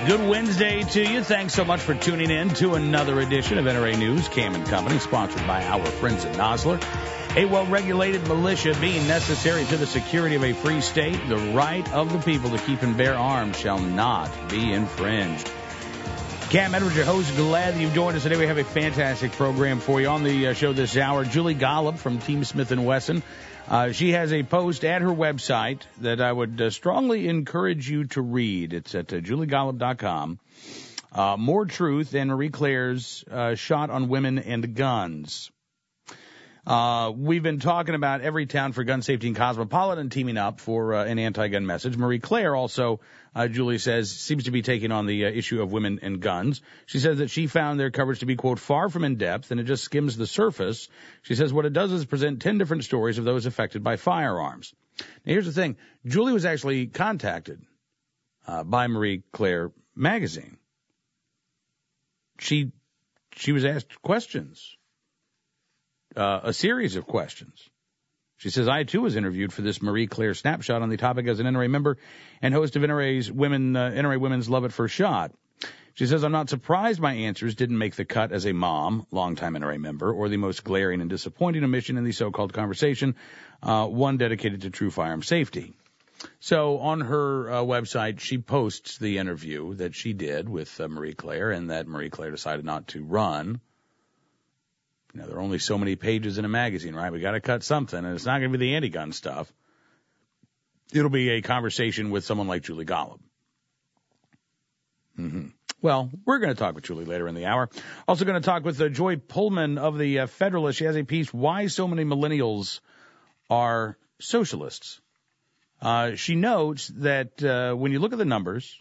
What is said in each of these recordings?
Good Wednesday to you. Thanks so much for tuning in to another edition of NRA News, Cam and Company, sponsored by our friends at Nosler. A well-regulated militia being necessary to the security of a free state, the right of the people to keep and bear arms shall not be infringed. Cam Edwards, your host, glad that you've joined us today. We have a fantastic program for you on the show this hour. Julie Gollub from Team Smith & Wesson. She has a post at her website that I would strongly encourage you to read. It's at juliegollub.com. More truth than Marie Claire's shot on women and guns. We've been talking about Everytown for Gun Safety and Cosmopolitan teaming up for an anti-gun message. Marie Claire also, Julie says, seems to be taking on the issue of women and guns. She says that she found their coverage to be, quote, far from in-depth, and it just skims the surface. She says what it does is present 10 different stories of those affected by firearms. Now, here's the thing. Julie was actually contacted by Marie Claire magazine. She was asked questions. A series of questions. She says, I, too, was interviewed for this Marie Claire snapshot on the topic as an NRA member and host of NRA Women's Love at First Shot. She says, I'm not surprised my answers didn't make the cut as a mom, longtime NRA member, or the most glaring and disappointing omission in the so-called conversation, one dedicated to true firearm safety. So on her website, she posts the interview that she did with Marie Claire and that Marie Claire decided not to run. Now, there are only so many pages in a magazine, right? We got to cut something, and it's not going to be the anti-gun stuff. It'll be a conversation with someone like Julie Gollub. Well, we're going to talk with Julie later in the hour. Also going to talk with Joy Pullman of the Federalist. She has a piece, Why So Many Millennials Are Socialists. She notes that when you look at the numbers,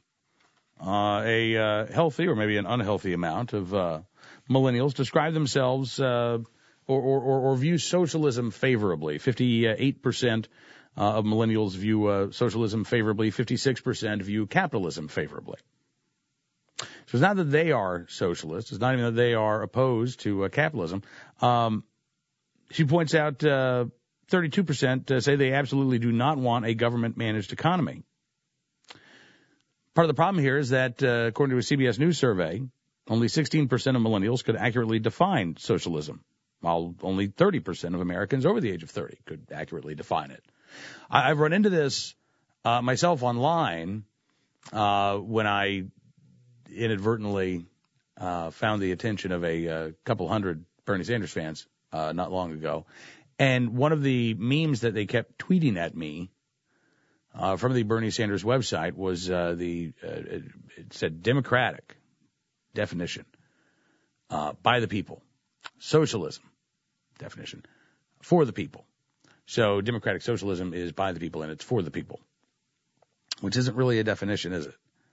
a healthy or maybe an unhealthy amount of millennials describe themselves or view socialism favorably. 58% of millennials view socialism favorably. 56% view capitalism favorably. So it's not that they are socialists. It's not even that they are opposed to capitalism. She points out 32% say they absolutely do not want a government-managed economy. Part of the problem here is that, according to a CBS News survey, only 16% of millennials could accurately define socialism, while only 30% of Americans over the age of 30 could accurately define it. I've run into this myself online when I inadvertently found the attention of a couple hundred Bernie Sanders fans not long ago. And one of the memes that they kept tweeting at me from the Bernie Sanders website was it said Democratic definition, by the people. Socialism definition, for the people. So democratic socialism is by the people and it's for the people, which isn't really a definition, is it?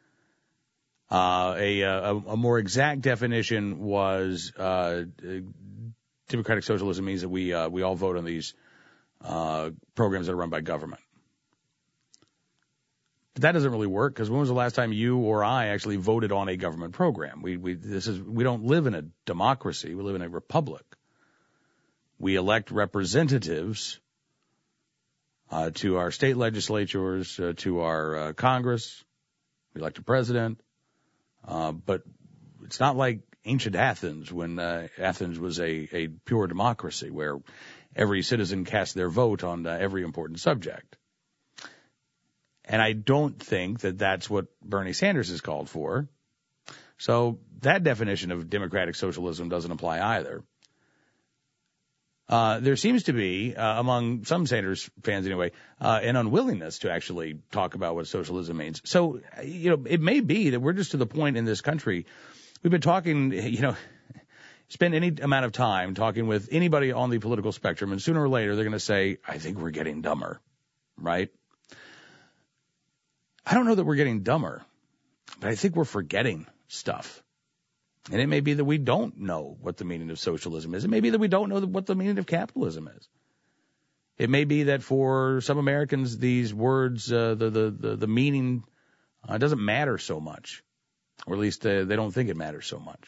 A more exact definition was democratic socialism means that we all vote on these programs that are run by government. But that doesn't really work, because when was the last time you or I actually voted on a government program? We don't live in a democracy. We live in a republic. We elect representatives to our state legislatures, to our Congress. We elect a president. But it's not like ancient Athens, when Athens was a pure democracy where every citizen cast their vote on every important subject. And I don't think that that's what Bernie Sanders has called for. So that definition of democratic socialism doesn't apply either. There seems to be, among some Sanders fans anyway, an unwillingness to actually talk about what socialism means. So, it may be that we're just to the point in this country, we've been talking, spend any amount of time talking with anybody on the political spectrum, and sooner or later they're going to say, I think we're getting dumber, right? I don't know that we're getting dumber, but I think we're forgetting stuff. And it may be that we don't know what the meaning of socialism is. It may be that we don't know what the meaning of capitalism is. It may be that for some Americans, these words, the meaning doesn't matter so much, or at least they don't think it matters so much.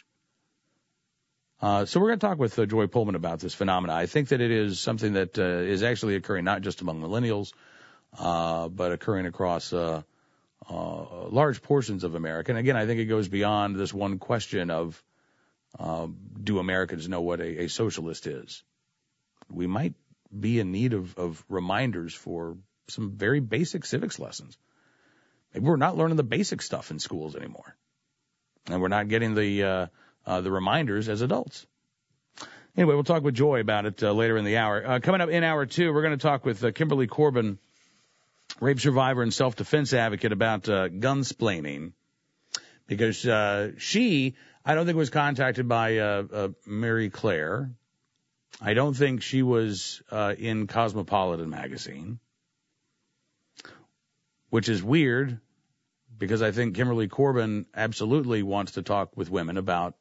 So we're going to talk with Joy Pullman about this phenomenon. I think that it is something that is actually occurring not just among millennials, but occurring across large portions of America. And again, I think it goes beyond this one question of do Americans know what a socialist is? We might be in need of reminders for some very basic civics lessons. Maybe we're not learning the basic stuff in schools anymore, and we're not getting the reminders as adults. Anyway, we'll talk with Joy about it later in the hour. Coming up in hour 2, we're going to talk with Kimberly Corbin, rape survivor and self-defense advocate, about gunsplaining, because she, I don't think, was contacted by Mary Claire. I don't think she was in Cosmopolitan magazine, which is weird, because I think Kimberly Corbin absolutely wants to talk with women about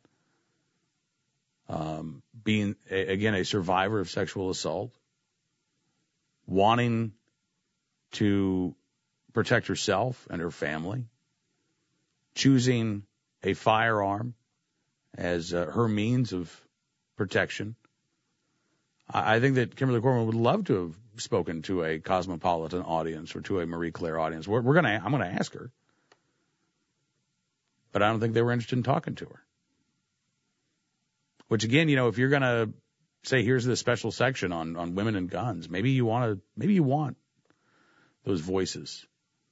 being, again, a survivor of sexual assault, wanting to protect herself and her family, choosing a firearm as her means of protection. I think that Kimberly Corbin would love to have spoken to a Cosmopolitan audience or to a Marie Claire audience. I'm going to ask her, but I don't think they were interested in talking to her. Which, again, if you're going to say, here's the special section on women and guns, maybe you want those voices.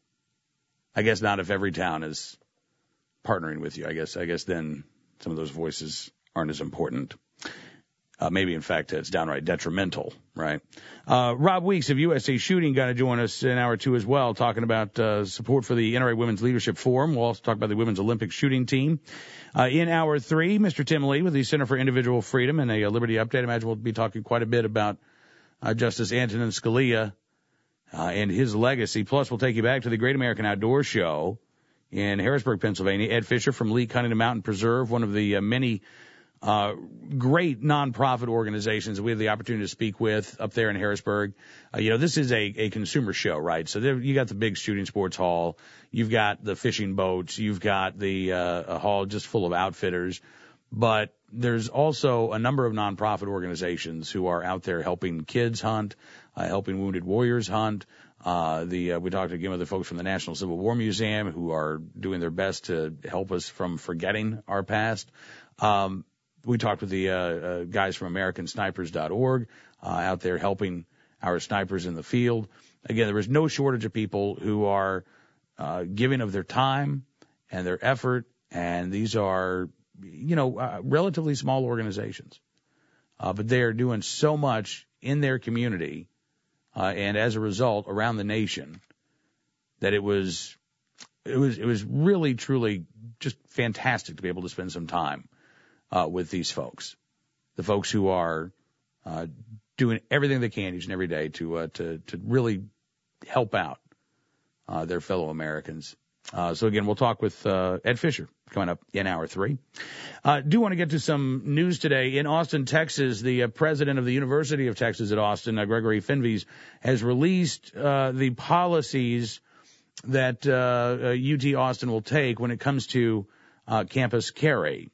I guess not if every town is partnering with you. I guess then some of those voices aren't as important. Maybe, in fact, it's downright detrimental, right? Rob Weeks of USA Shooting going to join us in hour 2 as well, talking about support for the NRA Women's Leadership Forum. We'll also talk about the Women's Olympic Shooting Team. In hour 3, Mr. Tim Lee with the Center for Individual Freedom and a Liberty Update. I imagine we'll be talking quite a bit about Justice Antonin Scalia and his legacy. Plus, we'll take you back to the Great American Outdoor Show in Harrisburg, Pennsylvania. Ed Fisher from Lee Cunnington Mountain Preserve, one of the many great nonprofit organizations that we have the opportunity to speak with up there in Harrisburg. This is a consumer show, right? So you got the big shooting sports hall. You've got the fishing boats. You've got the hall just full of outfitters. But there's also a number of nonprofit organizations who are out there helping kids hunt, helping wounded warriors hunt. We talked again with the folks from the National Civil War Museum who are doing their best to help us from forgetting our past. We talked with the guys from AmericanSnipers.org out there helping our snipers in the field. Again, there is no shortage of people who are giving of their time and their effort, and these are, relatively small organizations. But they are doing so much in their community and as a result around the nation that it was really, truly just fantastic to be able to spend some time with these folks, the folks who are doing everything they can each and every day to really help out their fellow Americans. So again, we'll talk with Ed Fisher coming up in hour 3. Do want to get to some news today. In Austin, Texas, the president of the University of Texas at Austin, Gregory Fenves, has released the policies that UT Austin will take when it comes to campus carry.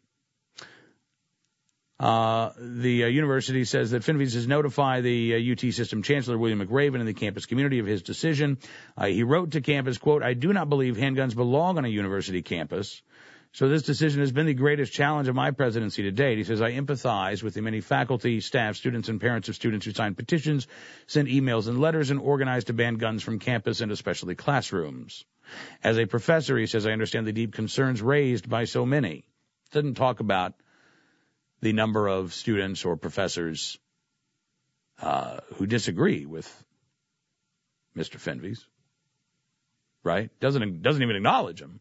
The university says that Fenves has notified the UT system chancellor, William McRaven, and the campus community of his decision. He wrote to campus, quote, "I do not believe handguns belong on a university campus. So this decision has been the greatest challenge of my presidency to date." He says, "I empathize with the many faculty, staff, students, and parents of students who signed petitions, sent emails and letters, and organized to ban guns from campus and especially classrooms. As a professor," he says, "I understand the deep concerns raised by so many." Doesn't talk about the number of students or professors who disagree with Mr. Fenves, right? Doesn't even acknowledge him.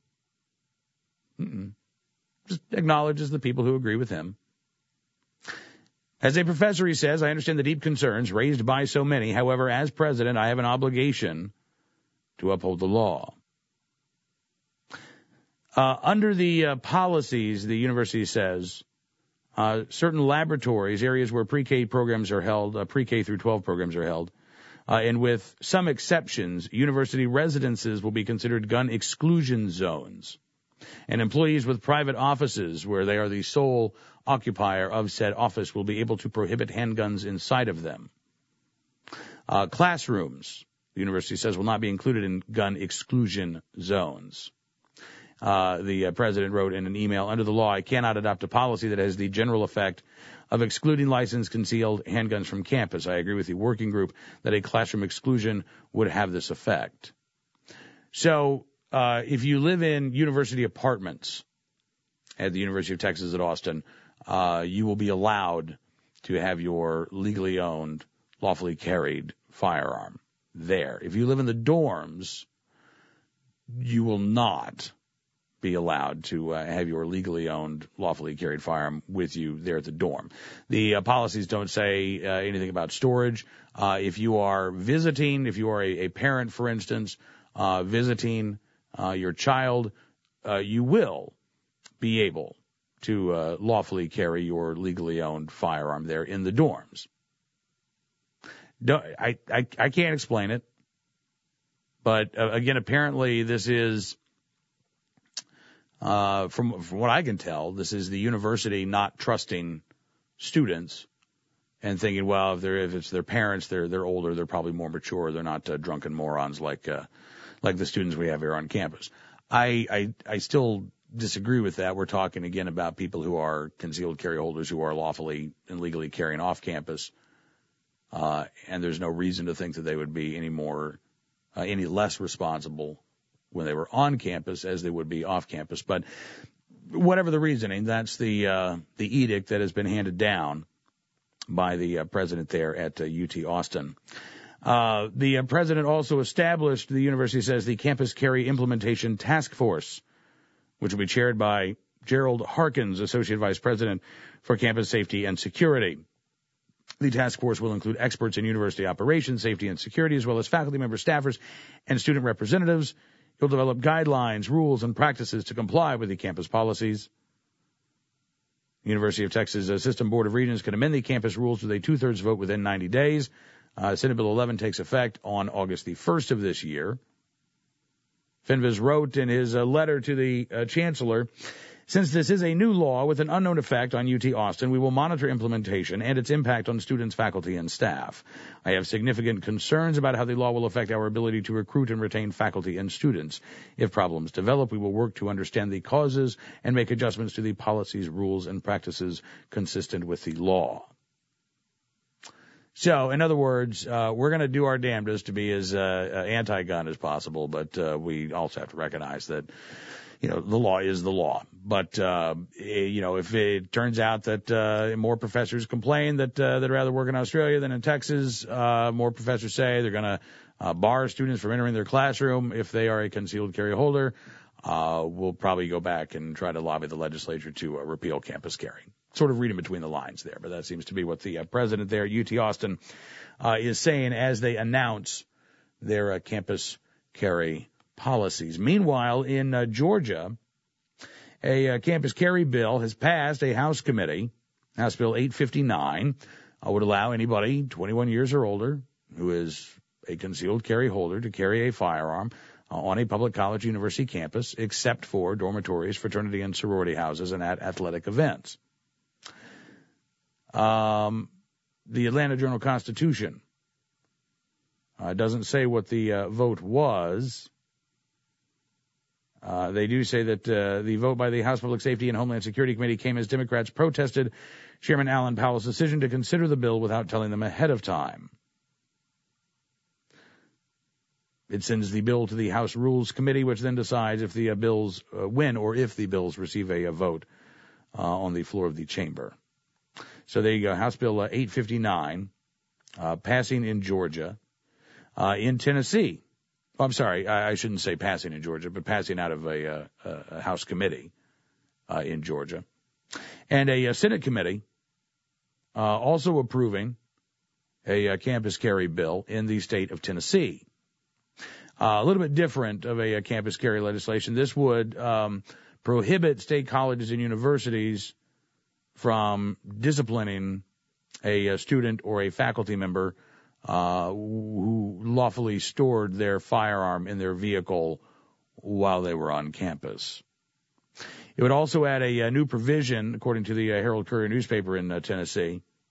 Just acknowledges the people who agree with him. As a professor, he says, "I understand the deep concerns raised by so many. However, as president, I have an obligation to uphold the law." Under the policies, the university says, certain laboratories, areas where pre-K programs are held, pre-K through 12 programs are held, and with some exceptions, university residences will be considered gun exclusion zones. And employees with private offices where they are the sole occupier of said office will be able to prohibit handguns inside of them. Classrooms, the university says, will not be included in gun exclusion zones. The president wrote in an email, under the law, I cannot adopt a policy that has the general effect of excluding licensed concealed handguns from campus. I agree with the working group that a classroom exclusion would have this effect. So if you live in university apartments at the University of Texas at Austin, you will be allowed to have your legally owned, lawfully carried firearm there. If you live in the dorms, you will not be allowed to have your legally owned, lawfully carried firearm with you there at the dorm. The policies don't say anything about storage. If you are visiting, if you are a parent, for instance, visiting your child, you will be able to lawfully carry your legally owned firearm there in the dorms. I can't explain it, but again, apparently this is, from what I can tell, this is the university not trusting students and thinking, well, if it's their parents, they're older, they're probably more mature, they're not drunken morons like the students we have here on campus. I still disagree with that. We're talking again about people who are concealed carry holders who are lawfully and legally carrying off campus, and there's no reason to think that they would be any less responsible when they were on campus as they would be off campus. But whatever the reasoning, that's the edict that has been handed down by the president there at UT Austin. The president also established, the university says, the Campus Carry Implementation Task Force, which will be chaired by Gerald Harkins, Associate Vice President for Campus Safety and Security. The task force will include experts in university operations, safety, and security, as well as faculty members, staffers, and student representatives. It will develop guidelines, rules, and practices to comply with the campus policies. The University of Texas System Board of Regents can amend the campus rules with a 2/3 vote within 90 days. Senate Bill 11 takes effect on August the 1st of this year. Fenves wrote in his letter to the chancellor, since this is a new law with an unknown effect on UT Austin, we will monitor implementation and its impact on students, faculty, and staff. I have significant concerns about how the law will affect our ability to recruit and retain faculty and students. If problems develop, we will work to understand the causes and make adjustments to the policies, rules, and practices consistent with the law. So, in other words, we're going to do our damnedest to be as anti-gun as possible, but we also have to recognize that, the law is the law. But, if it turns out that more professors complain that they'd rather work in Australia than in Texas, more professors say they're going to bar students from entering their classroom if they are a concealed carry holder, we'll probably go back and try to lobby the legislature to repeal campus carry. Sort of reading between the lines there, but that seems to be what the president there at UT Austin is saying as they announce their campus carry policies. Meanwhile, in Georgia, a campus carry bill has passed a House committee. House Bill 859 would allow anybody 21 years or older who is a concealed carry holder to carry a firearm on a public college university campus, except for dormitories, fraternity and sorority houses, and at athletic events. The Atlanta Journal-Constitution doesn't say what the vote was. They do say that the vote by the House Public Safety and Homeland Security Committee came as Democrats protested Chairman Alan Powell's decision to consider the bill without telling them ahead of time. It sends the bill to the House Rules Committee, which then decides if the bills win or if the bills receive a vote on the floor of the chamber. So there you go, House Bill 859, passing in Georgia. In Tennessee, I'm sorry, I shouldn't say passing in Georgia, but passing out of a House committee in Georgia. And a Senate committee also approving a campus carry bill in the state of Tennessee. A little bit different of a campus carry legislation. This would prohibit state colleges and universities from disciplining a student or a faculty member who lawfully stored their firearm in their vehicle while they were on campus. It would also add a new provision, according to the Herald Courier newspaper in Tennessee,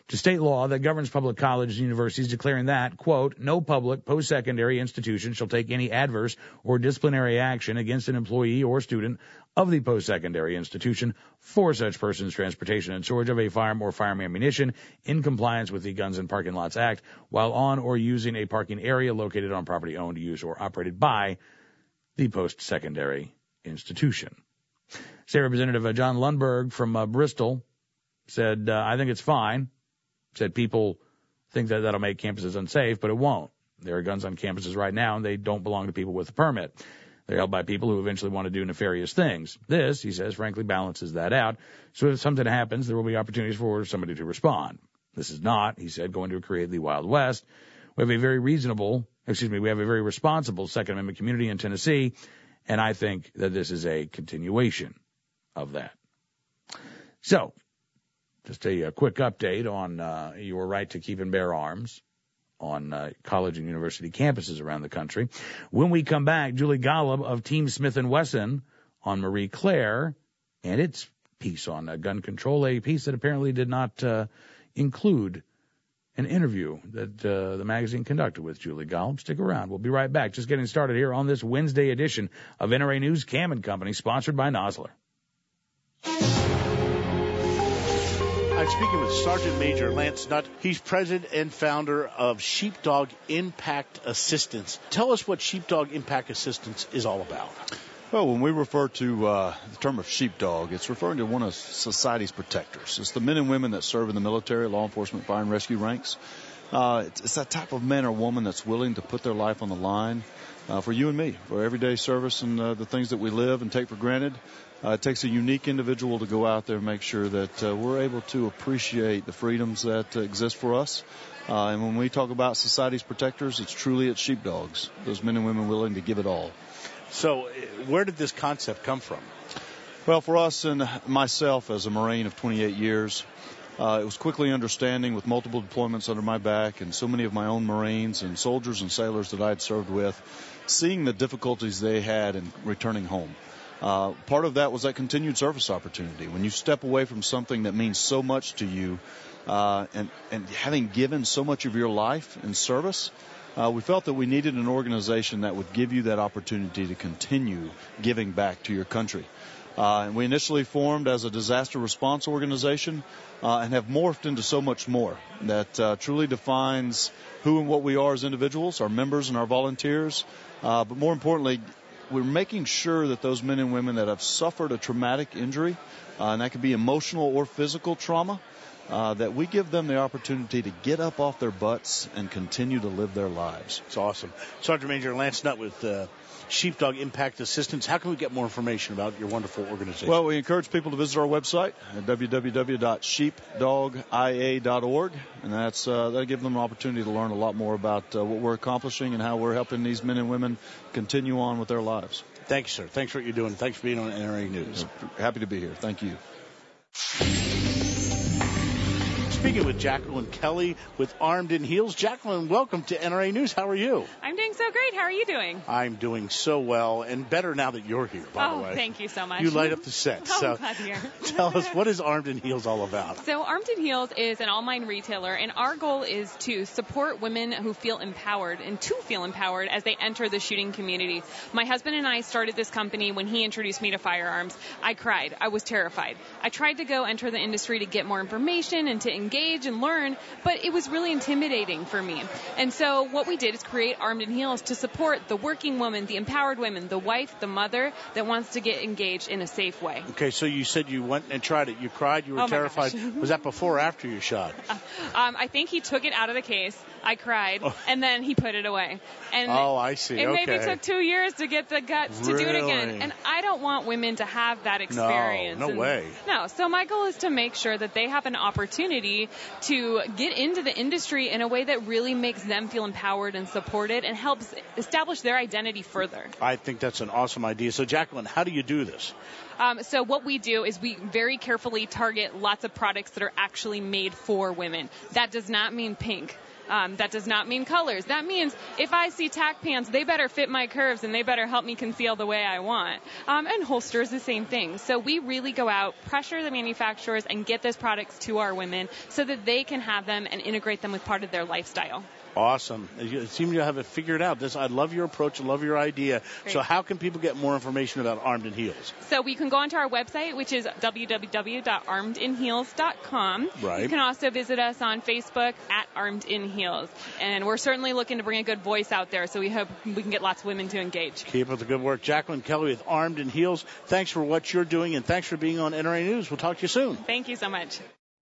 to state law that governs public colleges and universities, declaring that, quote, no public post-secondary institution shall take any adverse or disciplinary action against an employee or student of the post-secondary institution for such person's transportation and storage of a firearm or firearm ammunition in compliance with the Guns and Parking Lots Act while on or using a parking area located on property owned, used, or operated by the post-secondary institution. State Representative John Lundberg from Bristol said, I think it's fine. Said people think that that'll make campuses unsafe, but it won't. There are guns on campuses right now, and they don't belong to people with a permit. They're held by people who eventually want to do nefarious things. This, he says, frankly balances that out. So if something happens, there will be opportunities for somebody to respond. This is not, he said, going to create the Wild West. We have a very responsible Second Amendment community in Tennessee, and I think that this is a continuation of that. So, just a quick update on your right to keep and bear arms on college and university campuses around the country. When we come back, Julie Golub of Team Smith & Wesson on Marie Claire and its piece on gun control, a piece that apparently did not include an interview that the magazine conducted with Julie Golub. Stick around. We'll be right back. Just getting started here on this Wednesday edition of NRA News Cam & Company, sponsored by Nosler. I'm speaking with Sergeant Major Lance Nutt. He's president and founder of Sheepdog Impact Assistance. Tell us what Sheepdog Impact Assistance is all about. Well, when we refer to the term of sheepdog, it's referring to one of society's protectors. It's the men and women that serve in the military, law enforcement, fire and rescue ranks. It's that type of man or woman that's willing to put their life on the line for you and me, for everyday service and the things that we live and take for granted. It takes a unique individual to go out there and make sure that we're able to appreciate the freedoms that exist for us. And when we talk about society's protectors, it's sheepdogs, those men and women willing to give it all. So where did this concept come from? Well, for us and myself as a Marine of 28 years, it was quickly understanding with multiple deployments under my back and so many of my own Marines and soldiers and sailors that I had served with, seeing the difficulties they had in returning home. Part of that was that continued service opportunity. When you step away from something that means so much to you and having given so much of your life in service, we felt that we needed an organization that would give you that opportunity to continue giving back to your country. And we initially formed as a disaster response organization and have morphed into so much more that truly defines who and what we are as individuals, our members and our volunteers. But more importantly, we're making sure that those men and women that have suffered a traumatic injury, and that could be emotional or physical trauma, that we give them the opportunity to get up off their butts and continue to live their lives. It's awesome. Sergeant Major Lance Nutt with Sheepdog Impact Assistance. How can we get more information about your wonderful organization? Well, we encourage people to visit our website at www.sheepdogia.org, and that'll give them an opportunity to learn a lot more about what we're accomplishing and how we're helping these men and women continue on with their lives. Thank you, sir. Thanks for what you're doing. Thanks for being on NRA News. Happy to be here. Thank you. Speaking with Jacqueline Kelly with Armed and Heels. Jacqueline, welcome to NRA News. How are you? I'm doing so great. How are you doing? I'm doing so well, and better now that you're here, by the way. Oh, thank you so much. You light up the set. I'm glad to hear. Tell us, what is Armed and Heels all about? So Armed and Heels is an online retailer, and our goal is to support women who feel empowered and to feel empowered as they enter the shooting community. My husband and I started this company when he introduced me to firearms. I cried. I was terrified. I tried to go enter the industry to get more information and to engage and learn, but it was really intimidating for me. And so what we did is create Armed and Heels to support the working woman, the empowered woman, the wife, the mother that wants to get engaged in a safe way. Okay, so you said you went and tried it. You cried. You were terrified. Was that before or after your shot? I think he took it out of the case. I cried, and then he put it away. And I see. It maybe took 2 years to get the guts to do it again. And I don't want women to have that experience. No way. No. So my goal is to make sure that they have an opportunity to get into the industry in a way that really makes them feel empowered and supported and helps establish their identity further. I think that's an awesome idea. So, Jacqueline, how do you do this? So what we do is we very carefully target lots of products that are actually made for women. That does not mean pink. That does not mean colors. That means if I see tack pants, they better fit my curves and they better help me conceal the way I want. And holsters, the same thing. So we really go out, pressure the manufacturers, and get those products to our women so that they can have them and integrate them with part of their lifestyle. Awesome. You seem to have it figured out. I love your approach. I love your idea. Great. So how can people get more information about Armed in Heels? So you can go onto our website, which is www.armedinheels.com. Right. You can also visit us on Facebook at Armed in Heels. And we're certainly looking to bring a good voice out there, so we hope we can get lots of women to engage. Keep up the good work. Jacqueline Kelly with Armed in Heels. Thanks for what you're doing, and thanks for being on NRA News. We'll talk to you soon. Thank you so much.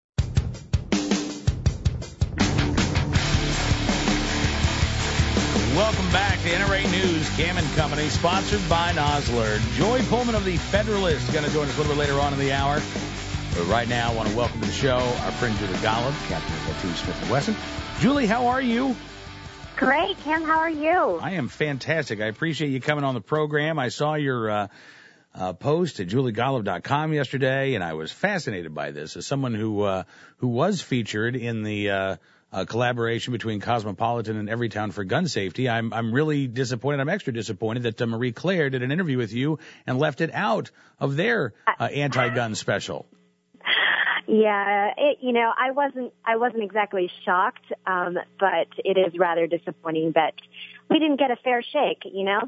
Welcome back to NRA News, Cam & Company, sponsored by Nosler. Joy Pullman of the Federalist is going to join us a little bit later on in the hour. But right now, I want to welcome to the show our friend Julie Golub, captain of the team Smith & Wesson. Julie, how are you? Great, Cam. How are you? I am fantastic. I appreciate you coming on the program. I saw your post at juliegolub.com yesterday, and I was fascinated by this. As someone who was featured in the collaboration between Cosmopolitan and Everytown for gun safety, I'm really disappointed. I'm extra disappointed that Marie Claire did an interview with you and left it out of their anti-gun special. Yeah, I wasn't exactly shocked, but it is rather disappointing that we didn't get a fair shake,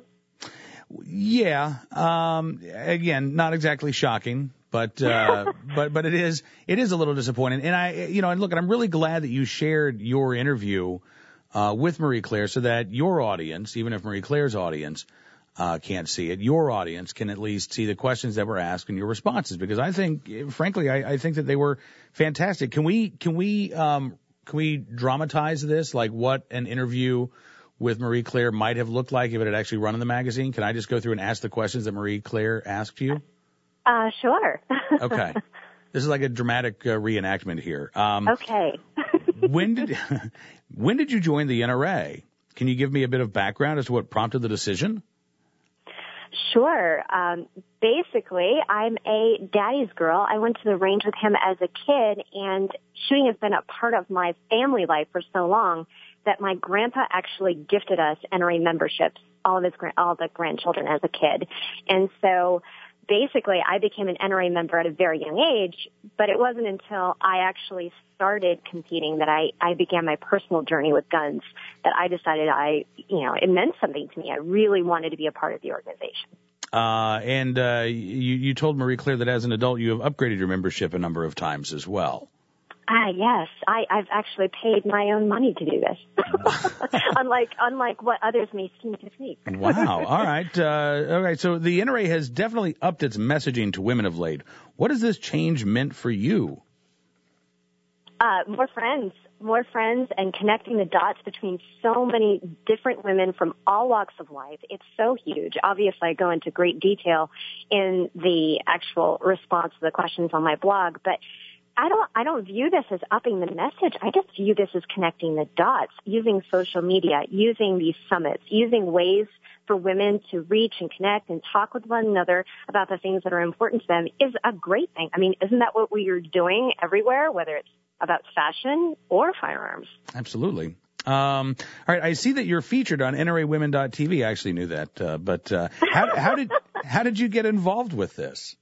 Yeah. Again, not exactly shocking, but but it is a little disappointing. And and look, I'm really glad that you shared your interview with Marie Claire so that your audience, even if Marie Claire's audience can't see it, your audience can at least see the questions that were asked and your responses, because I think, frankly, I think that they were fantastic. Can we dramatize this, like what an interview with Marie Claire might have looked like if it had actually run in the magazine? Can I just go through and ask the questions that Marie Claire asked you? Sure. Okay. This is like a dramatic reenactment here. Okay. When did you join the NRA? Can you give me a bit of background as to what prompted the decision? Sure. Basically, I'm a daddy's girl. I went to the range with him as a kid, and shooting has been a part of my family life for so long that my grandpa actually gifted us NRA memberships, all the grandchildren as a kid. And so basically I became an NRA member at a very young age, but it wasn't until I actually started competing that I began my personal journey with guns that I decided it meant something to me. I really wanted to be a part of the organization. You told Marie Claire that as an adult you have upgraded your membership a number of times as well. Yes, I've actually paid my own money to do this, unlike what others may seem to think. Wow. All right. So the NRA has definitely upped its messaging to women of late. What has this change meant for you? More friends, and connecting the dots between so many different women from all walks of life. It's so huge. Obviously, I go into great detail in the actual response to the questions on my blog, but I don't view this as upping the message. I just view this as connecting the dots, using social media, using these summits, using ways for women to reach and connect and talk with one another about the things that are important to them is a great thing. I mean, isn't that what we are doing everywhere, whether it's about fashion or firearms? Absolutely. All right. I see that you're featured on NRAwomen.tv. I actually knew that. But how did you get involved with this?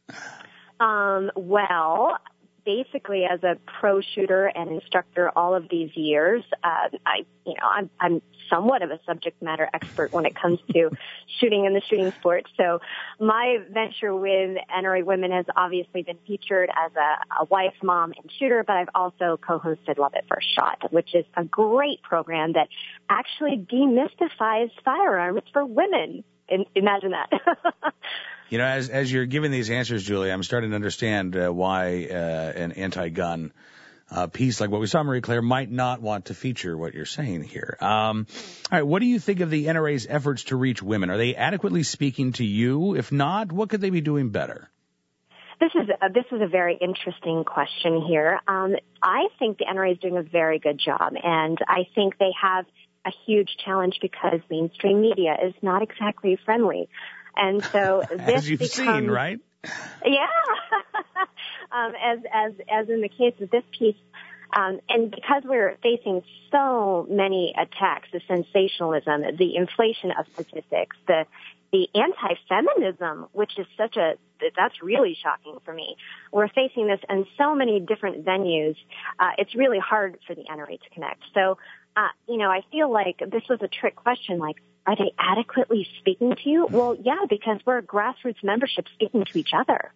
Well, basically, as a pro shooter and instructor all of these years, I'm somewhat of a subject matter expert when it comes to shooting in the shooting sport. So my venture with NRA Women has obviously been featured as a wife, mom, and shooter, but I've also co-hosted Love at First Shot, which is a great program that actually demystifies firearms for women. Imagine that. As you're giving these answers, Julie, I'm starting to understand why an anti-gun piece like what we saw Marie Claire might not want to feature what you're saying here. All right, what do you think of the NRA's efforts to reach women? Are they adequately speaking to you? If not, what could they be doing better? This is a very interesting question here. I think the NRA is doing a very good job, and I think they have a huge challenge because mainstream media is not exactly friendly. And so this as you've seen, right? Yeah. As in the case of this piece, And because we're facing so many attacks, the sensationalism, the inflation of statistics, the anti-feminism, which is that's really shocking for me. We're facing this in so many different venues. It's really hard for the NRA to connect. So, I feel like this was a trick question, like, are they adequately speaking to you? Well, yeah, because we're a grassroots membership speaking to each other.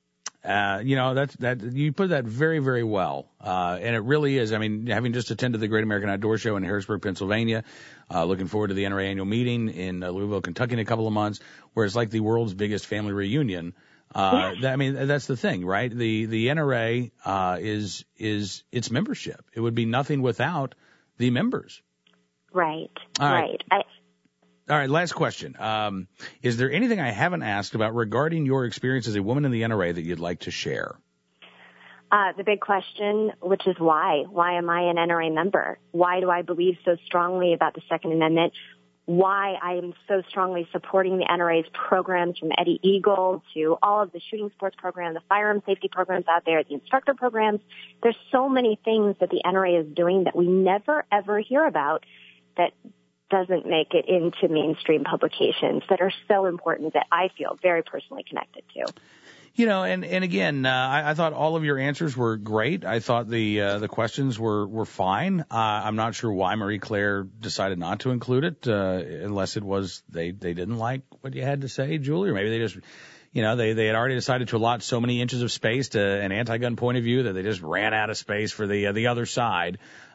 You put that very, very well. And it really is. I mean, having just attended the Great American Outdoor Show in Harrisburg, Pennsylvania, looking forward to the NRA annual meeting in Louisville, Kentucky in a couple of months, where it's like the world's biggest family reunion. That's the thing, right? The NRA, is its membership. It would be nothing without the members. Right. All right, last question. Is there anything I haven't asked about regarding your experience as a woman in the NRA that you'd like to share? The big question, which is why? Why am I an NRA member? Why do I believe so strongly about the Second Amendment? Why I am so strongly supporting the NRA's programs, from Eddie Eagle to all of the shooting sports programs, the firearm safety programs out there, the instructor programs. There's so many things that the NRA is doing that we never, ever hear about that doesn't make it into mainstream publications that are so important that I feel very personally connected to. And again, I thought all of your answers were great. I thought the questions were fine. I'm not sure why Marie Claire decided not to include it, unless it was they didn't like what you had to say, Julie, or maybe they just, they had already decided to allot so many inches of space to an anti-gun point of view that they just ran out of space for the other side.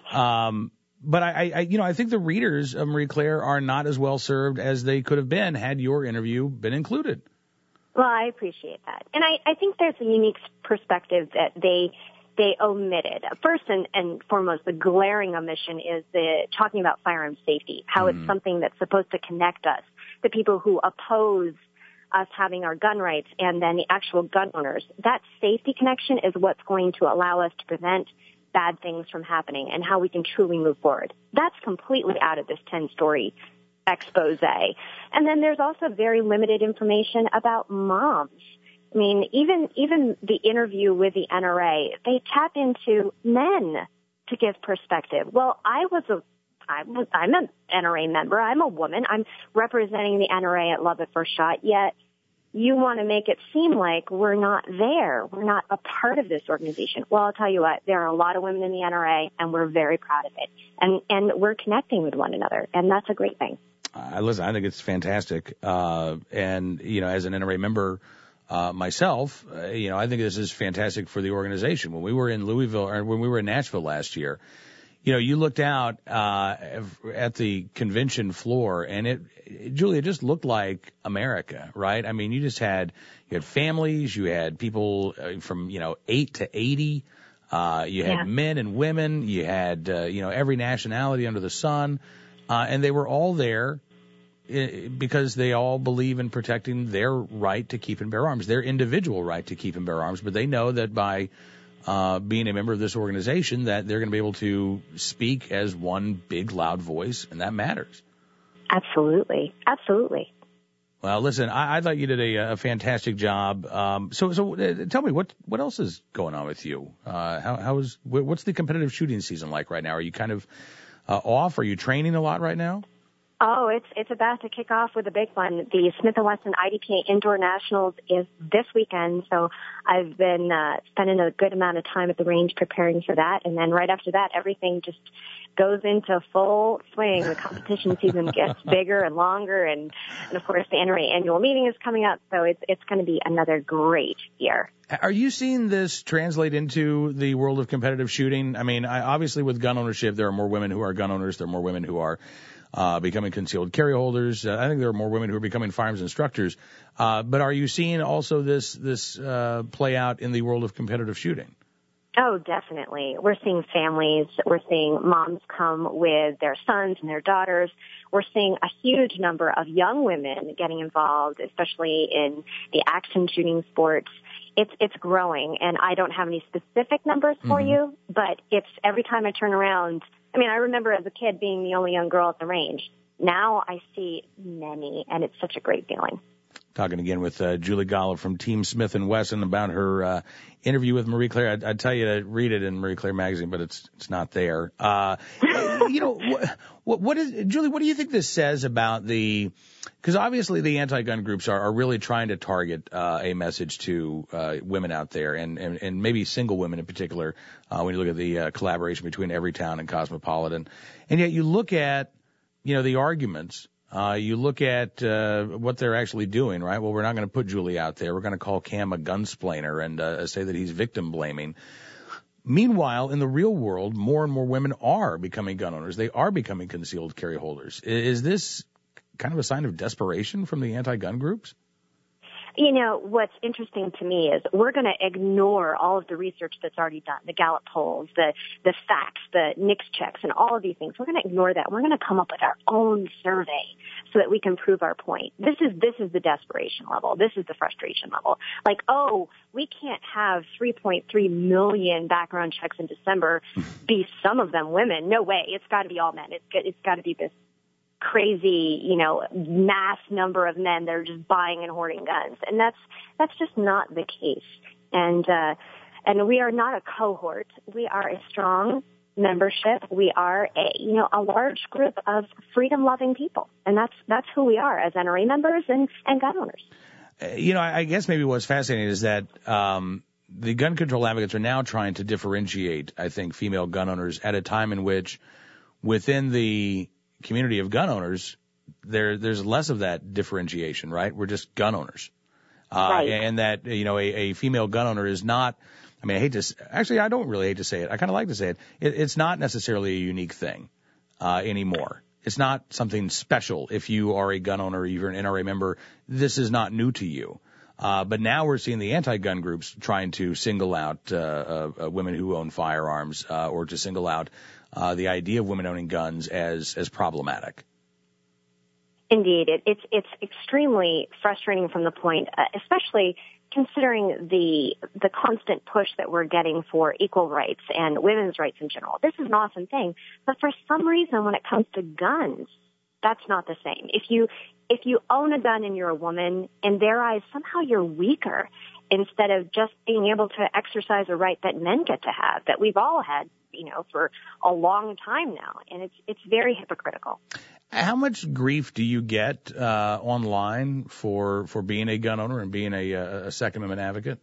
But I think the readers of Marie Claire are not as well served as they could have been had your interview been included. Well, I appreciate that. And I think there's a unique perspective that they omitted. First and foremost, the glaring omission is talking about firearm safety, how it's something that's supposed to connect us, the people who oppose us having our gun rights, and then the actual gun owners. That safety connection is what's going to allow us to prevent bad things from happening and how we can truly move forward. That's completely out of this 10-story expose. And then there's also very limited information about moms. I mean, even the interview with the NRA, they tap into men to give perspective. Well, I'm an NRA member. I'm a woman. I'm representing the NRA at Love at First Shot, yet you want to make it seem like we're not there. We're not a part of this organization. Well, I'll tell you what, there are a lot of women in the NRA, and we're very proud of it. And we're connecting with one another, and that's a great thing. Listen, I think it's fantastic. And, as an NRA member myself, I think this is fantastic for the organization. When we were in Louisville, or when we were in Nashville last year, you looked out at the convention floor, and Julia, it just looked like America, right? I mean, you had families, you had people from 8 to 80, you had men and women, you had every nationality under the sun, and they were all there because they all believe in protecting their right to keep and bear arms, their individual right to keep and bear arms, but they know that by being a member of this organization, that they're going to be able to speak as one big, loud voice, and that matters. Absolutely. Well, listen, I thought you did a fantastic job. So tell me, what else is going on with you? What's the competitive shooting season like right now? Are you kind of off? Are you training a lot right now? Oh, it's about to kick off with a big one. The Smith & Wesson IDPA Indoor Nationals is this weekend, so I've been spending a good amount of time at the range preparing for that, and then right after that, everything just goes into full swing. The competition season gets bigger and longer, and of course, the NRA annual meeting is coming up, so it's going to be another great year. Are you seeing this translate into the world of competitive shooting? I mean, obviously with gun ownership, there are more women who are gun owners. There are more women who are becoming concealed carry holders. I think there are more women who are becoming firearms instructors. But are you seeing also this play out in the world of competitive shooting? Oh, definitely. We're seeing families. We're seeing moms come with their sons and their daughters. We're seeing a huge number of young women getting involved, especially in the action shooting sports. It's growing, and I don't have any specific numbers for you, but it's every time I turn around. I mean, I remember as a kid being the only young girl at the range. Now I see many, and it's such a great feeling. Talking again with Julie Golub from Team Smith & Wesson about her interview with Marie Claire. I'd tell you to read it in Marie Claire magazine, but it's not there. What is, Julie, what do you think this says about because obviously the anti-gun groups are really trying to target a message to women out there and maybe single women in particular when you look at the collaboration between Everytown and Cosmopolitan. And yet you look at, the arguments. You look at what they're actually doing, right? Well, we're not going to put Julie out there. We're going to call Cam a gunsplainer and say that he's victim blaming. Meanwhile, in the real world, more and more women are becoming gun owners. They are becoming concealed carry holders. Is this kind of a sign of desperation from the anti-gun groups? What's interesting to me is we're going to ignore all of the research that's already done, the Gallup polls, the facts, the NICS checks, and all of these things. We're going to ignore that. We're going to come up with our own survey so that we can prove our point. This is the desperation level. This is the frustration level. Like, we can't have 3.3 million background checks in December be some of them women. No way. It's got to be all men. It's got to be this crazy, mass number of men that are just buying and hoarding guns. And that's just not the case. And we are not a cohort. We are a strong membership. We are a large group of freedom-loving people. And that's who we are as NRA members and gun owners. I guess maybe what's fascinating is that, the gun control advocates are now trying to differentiate, I think, female gun owners at a time in which within the community of gun owners, there's less of that differentiation, right? We're just gun owners. Right. And that, a female gun owner is not, I don't really hate to say it. I kind of like to say it. It's not necessarily a unique thing, anymore. It's not something special. If you are a gun owner, you're an NRA member, this is not new to you. But now we're seeing the anti-gun groups trying to single out, women who own firearms, or to single out the idea of women owning guns as problematic. Indeed, it's extremely frustrating from the point, especially considering the constant push that we're getting for equal rights and women's rights in general. This is an awesome thing, but for some reason, when it comes to guns, that's not the same. If you own a gun and you're a woman, in their eyes, somehow you're weaker instead of just being able to exercise a right that men get to have, that we've all had, for a long time now. And it's very hypocritical. How much grief do you get online for being a gun owner and being a Second Amendment advocate?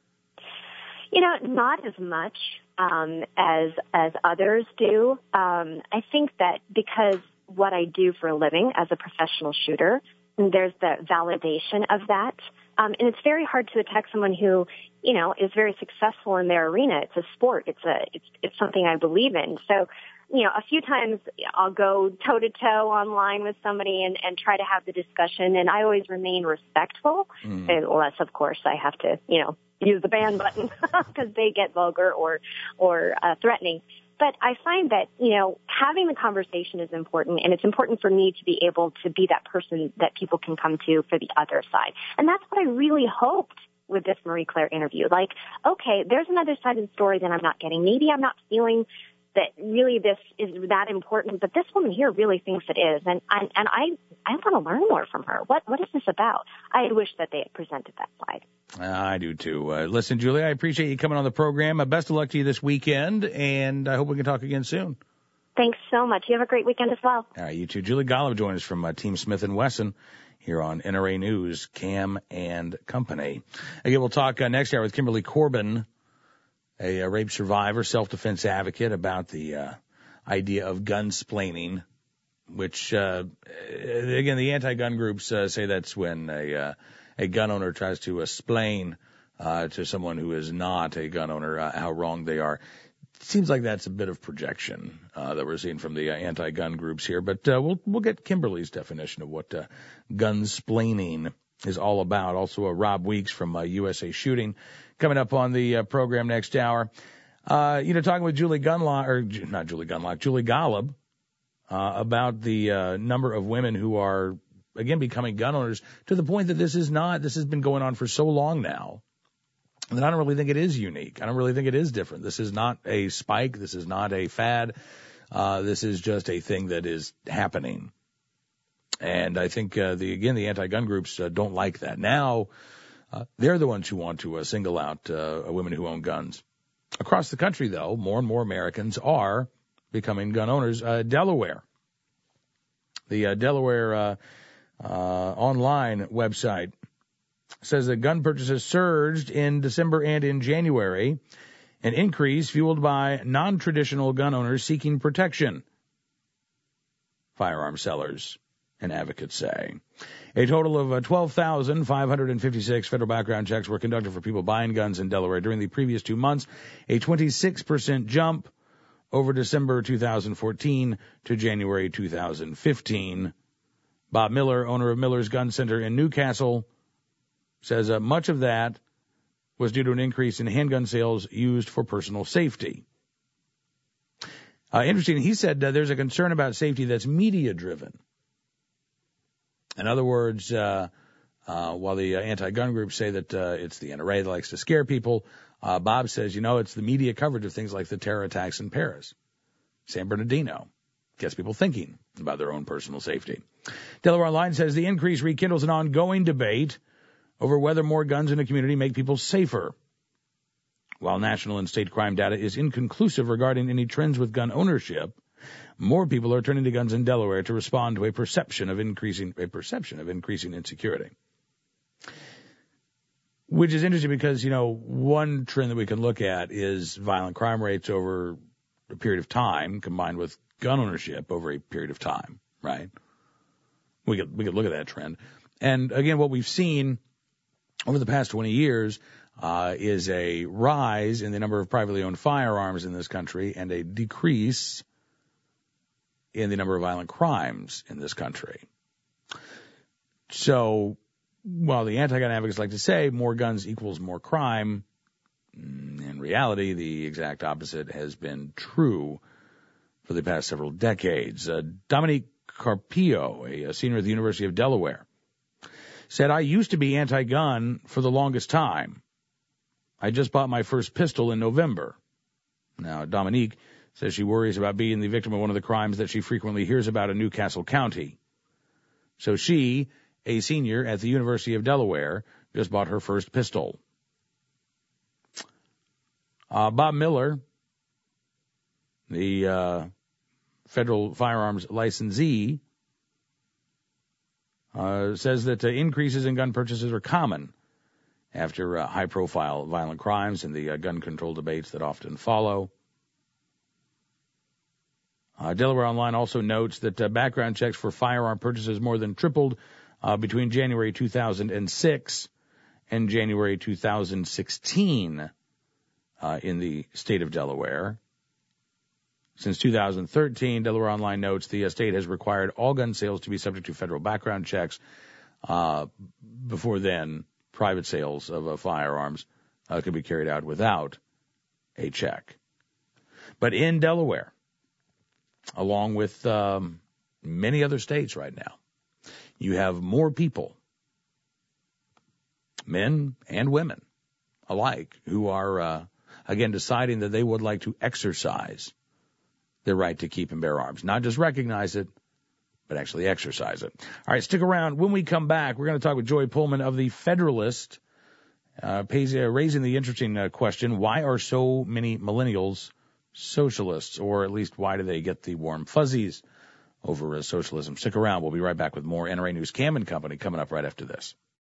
Not as much as others do. I think that because what I do for a living as a professional shooter, there's the validation of that. And it's very hard to attack someone who, is very successful in their arena. It's a sport. It's something I believe in. So, a few times I'll go toe to toe online with somebody and try to have the discussion, and I always remain respectful, unless of course I have to, use the ban button because they get vulgar or threatening. But I find that, having the conversation is important, and it's important for me to be able to be that person that people can come to for the other side. And that's what I really hoped with this Marie Claire interview. Like, okay, there's another side of the story that I'm not getting. Maybe I'm not feeling that really this is that important, but this woman here really thinks it is. And I want to learn more from her. What is this about? I wish that they had presented that side. I do too. Listen, Julie, I appreciate you coming on the program. Best of luck to you this weekend, and I hope we can talk again soon. Thanks so much. You have a great weekend as well. All right, you too. Julie Golub joined us from Team Smith & Wesson here on NRA News, Cam and Company. Again, we'll talk next hour with Kimberly Corbin, a rape survivor, self-defense advocate, about the idea of gunsplaining, which, again, the anti-gun groups say that's when a gun owner tries to explain to someone who is not a gun owner how wrong they are. It seems like that's a bit of projection that we're seeing from the anti-gun groups here, but we'll get Kimberly's definition of what gunsplaining is all about. Also, Rob Weeks from USA Shooting coming up on the program next hour. Talking with Julie Golub about the number of women who are, again, becoming gun owners, to the point that this has been going on for so long now that I don't really think it is unique. I don't really think it is different. This is not a spike. This is not a fad. This is just a thing that is happening. And I think, the anti-gun groups don't like that. Now, they're the ones who want to single out women who own guns. Across the country, though, more and more Americans are becoming gun owners. Delaware. The Delaware online website says that gun purchases surged in December and in January, an increase fueled by non-traditional gun owners seeking protection. Firearm sellers and advocates say. A total of 12,556 federal background checks were conducted for people buying guns in Delaware during the previous 2 months, a 26% jump over December 2014 to January 2015. Bob Miller, owner of Miller's Gun Center in Newcastle, says much of that was due to an increase in handgun sales used for personal safety. Interesting, he said there's a concern about safety that's media-driven. In other words, while the anti-gun groups say that it's the NRA that likes to scare people, Bob says, it's the media coverage of things like the terror attacks in Paris, San Bernardino, gets people thinking about their own personal safety. Delaware Online says the increase rekindles an ongoing debate over whether more guns in a community make people safer. While national and state crime data is inconclusive regarding any trends with gun ownership, more people are turning to guns in Delaware to respond to a perception of increasing insecurity. Which is interesting because, one trend that we can look at is violent crime rates over a period of time combined with gun ownership over a period of time, right? We could look at that trend. And again, what we've seen over the past 20 years is a rise in the number of privately owned firearms in this country and a decrease in the number of violent crimes in this country. So while the anti-gun advocates like to say more guns equals more crime, in reality, the exact opposite has been true for the past several decades. Dominique Carpio, a senior at the University of Delaware, said, I used to be anti-gun for the longest time. I just bought my first pistol in November. Now, Dominique says she worries about being the victim of one of the crimes that she frequently hears about in Newcastle County. So she, a senior at the University of Delaware, just bought her first pistol. Bob Miller, the federal firearms licensee, says that increases in gun purchases are common after high-profile violent crimes and the gun control debates that often follow. Delaware Online also notes that background checks for firearm purchases more than tripled between January 2006 and January 2016 in the state of Delaware. Since 2013, Delaware Online notes the state has required all gun sales to be subject to federal background checks. Before then, private sales of firearms could be carried out without a check. But in Delaware, along with many other states right now, you have more people, men and women alike, who are, again, deciding that they would like to exercise their right to keep and bear arms. Not just recognize it, but actually exercise it. All right, stick around. When we come back, we're going to talk with Joy Pullman of the Federalist, raising the interesting question, why are so many millennials socialists, or at least why do they get the warm fuzzies over socialism? Stick around. We'll be right back with more NRA News Cam and Company coming up right after this.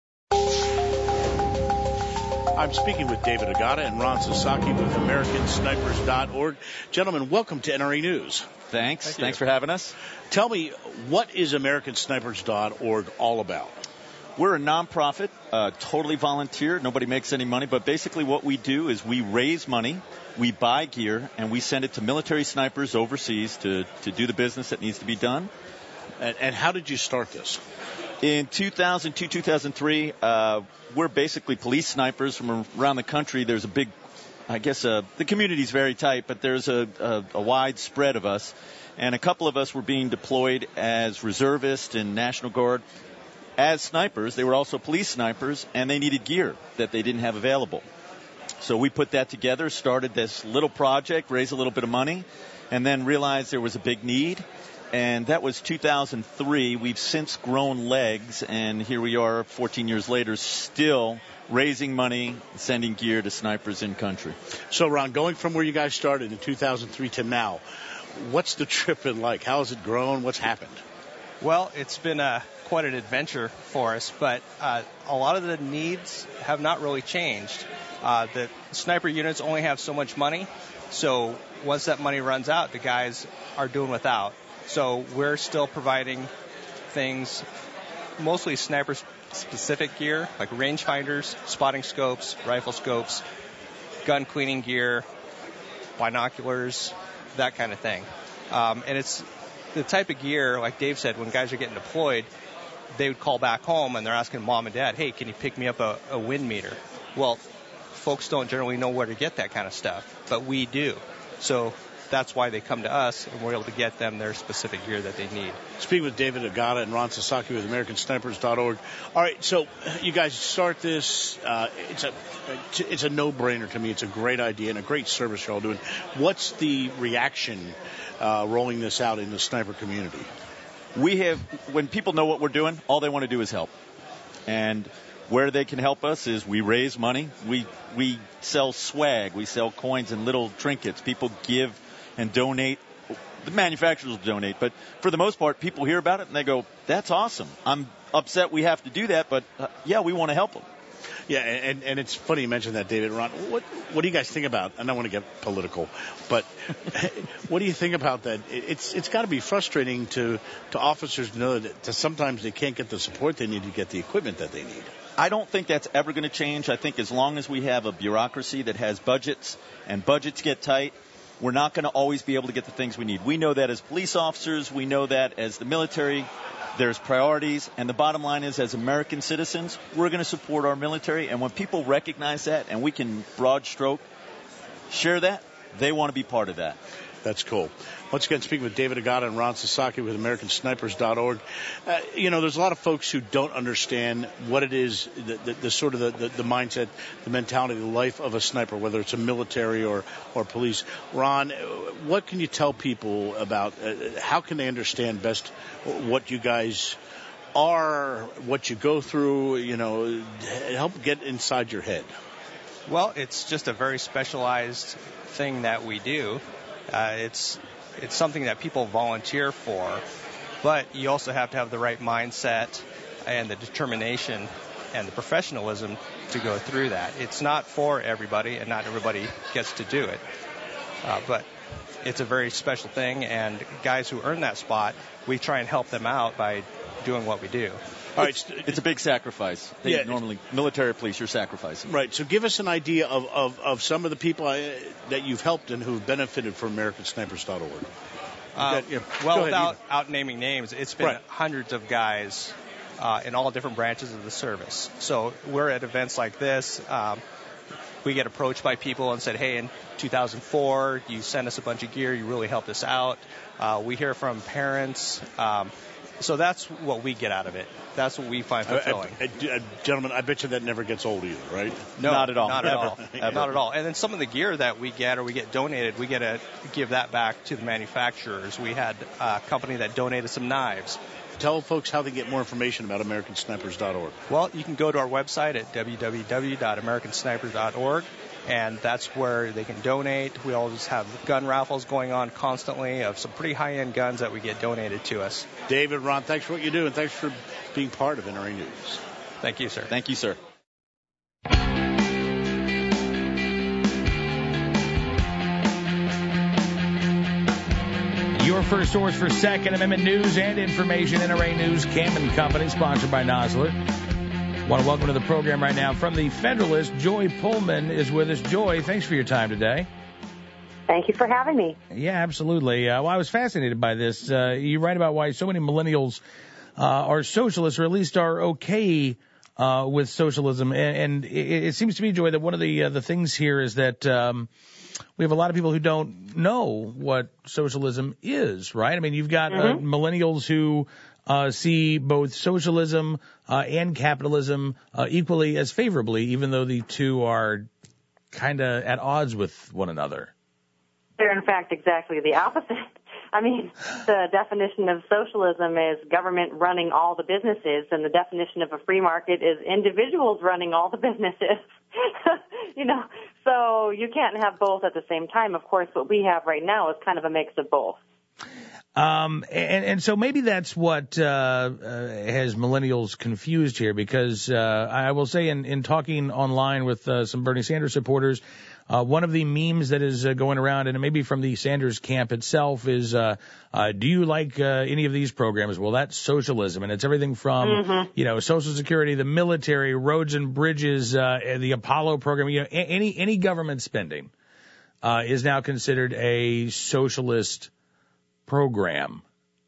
I'm speaking with David Agata and Ron Sasaki with AmericanSnipers.org. Gentlemen, welcome to NRA News. Thanks for having us. Tell me, what is AmericanSnipers.org all about? We're a nonprofit, totally volunteer. Nobody makes any money, but basically what we do is we raise money, we buy gear, and we send it to military snipers overseas to do the business that needs to be done. And how did you start this? In 2002, 2003, we're basically police snipers from around the country. There's a big, the community's very tight, but there's a wide spread of us. And a couple of us were being deployed as reservists and National Guard. As snipers, they were also police snipers, and they needed gear that they didn't have available. So we put that together, started this little project, raised a little bit of money, and then realized there was a big need. and that was 2003. We've since grown legs, and here we are 14 years later, still raising money, sending gear to snipers in country. So, Ron, going from where you guys started in 2003 to now, what's the trip been like? How has it grown? What's happened? Well, it's been quite an adventure for us, but a lot of the needs have not really changed. The sniper units only have so much money, so once that money runs out, the guys are doing without. So we're still providing things, mostly sniper-specific gear, like rangefinders, spotting scopes, rifle scopes, gun cleaning gear, binoculars, that kind of thing. And it's the type of gear, like Dave said, when guys are getting deployed, they would call back home and they're asking mom and dad, hey, can you pick me up a wind meter? Well, folks don't generally know where to get that kind of stuff, but we do. So that's why they come to us, and we're able to get them their specific gear that they need. Speaking with David Agata and Ron Sasaki with AmericanSnipers.org. All right, so you guys start this. It's a no-brainer to me. It's a great idea and a great service you're all doing. What's the reaction rolling this out in the sniper community? When people know what we're doing, all they want to do is help. And where they can help us is we raise money. We sell swag. We sell coins and little trinkets. People give and donate. The manufacturers will donate. But for the most part, people hear about it and they go, that's awesome. I'm upset we have to do that, but yeah, we want to help them. Yeah, and it's funny you mentioned that, David. Ron, what do you guys think about? I don't want to get political, but what do you think about that? It's got to be frustrating to officers to know that sometimes they can't get the support they need to get the equipment that they need. I don't think that's ever going to change. I think as long as we have a bureaucracy that has budgets and budgets get tight, we're not going to always be able to get the things we need. We know that as police officers. We know that as the military. There's priorities, and the bottom line is, as American citizens, we're going to support our military, and when people recognize that and we can broad stroke share that, they want to be part of that. That's cool. Once again, speaking with David Agata and Ron Sasaki with AmericanSnipers.org. There's a lot of folks who don't understand what it is, the sort of the mindset, the mentality, the life of a sniper, whether it's a military or police. Ron, what can you tell people about how can they understand best what you guys are, what you go through, help get inside your head? Well, it's just a very specialized thing that we do. It's something that people volunteer for, but you also have to have the right mindset and the determination and the professionalism to go through that. It's not for everybody, and not everybody gets to do it, but it's a very special thing, and guys who earn that spot, we try and help them out by doing what we do. All right, it's a big sacrifice. Normally, military police, you're sacrificing. Right. So give us an idea of some of the people that you've helped and who've benefited from AmericanSnipers.org. Without naming names, it's been hundreds of guys in all different branches of the service. So we're at events like this. We get approached by people and said, hey, in 2004, you sent us a bunch of gear. You really helped us out. We hear from parents. So that's what we get out of it. That's what we find fulfilling. Gentlemen, I bet you that never gets old either, right? No, not at all. Not at all. Not at all. And then some of the gear that we get or we get donated, we get to give that back to the manufacturers. We had a company that donated some knives. Tell folks how they get more information about AmericanSnipers.org. Well, you can go to our website at www.americansnipers.org, and that's where they can donate. We always have gun raffles going on constantly of some pretty high-end guns that we get donated to us. David, Ron, thanks for what you do, and thanks for being part of NRA News. Thank you, sir. Thank you, sir. Your first source for Second Amendment news and information, NRA News, Cam & Company, sponsored by Nosler. Want to welcome to the program right now from the Federalist, Joy Pullman is with us. Joy, thanks for your time today. Thank you for having me. Yeah, absolutely. I was fascinated by this. You write about why so many millennials are socialists, or at least are okay with socialism. And it seems to me, Joy, that one of the things here is that we have a lot of people who don't know what socialism is, right? I mean, you've got millennials who see both socialism and capitalism equally as favorably, even though the two are kind of at odds with one another. They're, in fact, exactly the opposite. I mean, the definition of socialism is government running all the businesses, and the definition of a free market is individuals running all the businesses. So you can't have both at the same time. Of course, what we have right now is kind of a mix of both. And so maybe that's what has millennials confused here, because I will say in talking online with some Bernie Sanders supporters, one of the memes that is going around, and maybe from the Sanders camp itself, is do you like any of these programs? Well, that's socialism, and it's everything from Social Security, the military, roads and bridges, the Apollo program. Any government spending is now considered a socialist program.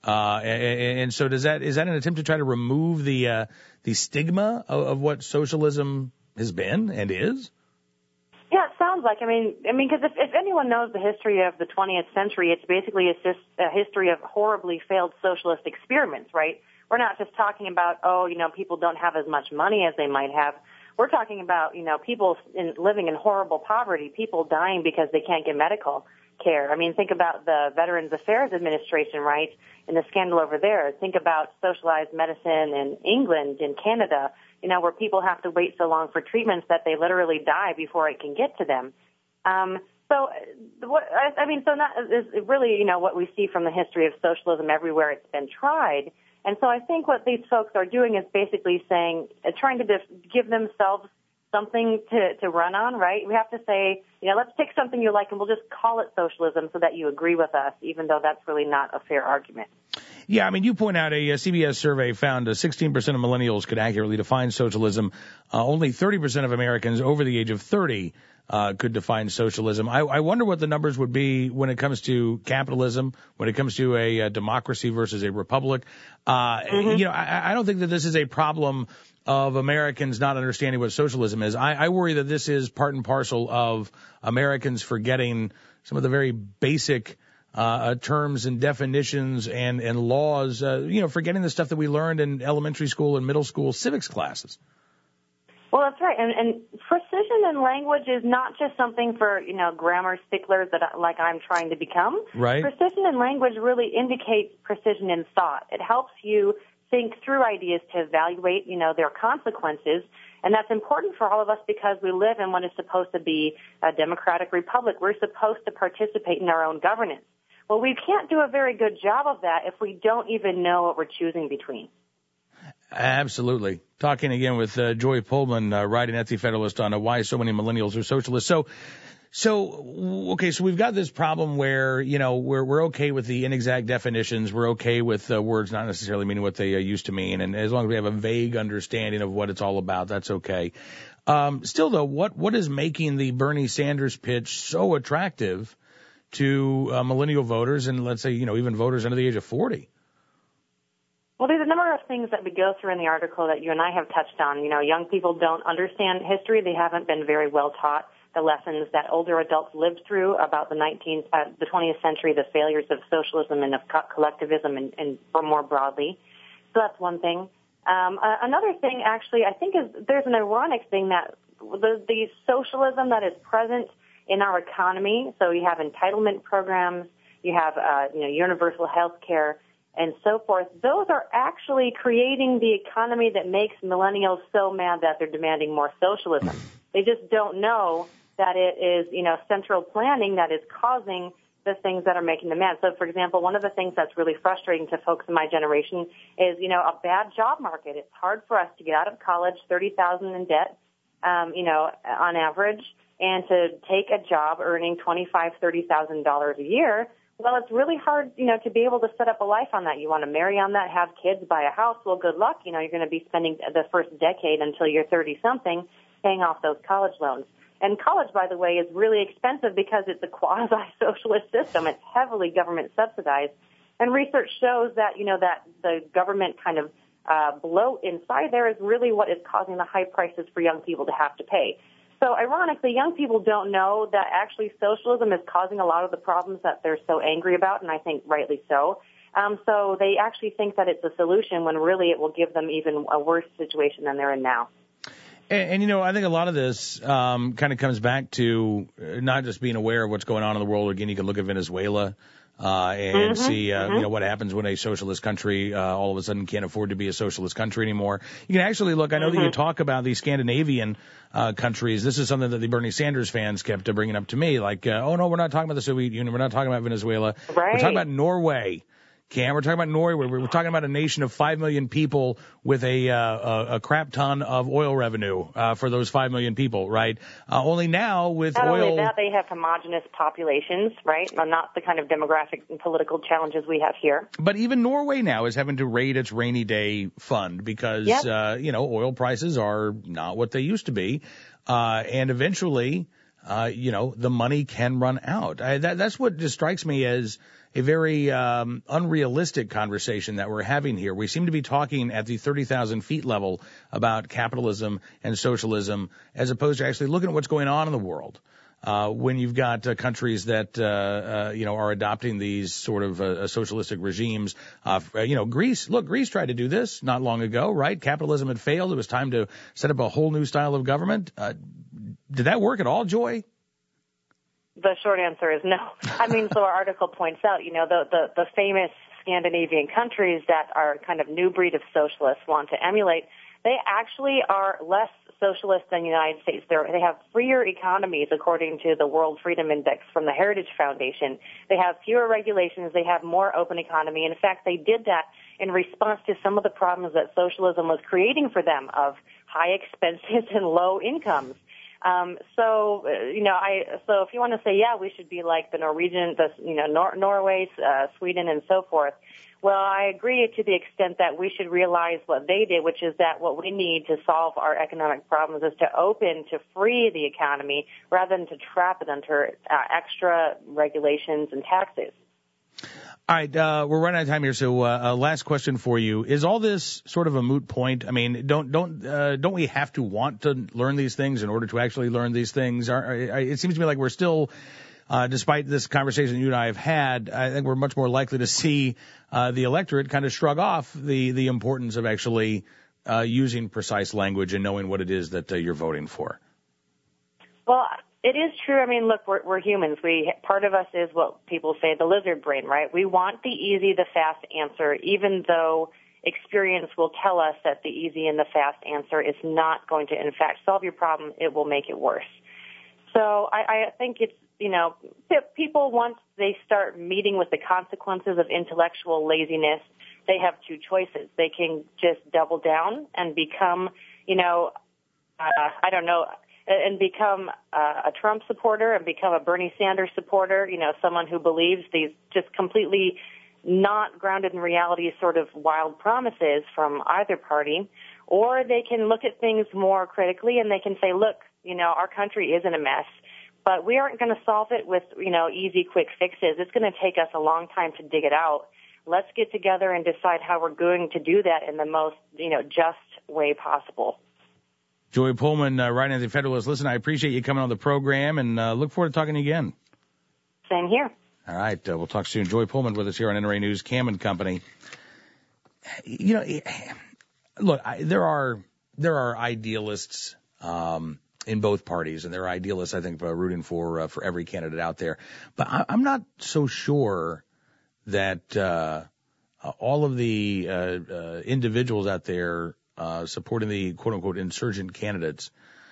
And so is that an attempt to try to remove the stigma of what socialism has been and is? Yeah, it sounds like. I mean, because if anyone knows the history of the 20th century, it's basically a history of horribly failed socialist experiments, right? We're not just talking about, people don't have as much money as they might have. We're talking about, people living in horrible poverty, people dying because they can't get medical care. I mean, think about the Veterans Affairs Administration, right, and the scandal over there. Think about socialized medicine in England, in Canada, where people have to wait so long for treatments that they literally die before it can get to them. So that is really, what we see from the history of socialism everywhere it's been tried. And so I think what these folks are doing is basically saying, trying to give themselves something to run on, right? We have to say, let's pick something you like and we'll just call it socialism so that you agree with us, even though that's really not a fair argument. Yeah, I mean, you point out a CBS survey found 16% of millennials could accurately define socialism. Only 30% of Americans over the age of 30 could define socialism. I wonder what the numbers would be when it comes to capitalism, when it comes to a democracy versus a republic. I don't think that this is a problem of Americans not understanding what socialism is. I worry that this is part and parcel of Americans forgetting some of the very basic terms and definitions and laws, forgetting the stuff that we learned in elementary school and middle school civics classes. Well, that's right. And precision in language is not just something for, grammar sticklers like I'm trying to become. Right. Precision in language really indicates precision in thought. It helps you think through ideas to evaluate, their consequences. And that's important for all of us because we live in what is supposed to be a democratic republic. We're supposed to participate in our own governance. Well, we can't do a very good job of that if we don't even know what we're choosing between. Absolutely. Talking again with Joy Pullman, writing at The Federalist on why so many millennials are socialists. So we've got this problem where, we're okay with the inexact definitions. We're okay with words not necessarily meaning what they used to mean. And as long as we have a vague understanding of what it's all about, that's okay. Still, though, what is making the Bernie Sanders pitch so attractive to millennial voters and, let's say, even voters under the age of 40? Well, there's a number of things that we go through in the article that you and I have touched on. Young people don't understand history. They haven't been very well taught the lessons that older adults lived through about the 20th century, the failures of socialism and of collectivism and more broadly. So that's one thing. Another thing, actually, I think is there's an ironic thing that the socialism that is present in our economy, so you have entitlement programs, you have universal health care, and so forth, those are actually creating the economy that makes millennials so mad that they're demanding more socialism. They just don't know that it is, central planning that is causing the things that are making them mad. So, for example, one of the things that's really frustrating to folks in my generation is, a bad job market. It's hard for us to get out of college, $30,000 in debt, on average, and to take a job earning $25,000, $30,000 a year. Well, it's really hard, to be able to set up a life on that. You want to marry on that, have kids, buy a house. Well, good luck. You're going to be spending the first decade until you're 30-something paying off those college loans. And college, by the way, is really expensive because it's a quasi-socialist system. It's heavily government subsidized. And research shows that, that the government kind of bloat inside there is really what is causing the high prices for young people to have to pay. So ironically, young people don't know that actually socialism is causing a lot of the problems that they're so angry about, and I think rightly so. So they actually think that it's a solution when really it will give them even a worse situation than they're in now. And I think a lot of this kind of comes back to not just being aware of what's going on in the world. Again, you can look at Venezuela. and see, what happens when a socialist country all of a sudden can't afford to be a socialist country anymore. You can actually look. I know that you talk about the Scandinavian countries. This is something that the Bernie Sanders fans kept bringing up to me, like, oh no, we're not talking about the Soviet Union, we're not talking about Venezuela, right. We're talking about Norway. Cam, we're talking about Norway. We're talking about a nation of 5 million people with a crap ton of oil revenue for those 5 million people, right? Only now with Not oil. Not only that, they have homogenous populations, right? Not the kind of demographic and political challenges we have here. But even Norway now is having to raid its rainy day fund because, oil prices are not what they used to be. And eventually, the money can run out. That's what just strikes me as a very unrealistic conversation that we're having here. We seem to be talking at the 30,000 feet level about capitalism and socialism as opposed to actually looking at what's going on in the world. When you've got countries that, are adopting these sort of socialistic regimes. Greece tried to do this not long ago, right? Capitalism had failed. It was time to set up a whole new style of government. Did that work at all, Joy? The short answer is no. I mean, so our article points out, the famous Scandinavian countries that are kind of new breed of socialists want to emulate, they actually are less socialist than the United States. They have freer economies according to the World Freedom Index from the Heritage Foundation. They have fewer regulations. They have more open economy. In fact, they did that in response to some of the problems that socialism was creating for them of high expenses and low incomes. So if you want to say, yeah, we should be like the Norwegian, Norway, Sweden, and so forth. Well, I agree to the extent that we should realize what they did, which is that what we need to solve our economic problems is to free the economy rather than to trap it under extra regulations and taxes. All right, we're running out of time here, so last question for you: is all this sort of a moot point? I mean, don't we have to want to learn these things in order to actually learn these things? It seems to me like we're still, despite this conversation you and I have had, I think we're much more likely to see the electorate kind of shrug off the importance of actually using precise language and knowing what it is that you're voting for. Well, it is true. I mean, look, we're humans. Part of us is what people say the lizard brain, right? We want the easy, the fast answer, even though experience will tell us that the easy and the fast answer is not going to, in fact, solve your problem. It will make it worse. So I think it's, people, once they start meeting with the consequences of intellectual laziness, they have two choices. They can just double down and become, and become a Trump supporter and become a Bernie Sanders supporter, someone who believes these just completely not grounded in reality sort of wild promises from either party. Or they can look at things more critically and they can say, look, our country is in a mess, but we aren't going to solve it with, easy, quick fixes. It's going to take us a long time to dig it out. Let's get together and decide how we're going to do that in the most, just way possible. Joy Pullman, writing at the Federalist. Listen, I appreciate you coming on the program and look forward to talking again. Same here. All right. We'll talk soon. Joy Pullman with us here on NRA News, Cam and Company. Look, there are idealists in both parties, and there are idealists, I think, rooting for every candidate out there. But I'm not so sure that all of the individuals out there supporting the quote-unquote insurgent candidates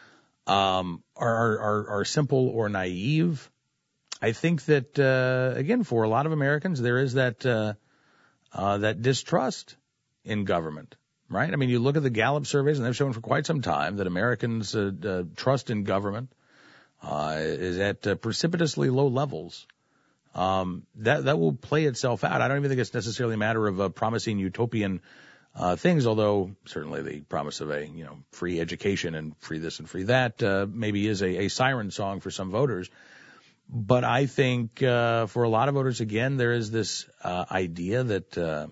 are simple or naive. I think that, again, for a lot of Americans, there is that distrust in government, right? I mean, you look at the Gallup surveys, and they've shown for quite some time that Americans' trust in government is at precipitously low levels. That will play itself out. I don't even think it's necessarily a matter of promising utopian things, although certainly the promise of a free education and free this and free that maybe is a siren song for some voters. But I think for a lot of voters, again, there is this idea that the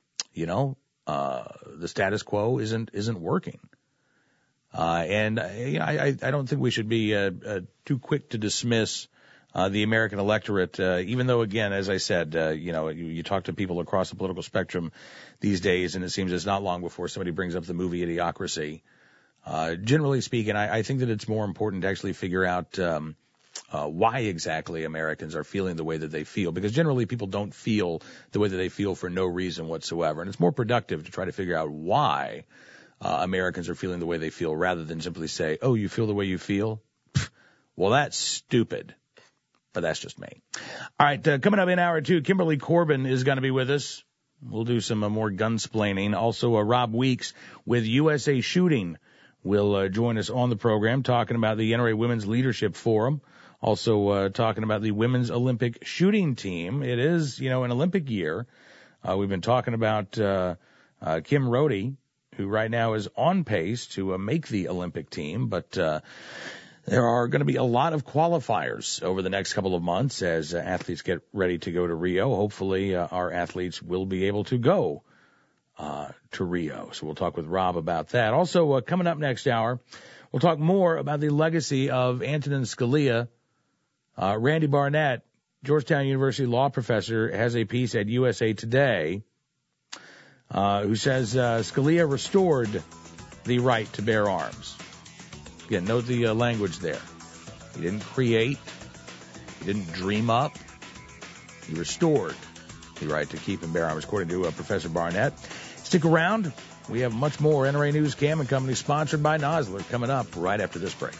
status quo isn't working. And I don't think we should be too quick to dismiss the American electorate, even though, again, as I said, you talk to people across the political spectrum these days, and it seems it's not long before somebody brings up the movie Idiocracy. Generally speaking, I think that it's more important to actually figure out why exactly Americans are feeling the way that they feel, because generally people don't feel the way that they feel for no reason whatsoever. And it's more productive to try to figure out why Americans are feeling the way they feel rather than simply say, oh, you feel the way you feel? Pfft, well, that's stupid. But that's just me. All right, coming up in hour 2, Kimberly Corbin is going to be with us. We'll do some more gunsplaining. Also, Rob Weeks with USA Shooting will join us on the program, talking about the NRA Women's Leadership Forum. Also, talking about the Women's Olympic Shooting Team. It is, an Olympic year. We've been talking about Kim Rhode, who right now is on pace to make the Olympic team, but there are going to be a lot of qualifiers over the next couple of months as athletes get ready to go to Rio. Hopefully, our athletes will be able to go to Rio. So we'll talk with Rob about that. Also, coming up next hour, we'll talk more about the legacy of Antonin Scalia. Randy Barnett, Georgetown University law professor, has a piece at USA Today who says Scalia restored the right to bear arms. Again, note the language there. He didn't create. He didn't dream up. He restored the right to keep and bear arms, according to Professor Barnett. Stick around. We have much more NRA News Cam and Company, sponsored by Nosler, coming up right after this break.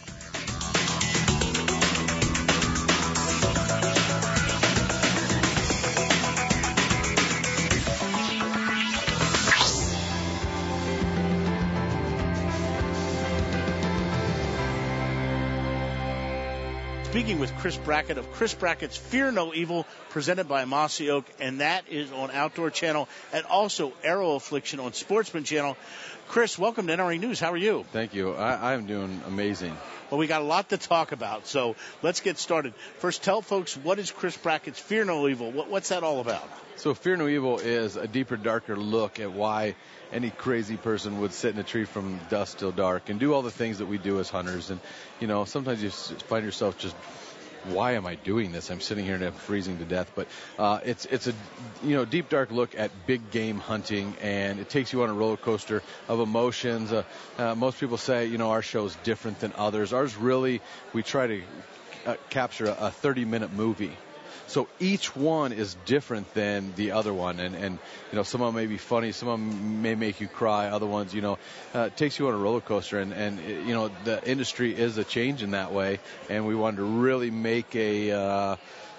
Speaking with Chris Brackett of Chris Brackett's Fear No Evil, presented by Mossy Oak, and that is on Outdoor Channel, and also Arrow Affliction on Sportsman Channel. Chris, welcome to NRA News. How are you? Thank you. I'm doing amazing. Well, we got a lot to talk about, so let's get started. First, tell folks, what is Chris Brackett's Fear No Evil? What's that all about? So Fear No Evil is a deeper, darker look at why any crazy person would sit in a tree from dusk till dark and do all the things that we do as hunters. And, sometimes you find yourself just, why am I doing this? I'm sitting here and I'm freezing to death. But it's a deep, dark look at big game hunting, and it takes you on a roller coaster of emotions. Most people say, our show is different than others. Ours really, we try to capture a 30-minute movie. So each one is different than the other one, and some of them may be funny, some of them may make you cry, other ones, it takes you on a roller coaster, and the industry is a change in that way, and we wanted to really make a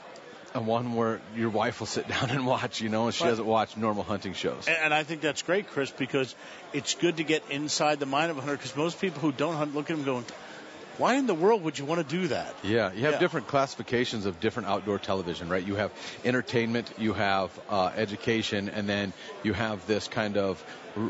one where your wife will sit down and watch, and she doesn't watch normal hunting shows. And I think that's great, Chris, because it's good to get inside the mind of a hunter, because most people who don't hunt look at him going, why in the world would you want to do that? Yeah, you have different classifications of different outdoor television, right? You have entertainment, you have education, and then you have this kind of,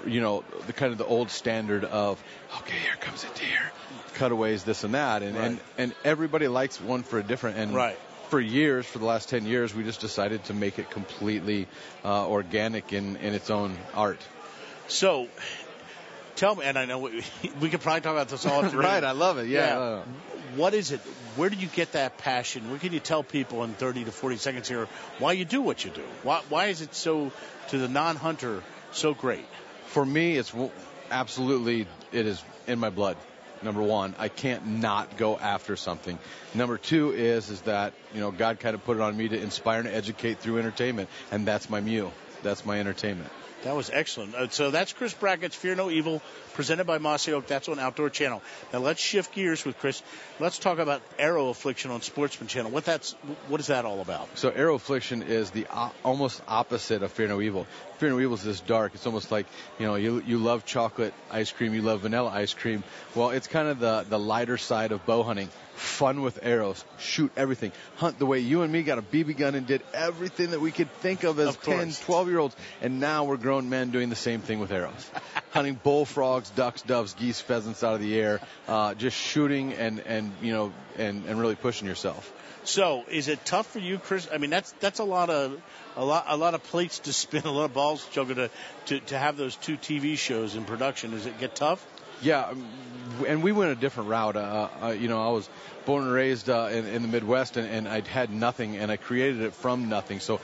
the old standard of, okay, here comes a deer, cutaways, this and that, and everybody likes one for a different. And right. For years, for the last 10 years, we just decided to make it completely organic in its own art. So, tell me, and I know we could probably talk about this all afternoon. Right, I love it, yeah. What is it? Where did you get that passion? What can you tell people in 30 to 40 seconds here why you do what you do? Why is it so, to the non-hunter, so great? For me, it's absolutely, it is in my blood. Number one, I can't not go after something. Number two is that, God kind of put it on me to inspire and educate through entertainment, and that's my mule. That's my entertainment. That was excellent. So that's Chris Brackett's Fear No Evil, presented by Mossy Oak. That's on Outdoor Channel. Now let's shift gears with Chris. Let's talk about Arrow Affliction on Sportsman Channel. What is that all about? So Arrow Affliction is the almost opposite of Fear No Evil. Fear No Evil is this dark. It's almost like, you love chocolate ice cream, you love vanilla ice cream. Well, it's kind of the lighter side of bow hunting. Fun with arrows, shoot everything, hunt the way you and me got a BB gun and did everything that we could think of as 10, 12-year-olds, and now we're grown men doing the same thing with arrows. Hunting bullfrogs, ducks, doves, geese, pheasants out of the air, just shooting and really pushing yourself. So, is it tough for you, Chris? I mean, that's a lot of plates to spin, a lot of balls to juggle to have those two TV shows in production. Does it get tough? Yeah, and we went a different route. I was born and raised in the Midwest, and I'd had nothing, and I created it from nothing. So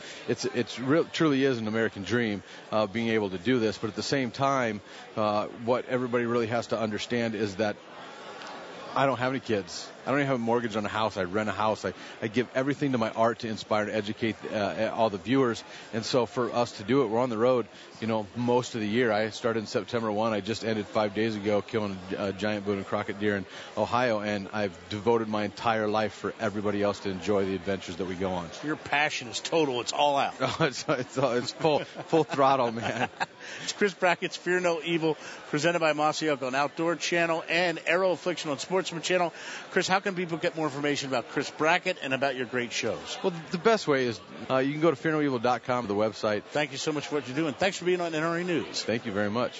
truly is an American dream, being able to do this. But at the same time, what everybody really has to understand is that I don't have any kids. I don't even have a mortgage on a house. I rent a house. I give everything to my art to inspire and educate all the viewers. And so for us to do it, we're on the road, most of the year. I started in September 1. I just ended 5 days ago killing a giant Boone and Crockett deer in Ohio, and I've devoted my entire life for everybody else to enjoy the adventures that we go on. Your passion is total. It's all out. Oh, it's full throttle, man. It's Chris Brackett's Fear No Evil, presented by Mossy Oak on Outdoor Channel and Arrow Affliction on Sportsman Channel. Chris, how can people get more information about Chris Brackett and about your great shows? Well, the best way is you can go to fearnoevil.com, the website. Thank you so much for what you're doing. Thanks for being on NRA News. Thank you very much.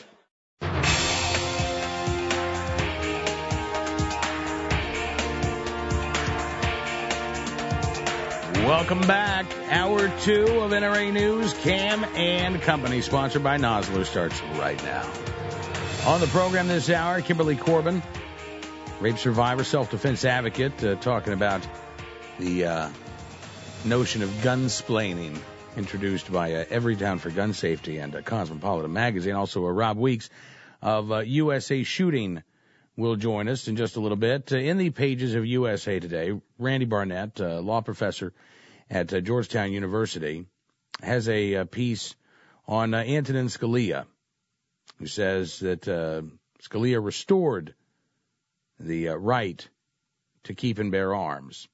Welcome back. Hour 2 of NRA News, Cam and Company, sponsored by Nosler, starts right now. On the program this hour, Kimberly Corbin, rape survivor, self-defense advocate, talking about the notion of gunsplaining introduced by Everytown for Gun Safety and Cosmopolitan Magazine. Also, Rob Weeks of USA Shooting will join us in just a little bit. In the pages of USA Today, Randy Barnett, law professor at Georgetown University, has a piece on Antonin Scalia, who says that Scalia restored the right to keep and bear arms.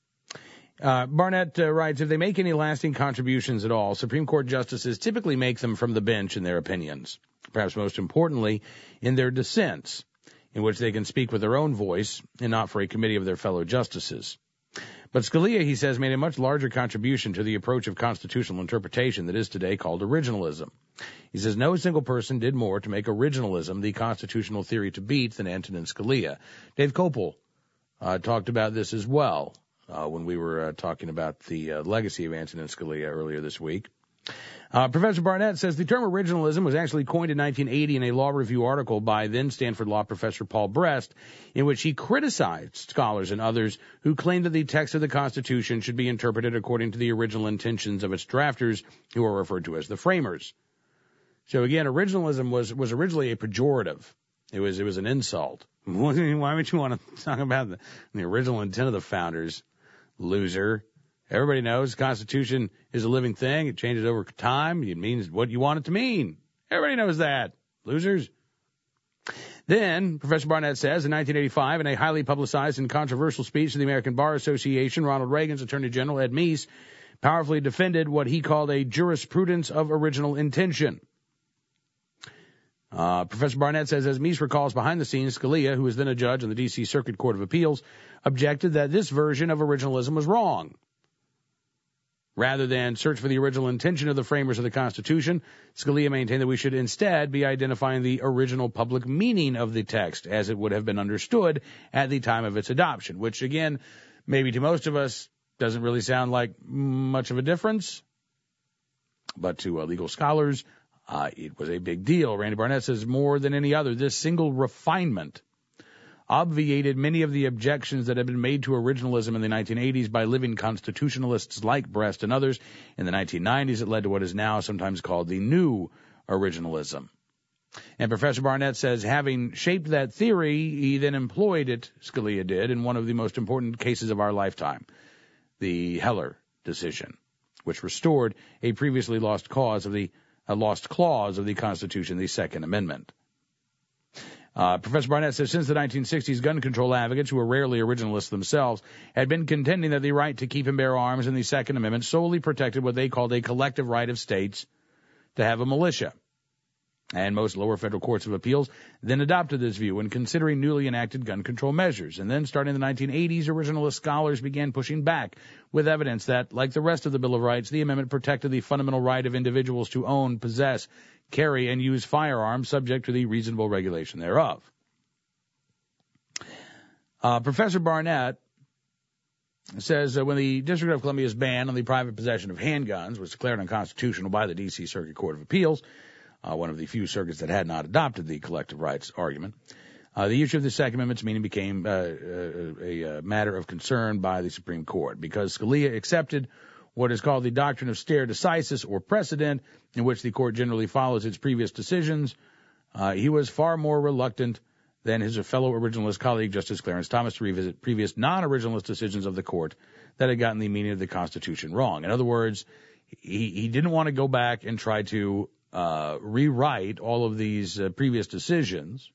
Barnett writes, if they make any lasting contributions at all, Supreme Court justices typically make them from the bench in their opinions, perhaps most importantly in their dissents, in which they can speak with their own voice and not for a committee of their fellow justices. But Scalia, he says, made a much larger contribution to the approach of constitutional interpretation that is today called originalism. He says no single person did more to make originalism the constitutional theory to beat than Antonin Scalia. Dave Kopel talked about this as well when we were talking about the legacy of Antonin Scalia earlier this week. Professor Barnett says the term originalism was actually coined in 1980 in a law review article by then Stanford law professor Paul Brest, in which he criticized scholars and others who claimed that the text of the Constitution should be interpreted according to the original intentions of its drafters, who are referred to as the framers. So again, originalism was originally a pejorative. It was an insult. Why would you want to talk about the original intent of the founders, loser? Everybody knows the Constitution is a living thing. It changes over time. It means what you want it to mean. Everybody knows that. Losers. Then, Professor Barnett says, in 1985, in a highly publicized and controversial speech to the American Bar Association, Ronald Reagan's Attorney General, Ed Meese, powerfully defended what he called a jurisprudence of original intention. Professor Barnett says, as Meese recalls behind the scenes, Scalia, who was then a judge on the D.C. Circuit Court of Appeals, objected that this version of originalism was wrong. Rather than search for the original intention of the framers of the Constitution, Scalia maintained that we should instead be identifying the original public meaning of the text as it would have been understood at the time of its adoption, which, again, maybe to most of us doesn't really sound like much of a difference. But to legal scholars, it was a big deal. Randy Barnett says more than any other, this single refinement obviated many of the objections that had been made to originalism in the 1980s by living constitutionalists like Brest and others. In the 1990s, it led to what is now sometimes called the new originalism. And Professor Barnett says, having shaped that theory, he then employed it, Scalia did, in one of the most important cases of our lifetime, the Heller decision, which restored a previously lost clause of the Constitution, the Second Amendment. Professor Barnett says since the 1960s, gun control advocates, who were rarely originalists themselves, had been contending that the right to keep and bear arms in the Second Amendment solely protected what they called a collective right of states to have a militia. And most lower federal courts of appeals then adopted this view when considering newly enacted gun control measures. And then, starting in the 1980s, originalist scholars began pushing back with evidence that, like the rest of the Bill of Rights, the amendment protected the fundamental right of individuals to own, possess, carry, and use firearms subject to the reasonable regulation thereof. Professor Barnett says when the District of Columbia's ban on the private possession of handguns was declared unconstitutional by the D.C. Circuit Court of Appeals, one of the few circuits that had not adopted the collective rights argument, the issue of the Second Amendment's meaning became a matter of concern by the Supreme Court because Scalia accepted what is called the doctrine of stare decisis, or precedent, in which the court generally follows its previous decisions. He was far more reluctant than his fellow originalist colleague, Justice Clarence Thomas, to revisit previous non-originalist decisions of the court that had gotten the meaning of the Constitution wrong. In other words, he didn't want to go back and try to rewrite all of these previous decisions.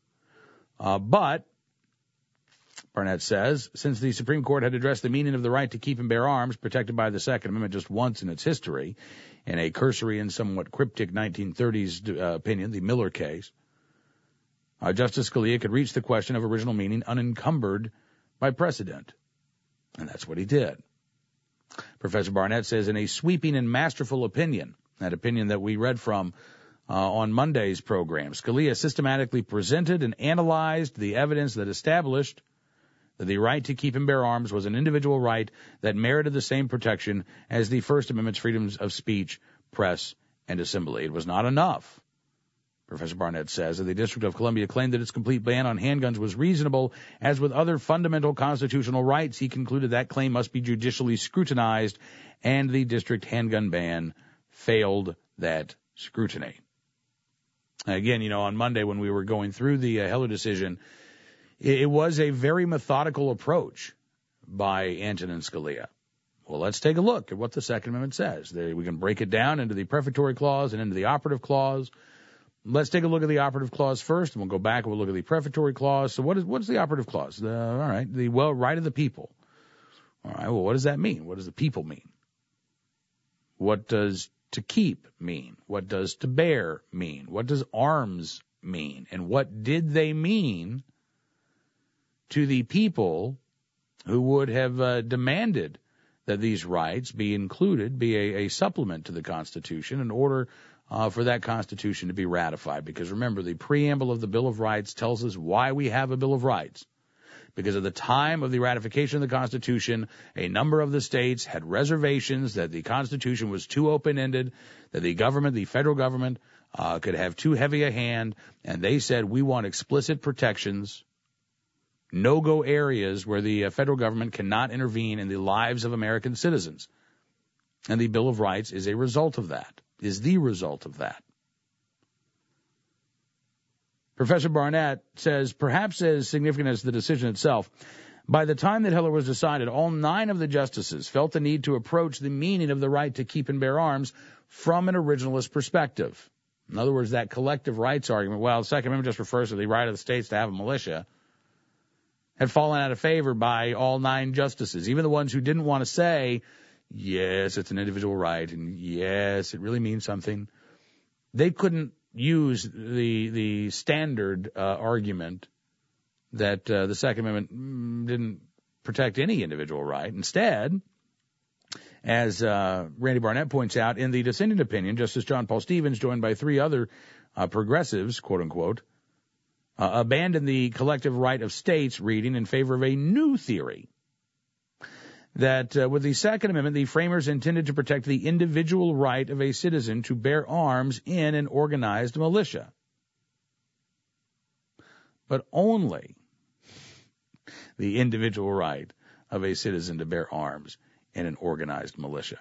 But Barnett says, since the Supreme Court had addressed the meaning of the right to keep and bear arms protected by the Second Amendment just once in its history, in a cursory and somewhat cryptic 1930s opinion, the Miller case, Justice Scalia could reach the question of original meaning unencumbered by precedent. And that's what he did. Professor Barnett says, in a sweeping and masterful opinion, that opinion that we read from on Monday's program, Scalia systematically presented and analyzed the evidence that established that the right to keep and bear arms was an individual right that merited the same protection as the First Amendment's freedoms of speech, press, and assembly. It was not enough, Professor Barnett says, that the District of Columbia claimed that its complete ban on handguns was reasonable. As with other fundamental constitutional rights, he concluded that claim must be judicially scrutinized, and the district handgun ban failed that scrutiny. Again, on Monday when we were going through the Heller decision, it was a very methodical approach by Antonin Scalia. Well, let's take a look at what the Second Amendment says. We can break it down into the prefatory clause and into the operative clause. Let's take a look at the operative clause first, and we'll go back and we'll look at the prefatory clause. So what's the operative clause? The right of the people. All right, well, what does that mean? What does the people mean? What does to keep mean? What does to bear mean? What does arms mean? And what did they mean to the people who would have demanded that these rights be included, be a supplement to the Constitution in order for that Constitution to be ratified? Because remember, the preamble of the Bill of Rights tells us why we have a Bill of Rights. Because at the time of the ratification of the Constitution, a number of the states had reservations that the Constitution was too open-ended, that the federal government, could have too heavy a hand, and they said, we want explicit protections, no-go areas where the federal government cannot intervene in the lives of American citizens. And the Bill of Rights is the result of that. Professor Barnett says, perhaps as significant as the decision itself, by the time that Heller was decided, all 9 of the justices felt the need to approach the meaning of the right to keep and bear arms from an originalist perspective. In other words, that collective rights argument, well, the Second Amendment just refers to the right of the states to have a militia, had fallen out of favor by all 9 justices, even the ones who didn't want to say, yes, it's an individual right, and yes, it really means something. They couldn't use the standard argument that the Second Amendment didn't protect any individual right. Instead, as Randy Barnett points out, in the dissenting opinion, Justice John Paul Stevens, joined by 3 other progressives, quote-unquote, abandoned the collective right of states reading in favor of a new theory that with the Second Amendment, the framers intended to protect the individual right of a citizen to bear arms in an organized militia. But only the individual right of a citizen to bear arms in an organized militia.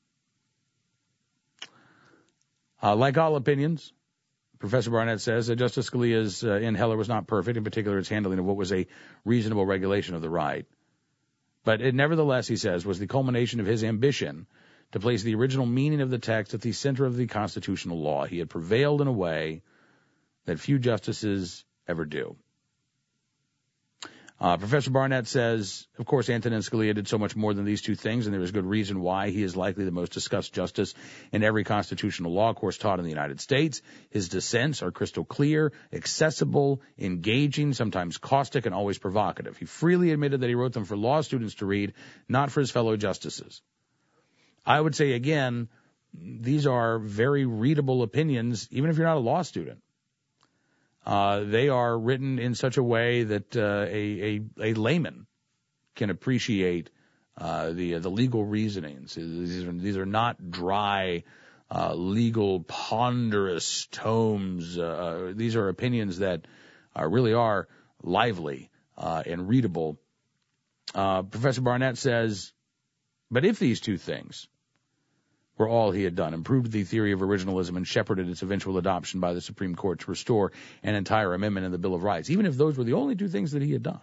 Like all opinions, Professor Barnett says that Justice Scalia's in Heller was not perfect, in particular its handling of what was a reasonable regulation of the right. But it nevertheless, he says, was the culmination of his ambition to place the original meaning of the text at the center of the constitutional law. He had prevailed in a way that few justices ever do. Professor Barnett says, of course, Antonin Scalia did so much more than these 2 things, and there is good reason why he is likely the most discussed justice in every constitutional law course taught in the United States. His dissents are crystal clear, accessible, engaging, sometimes caustic, and always provocative. He freely admitted that he wrote them for law students to read, not for his fellow justices. I would say, again, these are very readable opinions, even if you're not a law student. They are written in such a way that a layman can appreciate the legal reasonings. These are not dry, legal, ponderous tomes. These are opinions that really are lively and readable. Professor Barnett says, but if these 2 things, were all he had done, improved the theory of originalism and shepherded its eventual adoption by the Supreme Court to restore an entire amendment in the Bill of Rights, even if those were the only two things that he had done.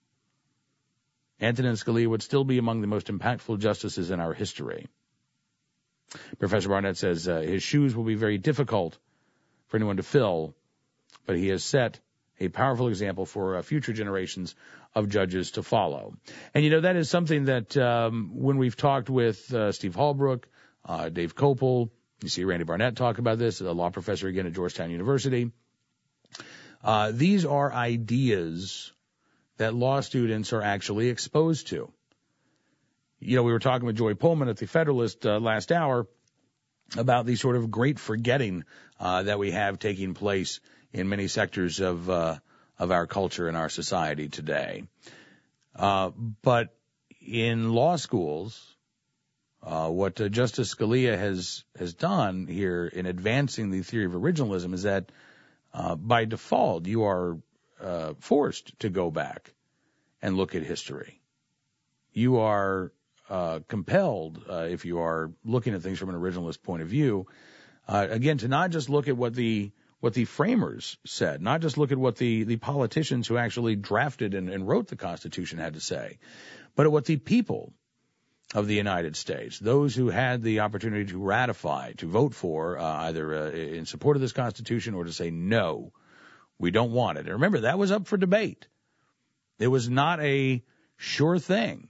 Antonin Scalia would still be among the most impactful justices in our history. Professor Barnett says his shoes will be very difficult for anyone to fill, but he has set a powerful example for future generations of judges to follow. And, that is something that when we've talked with Steve Hallbrook, Dave Kopel, you see Randy Barnett talk about this, a law professor again at Georgetown University. These are ideas that law students are actually exposed to. We were talking with Joy Pullman at the Federalist last hour about the sort of great forgetting that we have taking place in many sectors of our culture and our society today. But in law schools, what Justice Scalia has done here in advancing the theory of originalism is that by default you are forced to go back and look at history. You are compelled, if you are looking at things from an originalist point of view, again, to not just look at what the framers said, not just look at what the politicians who actually drafted and wrote the Constitution had to say, but at what the people of the United States, those who had the opportunity to ratify, to vote for, either in support of this Constitution or to say, no, we don't want it. And remember, that was up for debate. It was not a sure thing.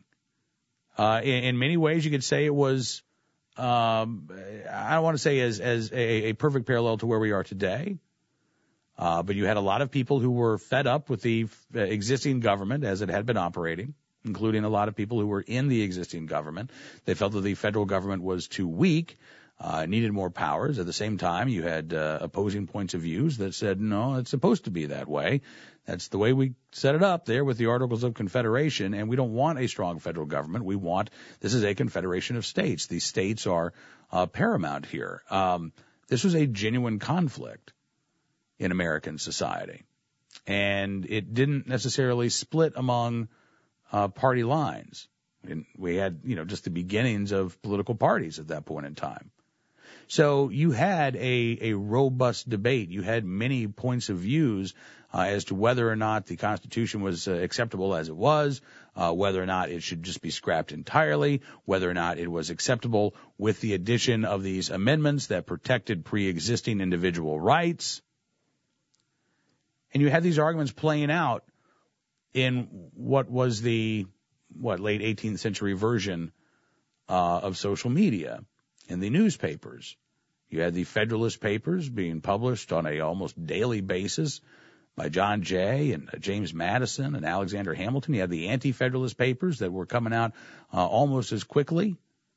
In many ways, you could say it was, I don't want to say as a perfect parallel to where we are today, but you had a lot of people who were fed up with the existing government as it had been operating, including a lot of people who were in the existing government. They felt that the federal government was too weak, needed more powers. At the same time, you had opposing points of views that said, no, it's supposed to be that way. That's the way we set it up there with the Articles of Confederation, and we don't want a strong federal government. This is a confederation of states. The states are paramount here. This was a genuine conflict in American society, and it didn't necessarily split among party lines. And we had, just the beginnings of political parties at that point in time. So you had a robust debate. You had many points of views as to whether or not the Constitution was acceptable as it was, whether or not it should just be scrapped entirely, whether or not it was acceptable with the addition of these amendments that protected pre-existing individual rights. And you had these arguments playing out in what was the late 18th century version of social media in the newspapers. You had the Federalist Papers being published on a almost daily basis by John Jay and James Madison and Alexander Hamilton. You had the Anti-Federalist Papers that were coming out almost as quickly.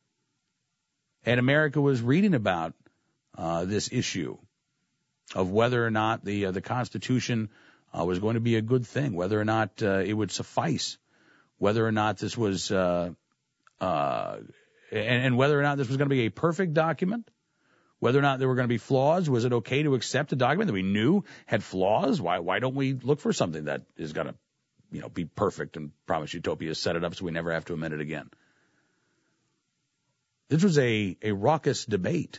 And America was reading about this issue of whether or not the Constitution was going to be a good thing, whether or not it would suffice, whether or not this was and whether or not this was going to be a perfect document, whether or not there were going to be flaws. Was it okay to accept a document that we knew had flaws? Why don't we look for something that is going to, be perfect and promise utopia, set it up so we never have to amend it again? This was a raucous debate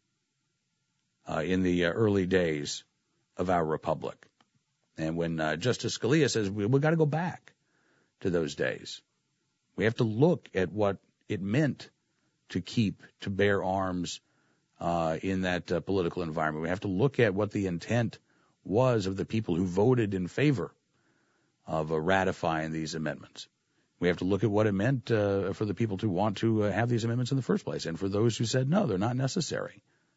in the early days of our republic. And when Justice Scalia says we've got to go back to those days, we have to look at what it meant to bear arms in that political environment. We have to look at what the intent was of the people who voted in favor of ratifying these amendments. We have to look at what it meant for the people to want to have these amendments in the first place, and for those who said, no, they're not necessary.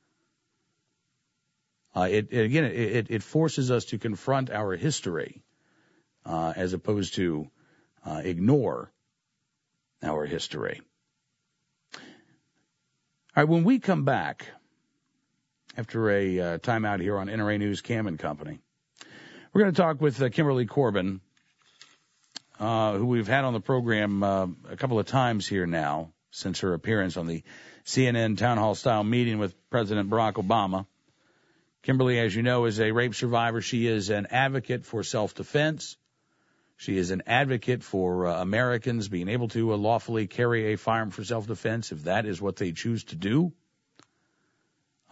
It forces us to confront our history as opposed to ignore our history. All right, when we come back after a time out here on NRA News Cam and Company, we're going to talk with Kimberly Corbin, who we've had on the program a couple of times here now since her appearance on the CNN town hall style meeting with President Barack Obama. Kimberly, as you know, is a rape survivor. She is an advocate for self-defense. She is an advocate for Americans being able to lawfully carry a firearm for self-defense if that is what they choose to do.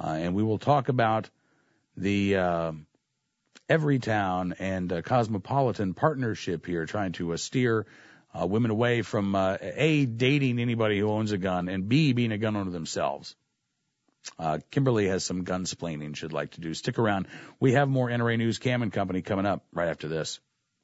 And we will talk about the Everytown and Cosmopolitan partnership here, trying to steer women away from, A, dating anybody who owns a gun, and B, being a gun owner themselves. Kimberly has some gunsplaining she'd like to do. Stick around. We have more NRA News Cam and Company coming up right after this.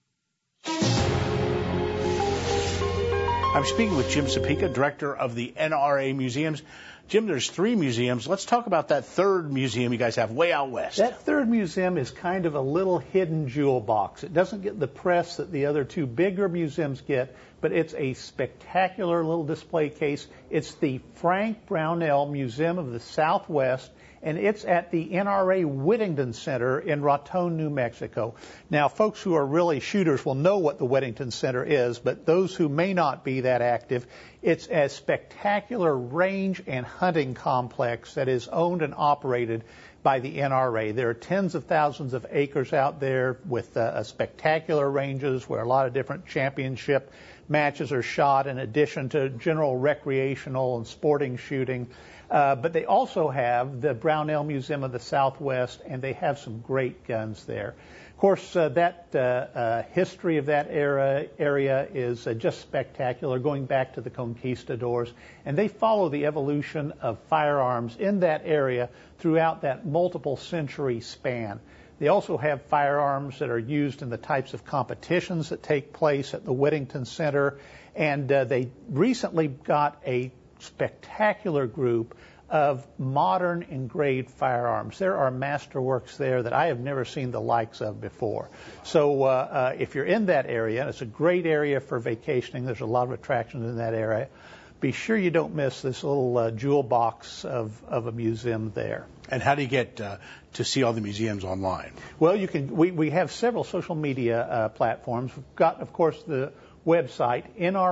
I'm speaking with Jim Sapika, director of the NRA Museums. Jim, there's 3 museums. Let's talk about that third museum you guys have way out west. That third museum is kind of a little hidden jewel box. It doesn't get the press that the other 2 bigger museums get, but it's a spectacular little display case. It's the Frank Brownell Museum of the Southwest, and it's at the NRA Whittington Center in Raton, New Mexico. Now, folks who are really shooters will know what the Whittington Center is, but those who may not be that active, it's a spectacular range and hunting complex that is owned and operated by the NRA. There are tens of thousands of acres out there with spectacular ranges where a lot of different championship matches are shot in addition to general recreational and sporting shooting. But they also have the Brownell Museum of the Southwest, and they have some great guns there. Of course, that history of that area is just spectacular, going back to the conquistadors, and they follow the evolution of firearms in that area throughout that multiple century span. They also have firearms that are used in the types of competitions that take place at the Whittington Center, and they recently got a spectacular group of modern engraved firearms. There are masterworks there that I have never seen the likes of before. So if you're in that area, and it's a great area for vacationing, there's a lot of attractions in that area, be sure you don't miss this little jewel box of a museum there. And how do you get to see all the museums online? Well, you can. We have several social media platforms. We've got, of course, the website,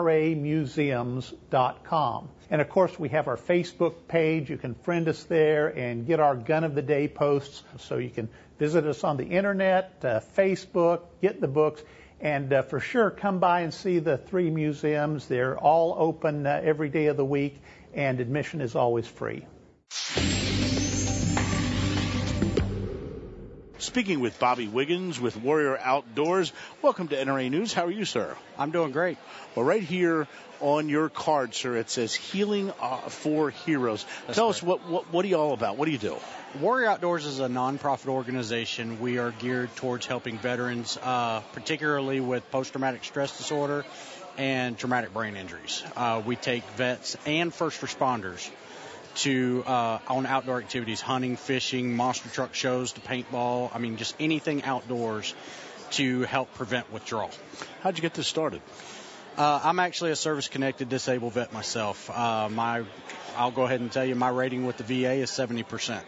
nramuseums.com. And, of course, we have our Facebook page. You can friend us there and get our Gun of the Day posts. So you can visit us on the Internet, Facebook, get the books, and for sure come by and see the 3 museums. They're all open every day of the week, and admission is always free. Speaking with Bobby Wiggins with Warrior Outdoors. Welcome to NRA News. How are you, sir? I'm doing great. Well, right here on your card, sir, it says Healing for Heroes. Tell us, what are you all about? What do you do? Warrior Outdoors is a nonprofit organization. We are geared towards helping veterans, particularly with post-traumatic stress disorder and traumatic brain injuries. We take vets and first responders to on outdoor activities, hunting, fishing, monster truck shows, to paintball. I mean, just anything outdoors to help prevent withdrawal. How'd you get this started? I'm actually a service-connected disabled vet myself. I'll go ahead and tell you my rating with the VA is 70%.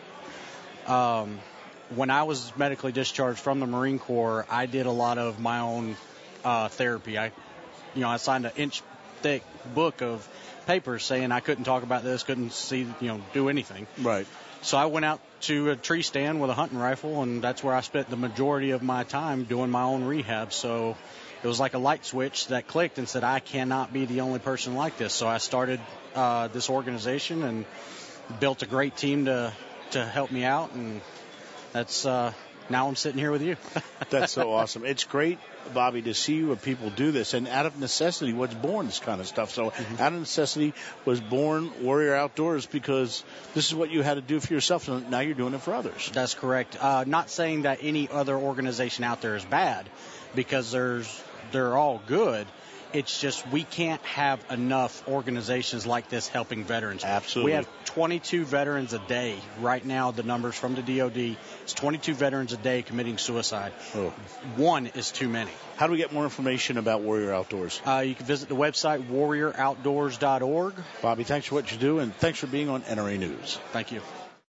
When I was medically discharged from the Marine Corps, I did a lot of my own therapy. I signed an inch-thick book of papers saying I couldn't talk about this, couldn't see, do anything. Right. So I went out to a tree stand with a hunting rifle, and that's where I spent the majority of my time doing my own rehab. So it was like a light switch that clicked and said, I cannot be the only person like this. So I started this organization and built a great team to help me out, and that's now I'm sitting here with you. That's so awesome. It's great, Bobby, to see when people do this. And out of necessity was born this kind of stuff. So out of necessity was born Warrior Outdoors, because this is what you had to do for yourself, and now you're doing it for others. That's correct. Not saying that any other organization out there is bad, because they're all good. It's just we can't have enough organizations like this helping veterans. Absolutely. We have 22 veterans a day. Right now, the numbers from the DOD, it's 22 veterans a day committing suicide. Oh. One is too many. How do we get more information about Warrior Outdoors? You can visit the website, warrioroutdoors.org. Bobby, thanks for what you do, and thanks for being on NRA News. Thank you.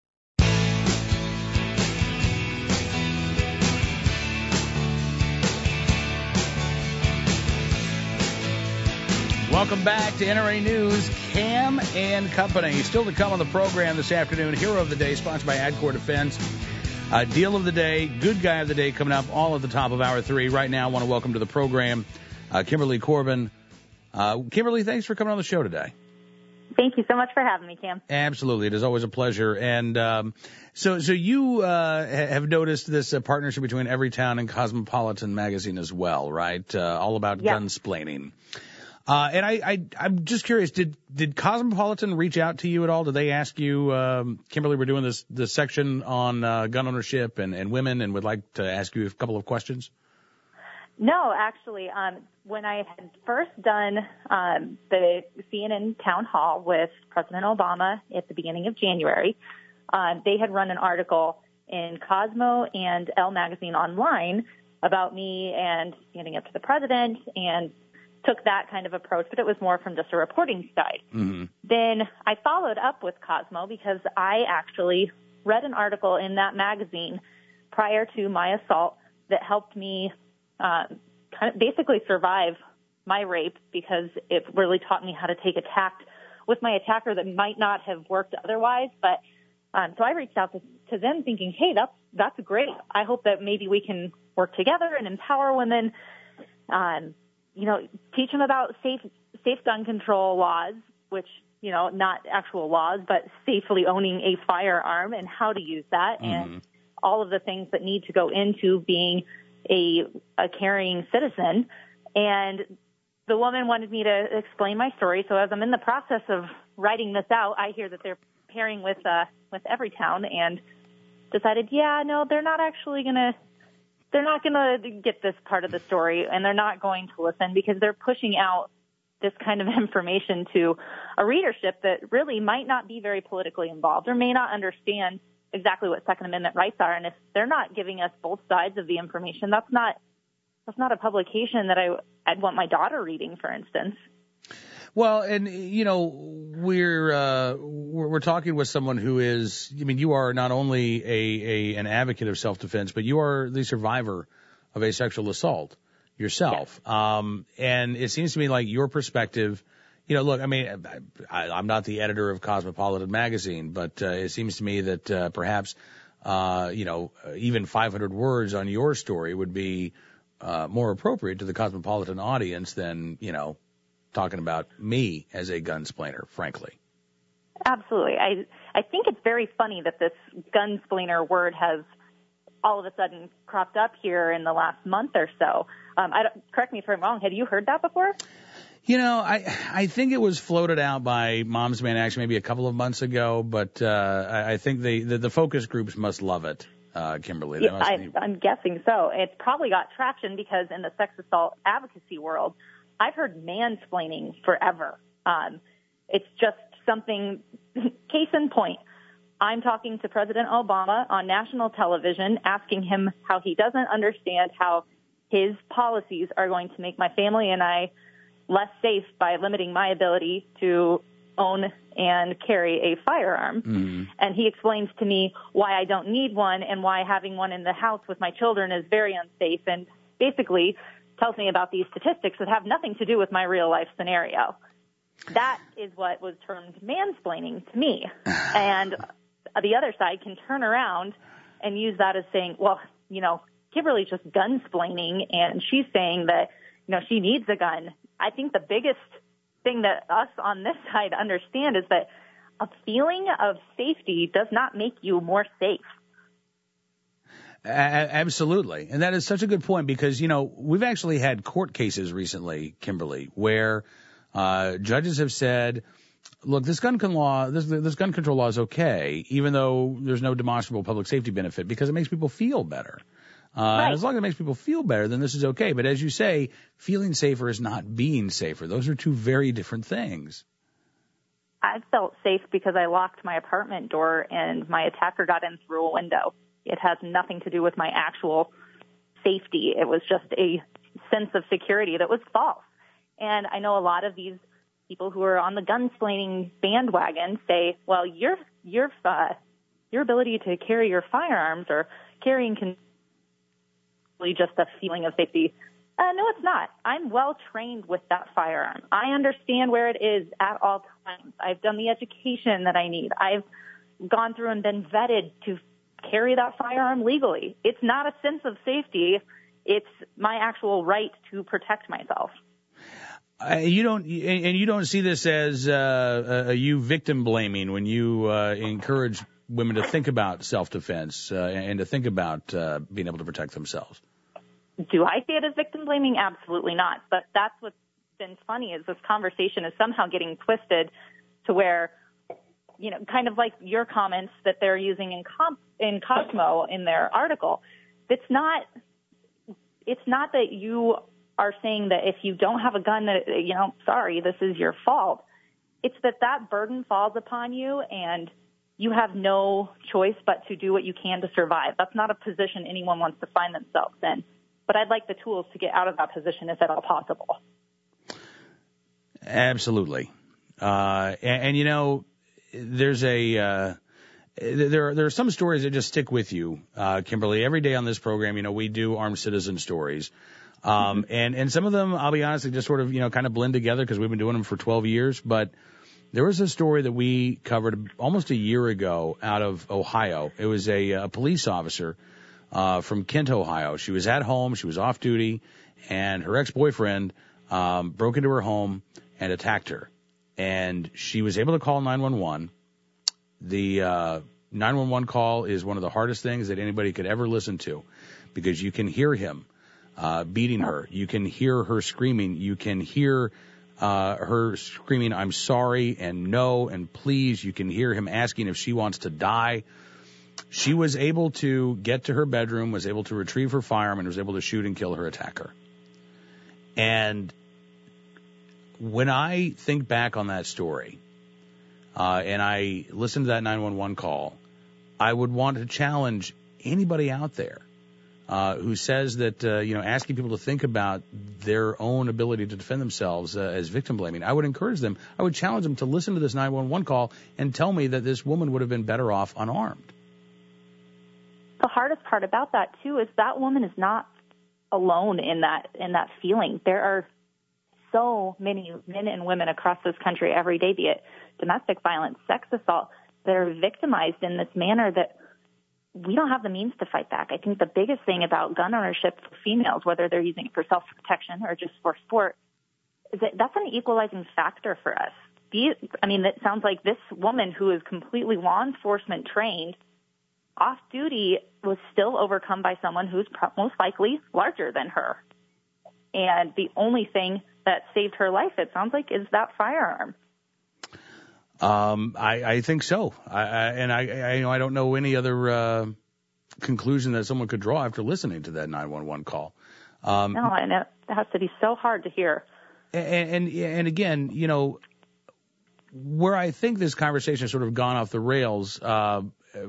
Welcome back to NRA News, Cam and Company. Still to come on the program this afternoon, Hero of the Day, sponsored by AdCore Defense. Deal of the Day, Good Guy of the Day coming up all at the top of Hour 3. Right now, I want to welcome to the program Kimberly Corbin. Kimberly, thanks for coming on the show today. Thank you so much for having me, Cam. Absolutely. It is always a pleasure. And so you have noticed this partnership between Everytown and Cosmopolitan magazine as well, right? All about gunsplaining. And I'm just curious, did Cosmopolitan reach out to you at all? Did they ask you, Kimberly, we're doing this section on gun ownership and women, and would like to ask you a couple of questions? No, actually, when I had first done the CNN town hall with President Obama at the beginning of January, they had run an article in Cosmo and Elle Magazine online about me and standing up to the president, and took that kind of approach, but it was more from just a reporting side. Mm-hmm. Then I followed up with Cosmo because I actually read an article in that magazine prior to my assault that helped me kind of basically survive my rape, because it really taught me how to take a tact with my attacker that might not have worked otherwise. But so I reached out to them thinking, hey, that's great. I hope that maybe we can work together and empower women, teach them about safe gun control laws, which, not actual laws, but safely owning a firearm and how to use that, and all of the things that need to go into being a caring citizen. And the woman wanted me to explain my story. So as I'm in the process of writing this out, I hear that they're pairing with Everytown, and decided, they're not going to get this part of the story, and they're not going to listen because they're pushing out this kind of information to a readership that really might not be very politically involved or may not understand exactly what Second Amendment rights are. And if they're not giving us both sides of the information, that's not a publication that I'd want my daughter reading, for instance. Well, and we're talking with someone who is, you are not only an advocate of self-defense, but you are the survivor of a sexual assault yourself. Yes. And it seems to me like your perspective, look, I'm not the editor of Cosmopolitan magazine, but it seems to me that perhaps even 500 words on your story would be more appropriate to the Cosmopolitan audience than, talking about me as a gunsplainer, frankly. Absolutely. I think it's very funny that this gunsplainer word has all of a sudden cropped up here in the last month or so. Correct me if I'm wrong. Had you heard that before? I think it was floated out by Mom's Man Action maybe a couple of months ago, but I think the focus groups must love it, Kimberly. I'm guessing so. It's probably got traction because in the sex assault advocacy world, I've heard mansplaining forever. It's just something, case in point, I'm talking to President Obama on national television, asking him how he doesn't understand how his policies are going to make my family and I less safe by limiting my ability to own and carry a firearm. Mm-hmm. And he explains to me why I don't need one and why having one in the house with my children is very unsafe, and basically tells me about these statistics that have nothing to do with my real life scenario. That is what was termed mansplaining to me. And the other side can turn around and use that as saying, well, Kimberly's just gunsplaining, and she's saying that, she needs a gun. I think the biggest thing that us on this side understand is that a feeling of safety does not make you more safe. Absolutely. And that is such a good point because, we've actually had court cases recently, Kimberly, where judges have said, look, this gun control law is okay, even though there's no demonstrable public safety benefit because it makes people feel better. Right. And as long as it makes people feel better, then this is okay. But as you say, feeling safer is not being safer. Those are two very different things. I felt safe because I locked my apartment door and my attacker got in through a window. It has nothing to do with my actual safety. It was just a sense of security that was false. And I know a lot of these people who are on the gunsplaining bandwagon say, well, your ability to carry your firearms or carrying just a feeling of safety. No, it's not. I'm well trained with that firearm. I understand where it is at all times. I've done the education that I need. I've gone through and been vetted to carry that firearm legally. It's not a sense of safety. It's my actual right to protect myself. You don't see this as you victim blaming when you encourage women to think about self-defense and to think about being able to protect themselves. Do I see it as victim blaming? Absolutely not. But that's what's been funny is this conversation is somehow getting twisted to where, kind of like your comments that they're using in Cosmo in their article. It's not that you are saying that if you don't have a gun, that, sorry, this is your fault. It's that burden falls upon you and you have no choice but to do what you can to survive. That's not a position anyone wants to find themselves in. But I'd like the tools to get out of that position if at all possible. Absolutely. There's there are some stories that just stick with you, Kimberly. Every day on this program, we do armed citizen stories. And some of them, I'll be honest, they just sort of, kind of blend together because we've been doing them for 12 years. But there was a story that we covered almost a year ago out of Ohio. It was a police officer from Kent, Ohio. She was at home. She was off duty, and her ex-boyfriend broke into her home and attacked her. And she was able to call 911. The 911 call is one of the hardest things that anybody could ever listen to because you can hear him beating her. You can hear her screaming. You can hear her screaming, "I'm sorry," and "no," and "please." You can hear him asking if she wants to die. She was able to get to her bedroom, was able to retrieve her firearm, and was able to shoot and kill her attacker. And when I think back on that story, and I listen to that 911 call, I would want to challenge anybody out there who says that, asking people to think about their own ability to defend themselves as victim blaming. I would encourage them, I would challenge them to listen to this 911 call and tell me that this woman would have been better off unarmed. The hardest part about that, too, is that woman is not alone in that feeling. There are so many men and women across this country every day, be it domestic violence, sex assault, that are victimized in this manner that we don't have the means to fight back. I think the biggest thing about gun ownership for females, whether they're using it for self-protection or just for sport, is that that's an equalizing factor for us. It sounds like this woman who is completely law enforcement trained, off duty, was still overcome by someone who's most likely larger than her. And the only thing that saved her life, it sounds like, is that firearm. I think so. I don't know any other conclusion that someone could draw after listening to that 911 call. No, and it has to be so hard to hear. And again, where I think this conversation has sort of gone off the rails, on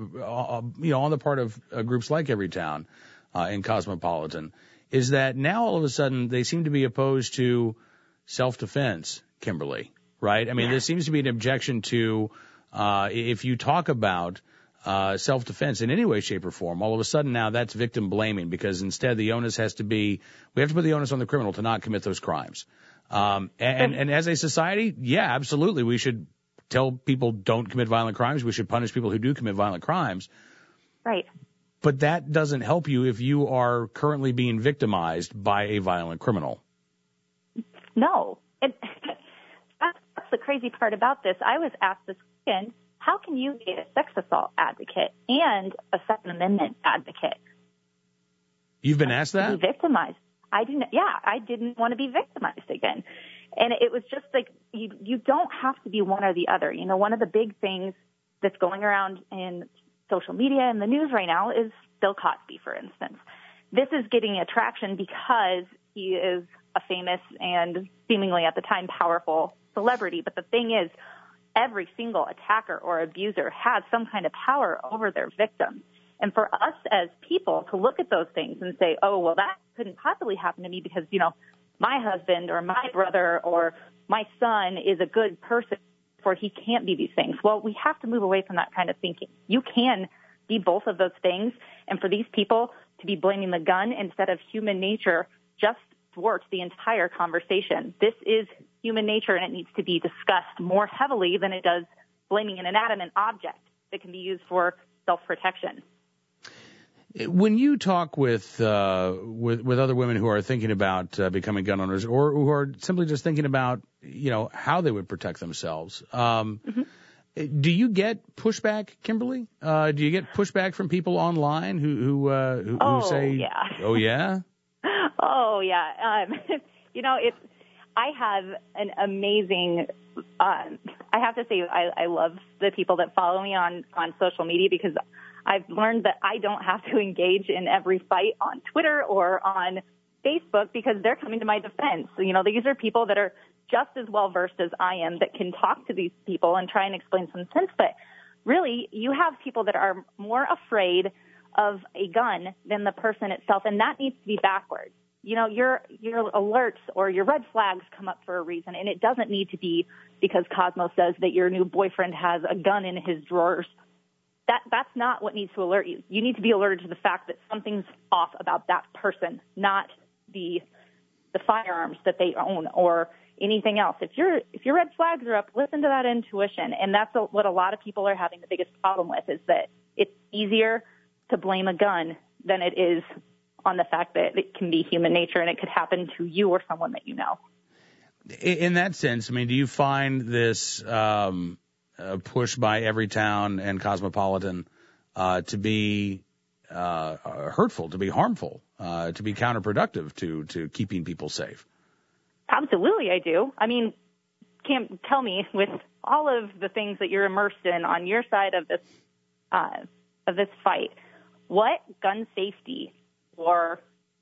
the part of groups like Everytown in Cosmopolitan, is that now all of a sudden they seem to be opposed to self-defense, Kimberly. Right? There seems to be an objection to if you talk about self-defense in any way, shape, or form, all of a sudden now that's victim blaming because instead the onus has to be, we have to put the onus on the criminal to not commit those crimes. And as a society, yeah, absolutely, we should tell people don't commit violent crimes. We should punish people who do commit violent crimes. Right. But that doesn't help you if you are currently being victimized by a violent criminal. No. That's the crazy part about this. I was asked this weekend, how can you be a sex assault advocate and a Second Amendment advocate? You've been asked that? To be victimized. I didn't want to be victimized again. And it was just like, you don't have to be one or the other. One of the big things that's going around in social media and the news right now is Bill Cosby, for instance. This is getting attraction because he is a famous and seemingly at the time powerful celebrity. But the thing is, every single attacker or abuser has some kind of power over their victims. And for us as people to look at those things and say, oh, well, that couldn't possibly happen to me because, my husband or my brother or my son is a good person, for he can't be these things. Well, we have to move away from that kind of thinking. You can be both of those things. And for these people to be blaming the gun instead of human nature just thwarts the entire conversation. This is human nature, and it needs to be discussed more heavily than it does blaming an inanimate object that can be used for self-protection. When you talk with other women who are thinking about becoming gun owners, or who are simply just thinking about, how they would protect themselves, do you get pushback, Kimberly? Do you get pushback from people online who say, yeah. "Oh yeah"? Oh yeah. I have an amazing. I have to say, I love the people that follow me on social media, because I've learned that I don't have to engage in every fight on Twitter or on Facebook, because they're coming to my defense. These are people that are just as well versed as I am, that can talk to these people and try and explain some sense. But really, you have people that are more afraid of a gun than the person itself, and that needs to be backwards. Your alerts or your red flags come up for a reason, and it doesn't need to be because Cosmo says that your new boyfriend has a gun in his drawers. That's not what needs to alert you. You need to be alerted to the fact that something's off about that person, not the firearms that they own or anything else. If your red flags are up, listen to that intuition. And that's what a lot of people are having the biggest problem with, is that it's easier to blame a gun than it is on the fact that it can be human nature and it could happen to you or someone that you know. In that sense, do you find this push by Everytown and Cosmopolitan to be hurtful, to be harmful, to be counterproductive to keeping people safe? Absolutely, I do. Can't tell me, with all of the things that you're immersed in on your side of this fight, what gun safety or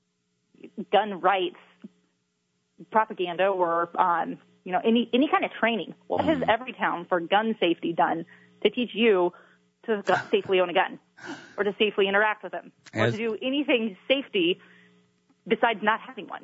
gun rights propaganda or any kind of training, what has Everytown for gun safety done to teach you to safely own a gun, or to safely interact with them, or to do anything safety besides not having one?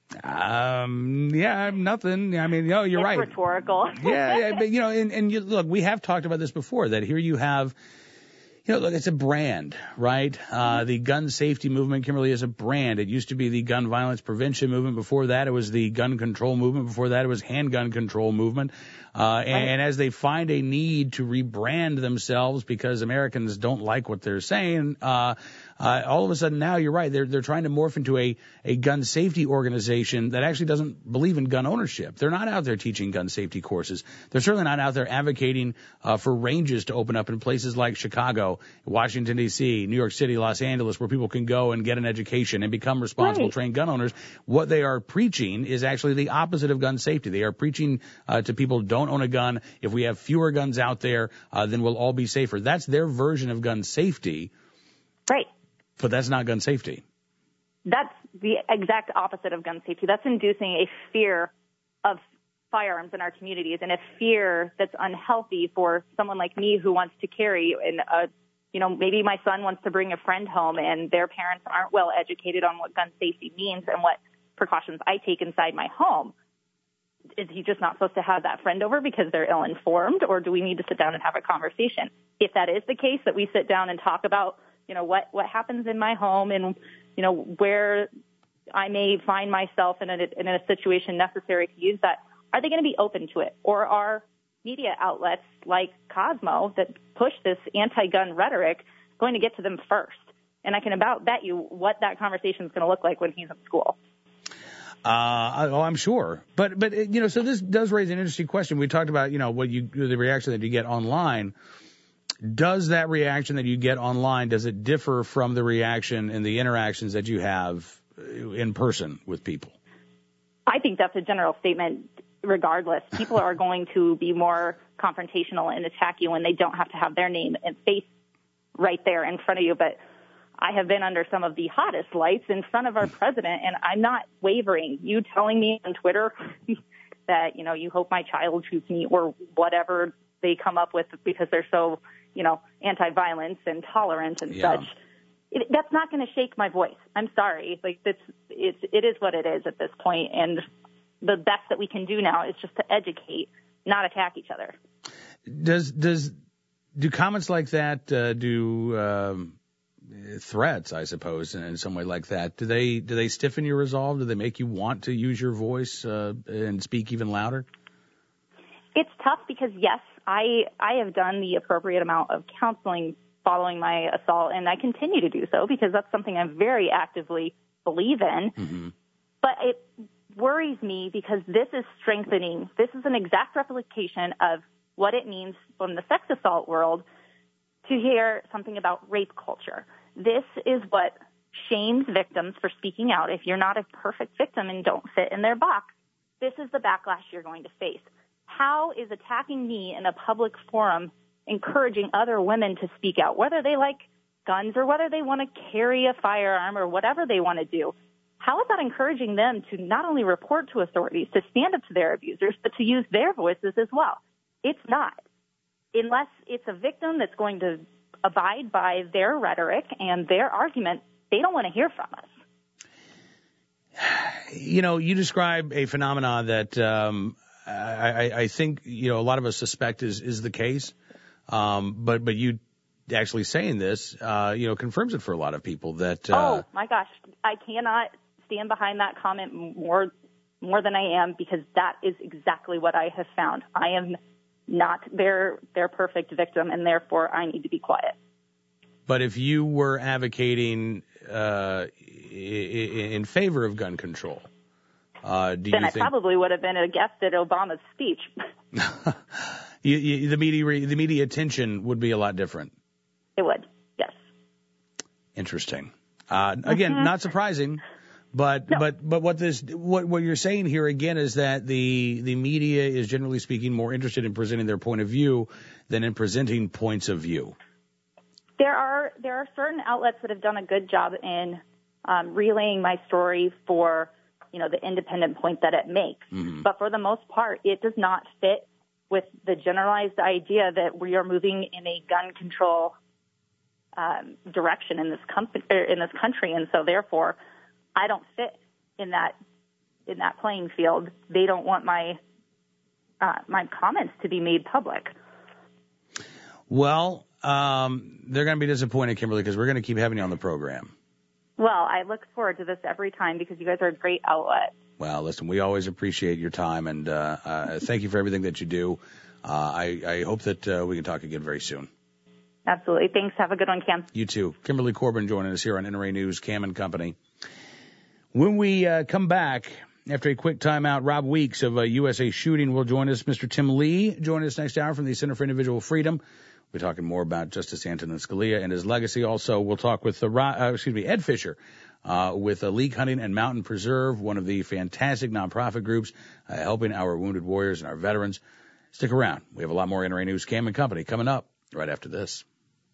Nothing. You're it's right. Rhetorical. Yeah, but look, we have talked about this before, that here you have, look, it's a brand, right? The gun safety movement, Kimberly, is a brand. It used to be the gun violence prevention movement. Before that, it was the gun control movement. Before that, it was handgun control movement. And as they find a need to rebrand themselves because Americans don't like what they're saying, all of a sudden now, you're right, they're trying to morph into a gun safety organization that actually doesn't believe in gun ownership. They're not out there teaching gun safety courses. They're certainly not out there advocating for ranges to open up in places like Chicago, Washington, D.C., New York City, Los Angeles, where people can go and get an education and become responsible, trained gun owners. What they are preaching is actually the opposite of gun safety. They are preaching to people, don't own a gun. If we have fewer guns out there, then we'll all be safer. That's their version of gun safety. Right. But that's not gun safety. That's the exact opposite of gun safety. That's inducing a fear of firearms in our communities, and a fear that's unhealthy for someone like me who wants to carry. And maybe my son wants to bring a friend home, and their parents aren't well educated on what gun safety means and what precautions I take inside my home. Is he just not supposed to have that friend over because they're ill-informed, or do we need to sit down and have a conversation? If that is the case, that we sit down and talk about what happens in my home, and where I may find myself in a situation necessary to use that. Are they going to be open to it, or are media outlets like Cosmo that push this anti-gun rhetoric going to get to them first? And I can about bet you what that conversation is going to look like when he's in school. I'm sure, but so this does raise an interesting question. We talked about the reaction that you get online. Does that reaction that you get online, does it differ from the reaction and the interactions that you have in person with people? I think that's a general statement. Regardless, people are going to be more confrontational and attack you when they don't have to have their name and face right there in front of you. But I have been under some of the hottest lights in front of our president, and I'm not wavering. You telling me on Twitter that, you hope my child shoots me, or whatever they come up with because they're so, anti-violence and tolerant and such. That's not going to shake my voice. I'm sorry. It is what it is at this point. And the best that we can do now is just to educate, not attack each other. Do comments like that, threats, I suppose, in some way like that, do they stiffen your resolve? Do they make you want to use your voice and speak even louder? It's tough because, yes, I have done the appropriate amount of counseling following my assault, and I continue to do so because that's something I very actively believe in. Mm-hmm. But it worries me because this is strengthening. This is an exact replication of what it means from the sex assault world to hear something about rape culture. This is what shames victims for speaking out. If you're not a perfect victim and don't fit in their box, this is the backlash you're going to face. How is attacking me in a public forum encouraging other women to speak out, whether they like guns or whether they want to carry a firearm or whatever they want to do? How is that encouraging them to not only report to authorities, to stand up to their abusers, but to use their voices as well? It's not. Unless it's a victim that's going to abide by their rhetoric and their argument, they don't want to hear from us. You know, you describe a phenomena that I think, you know, a lot of us suspect is the case. But you actually saying this, you know, confirms it for a lot of people that. Oh, my gosh. I cannot stand behind that comment more than I am, because that is exactly what I have found. I am not their perfect victim, and therefore I need to be quiet. But if you were advocating in favor of gun control, then I probably would have been a guest at Obama's speech. The media attention would be a lot different. It would, yes. Interesting. Again, not surprising, but No. but what you're saying here again is that the media is generally speaking more interested in presenting their point of view than in presenting points of view. There are certain outlets that have done a good job in relaying my story for, you know, the independent point that it makes. Mm-hmm. But for the most part, it does not fit with the generalized idea that we are moving in a gun control direction in this country, and so therefore, I don't fit in that playing field. They don't want my comments to be made public. Well, they're going to be disappointed, Kimberly, because we're going to keep having you on the program. Well, I look forward to this every time because you guys are a great outlet. Well, listen, we always appreciate your time, and thank you for everything that you do. I hope that we can talk again very soon. Absolutely. Thanks. Have a good one, Cam. You too. Kimberly Corbin joining us here on NRA News, Cam and Company. When we come back, after a quick timeout, Rob Weeks of USA Shooting will join us. Mr. Tim Lee join us next hour from the Center for Individual Freedom. We're talking more about Justice Antonin Scalia and his legacy. Also, we'll talk with Ed Fisher with League Hunting and Mountain Preserve, one of the fantastic nonprofit groups helping our wounded warriors and our veterans. Stick around. We have a lot more NRA News, Cam and Company coming up right after this.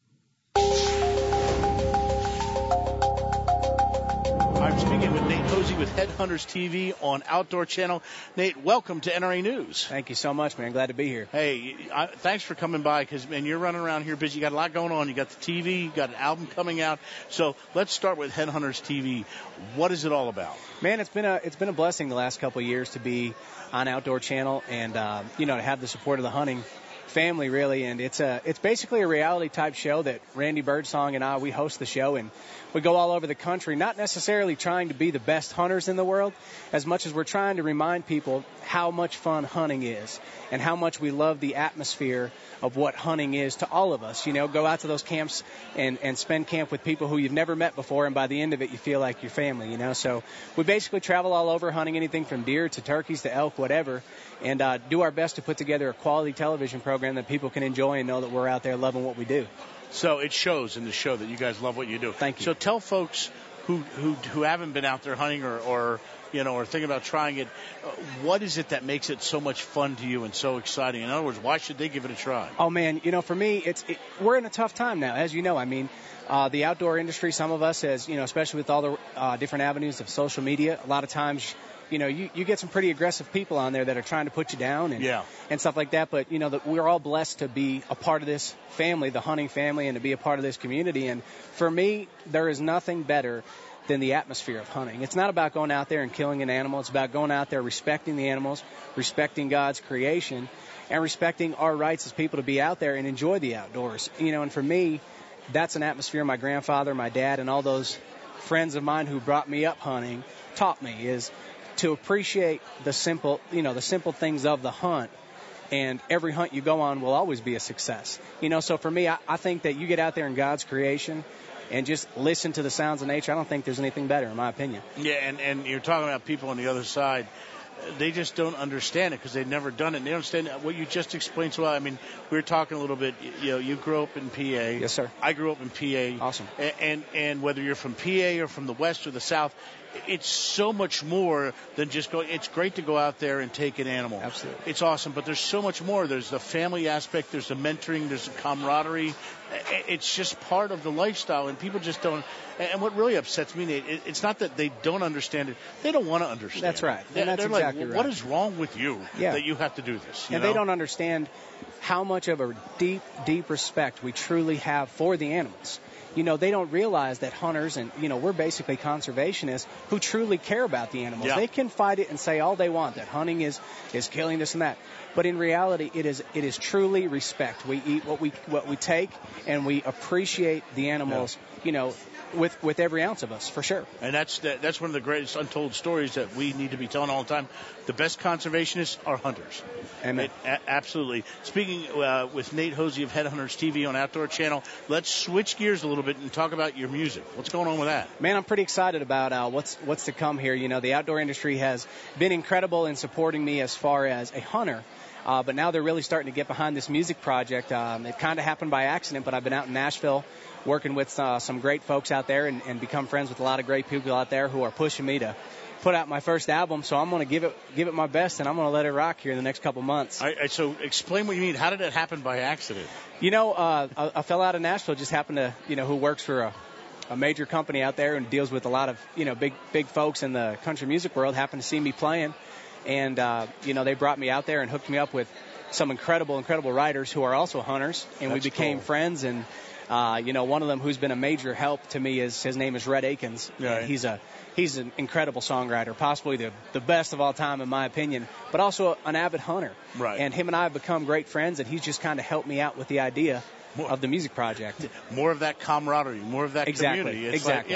I'm speaking with Nate Hosey with Headhunters TV on Outdoor Channel. Nate, welcome to NRA News. Thank you so much, man. Glad to be here. Hey, thanks for coming by because, man, you're running around here busy. You got a lot going on. You got the TV, you got an album coming out. So let's start with Headhunters TV. What is it all about? Man, it's been a blessing the last couple of years to be on Outdoor Channel and to have the support of the hunting family, really. And it's basically a reality type show that Randy Birdsong and we host the show, and we go all over the country, not necessarily trying to be the best hunters in the world as much as we're trying to remind people how much fun hunting is and how much we love the atmosphere of what hunting is to all of us. You know, go out to those camps and spend camp with people who you've never met before, and by the end of it you feel like your family, you know. So we basically travel all over hunting anything from deer to turkeys to elk, whatever, and do our best to put together a quality television program that people can enjoy and know that we're out there loving what we do. So it shows in the show that you guys love what you do. Thank you. So tell folks who haven't been out there hunting or thinking about trying it, what is it that makes it so much fun to you and so exciting? In other words, why should they give it a try? Oh, man, for me, we're in a tough time now, as you know. I mean, the outdoor industry, some of us, especially with all the different avenues of social media, a lot of times, you get some pretty aggressive people on there that are trying to put you down and stuff like that. But, we're all blessed to be a part of this family, the hunting family, and to be a part of this community. And for me, there is nothing better than the atmosphere of hunting. It's not about going out there and killing an animal. It's about going out there respecting the animals, respecting God's creation, and respecting our rights as people to be out there and enjoy the outdoors. And for me, that's an atmosphere my grandfather, my dad, and all those friends of mine who brought me up hunting taught me, is to appreciate the simple things of the hunt and every hunt you go on will always be a success. So for me, I think that you get out there in God's creation and just listen to the sounds of nature. I don't think there's anything better, in my opinion. Yeah, and you're talking about people on the other side. They just don't understand it because they've never done it. And they don't understand what you just explained so well. I mean, we were talking a little bit. You grew up in PA. Yes, sir. I grew up in PA. Awesome. And whether you're from PA or from the West or the South, it's so much more than just going. It's great to go out there and take an animal. Absolutely. It's awesome, but there's so much more. There's the family aspect. There's the mentoring. There's the camaraderie. It's just part of the lifestyle, and people just don't. And what really upsets me, Nate, it's not that they don't understand it. They don't want to understand. That's right. And that's they're exactly like, right. What is wrong with you Yeah. that you have to do this? And they don't understand how much of a deep, deep respect we truly have for the animals. They don't realize that hunters and, we're basically conservationists who truly care about the animals. Yeah. They can fight it and say all they want, that hunting is killing this and that. But in reality, it is truly respect. We eat what we take, and we appreciate the animals, with every ounce of us, for sure. And that's one of the greatest untold stories that we need to be telling all the time. The best conservationists are hunters. Amen. Absolutely. Speaking with Nate Hosey of Headhunters TV on Outdoor Channel, let's switch gears a little bit and talk about your music. What's going on with that? Man, I'm pretty excited about what's to come here. The outdoor industry has been incredible in supporting me as far as a hunter. But now they're really starting to get behind this music project. It kind of happened by accident, but I've been out in Nashville working with some great folks out there and become friends with a lot of great people out there who are pushing me to put out my first album. So I'm going to give it my best, and I'm going to let it rock here in the next couple months. All right, so explain what you mean. How did it happen by accident? A fellow out of Nashville just happened to, who works for a major company out there and deals with a lot of, big folks in the country music world, happened to see me playing. And, they brought me out there and hooked me up with some incredible writers who are also hunters. And we became friends. And, one of them who's been a major help to me his name is Red Akins. Right. And he's an incredible songwriter, possibly the best of all time in my opinion, but also an avid hunter. Right. And him and I have become great friends, and he's just kind of helped me out with the idea of the music project. More of that camaraderie, more of that community. It's exactly.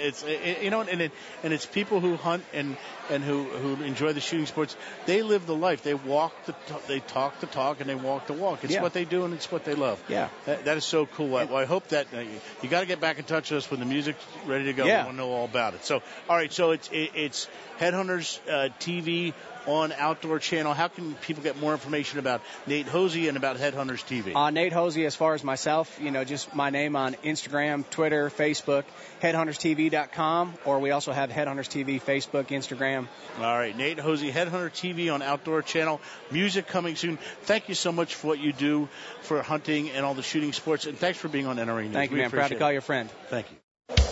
And it's people who hunt and who enjoy the shooting sports. They live the life. They they talk the talk, and they walk the walk. It's what they do, and it's what they love. Yeah. That is so cool. Well, I hope that you got to get back in touch with us when the music's ready to go. Yeah. We want to know all about it. So, all right. So it's Headhunters TV on Outdoor Channel. How can people get more information about Nate Hosey and about Headhunters TV? Nate Hosey, as far as myself, just my name on Instagram, Twitter, Facebook, headhunterstv.com, or we also have Headhunters TV, Facebook, Instagram. All right, Nate Hosey, Headhunter TV on Outdoor Channel. Music coming soon. Thank you so much for what you do for hunting and all the shooting sports, and thanks for being on NRA News. Thank you, man. Proud to call you a friend. Thank you.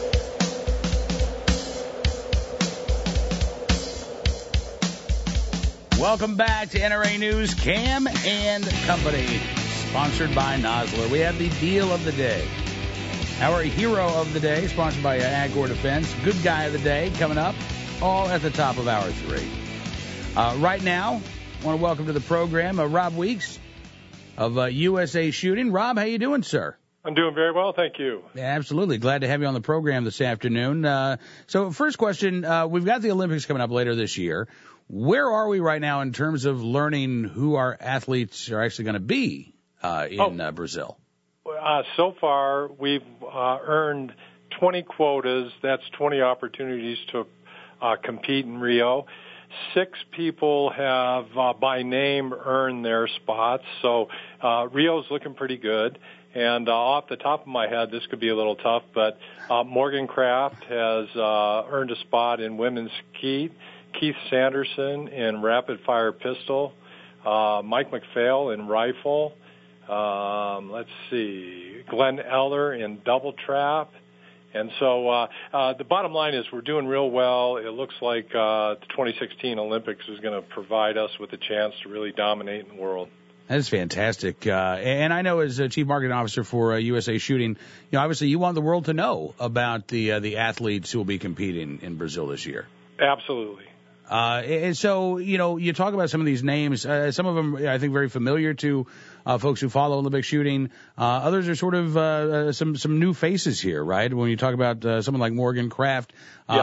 Welcome back to NRA News, Cam and Company, sponsored by Nosler. We have the deal of the day. Our hero of the day, sponsored by Agcor Defense. Good guy of the day coming up, all at the top of hour 3. Right now, I want to welcome to the program Rob Weeks of USA Shooting. Rob, how you doing, sir? I'm doing very well, thank you. Yeah, absolutely. Glad to have you on the program this afternoon. So first question, we've got the Olympics coming up later this year. Where are we right now in terms of learning who our athletes are actually going to be in Brazil? So far, we've earned 20 quotas. That's 20 opportunities to compete in Rio. 6 people have, by name, earned their spots. So Rio's looking pretty good. And off the top of my head, this could be a little tough, but Morgan Kraft has earned a spot in women's skeet. Keith Sanderson in rapid fire pistol, Mike McPhail in rifle, let's see, Glenn Eller in double trap. And so the bottom line is we're doing real well. It looks like the 2016 Olympics is going to provide us with a chance to really dominate in the world. That's fantastic. And I know as Chief Marketing Officer for USA Shooting, obviously you want the world to know about the athletes who will be competing in Brazil this year. Absolutely. And so, you talk about some of these names. Some of them, I think, very familiar to folks who follow Olympic shooting. Others are sort of some new faces here, right? When you talk about someone like Morgan Kraft,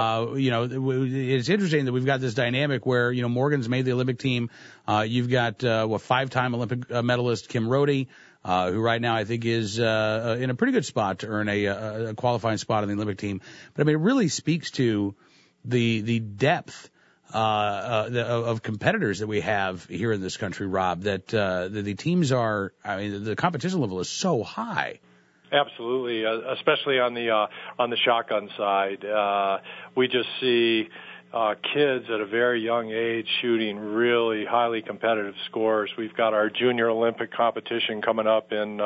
it's interesting that we've got this dynamic where, Morgan's made the Olympic team. You've got, 5-time Olympic medalist Kim Rhode, who right now I think is in a pretty good spot to earn a qualifying spot on the Olympic team. But I mean, it really speaks to the depth of competitors that we have here in this country, Rob, that the teams are, the competition level is so high. Absolutely, especially on the shotgun side. We just see kids at a very young age shooting really highly competitive scores. We've got our junior Olympic competition coming up in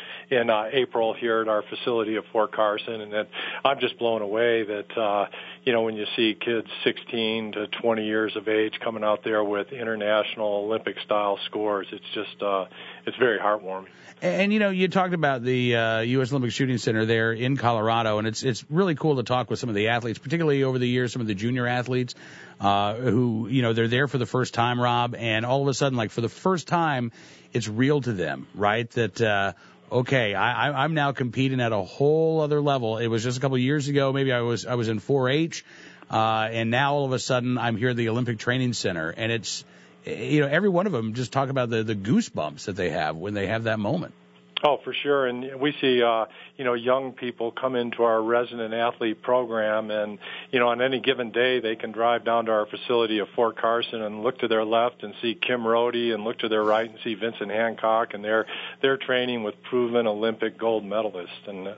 April here at our facility at Fort Carson, and I'm just blown away that when you see kids 16 to 20 years of age coming out there with international Olympic style scores, it's just it's very heartwarming. And you talked about the U.S. Olympic Shooting Center there in Colorado, and it's really cool to talk with some of the athletes, particularly over the years, some of the junior athletes who they're there for the first time, Rob, and all of a sudden, like for the first time, it's real to them, right? That okay, I'm now competing at a whole other level. It was just a couple of years ago, maybe I was in 4-H, and now all of a sudden I'm here at the Olympic Training Center, and it's every one of them just talk about the goosebumps that they have when they have that moment. Oh, for sure. And we see, young people come into our resident athlete program, and, on any given day, they can drive down to our facility at Fort Carson and look to their left and see Kim Rhode, and look to their right and see Vincent Hancock, and they're training with proven Olympic gold medalists, and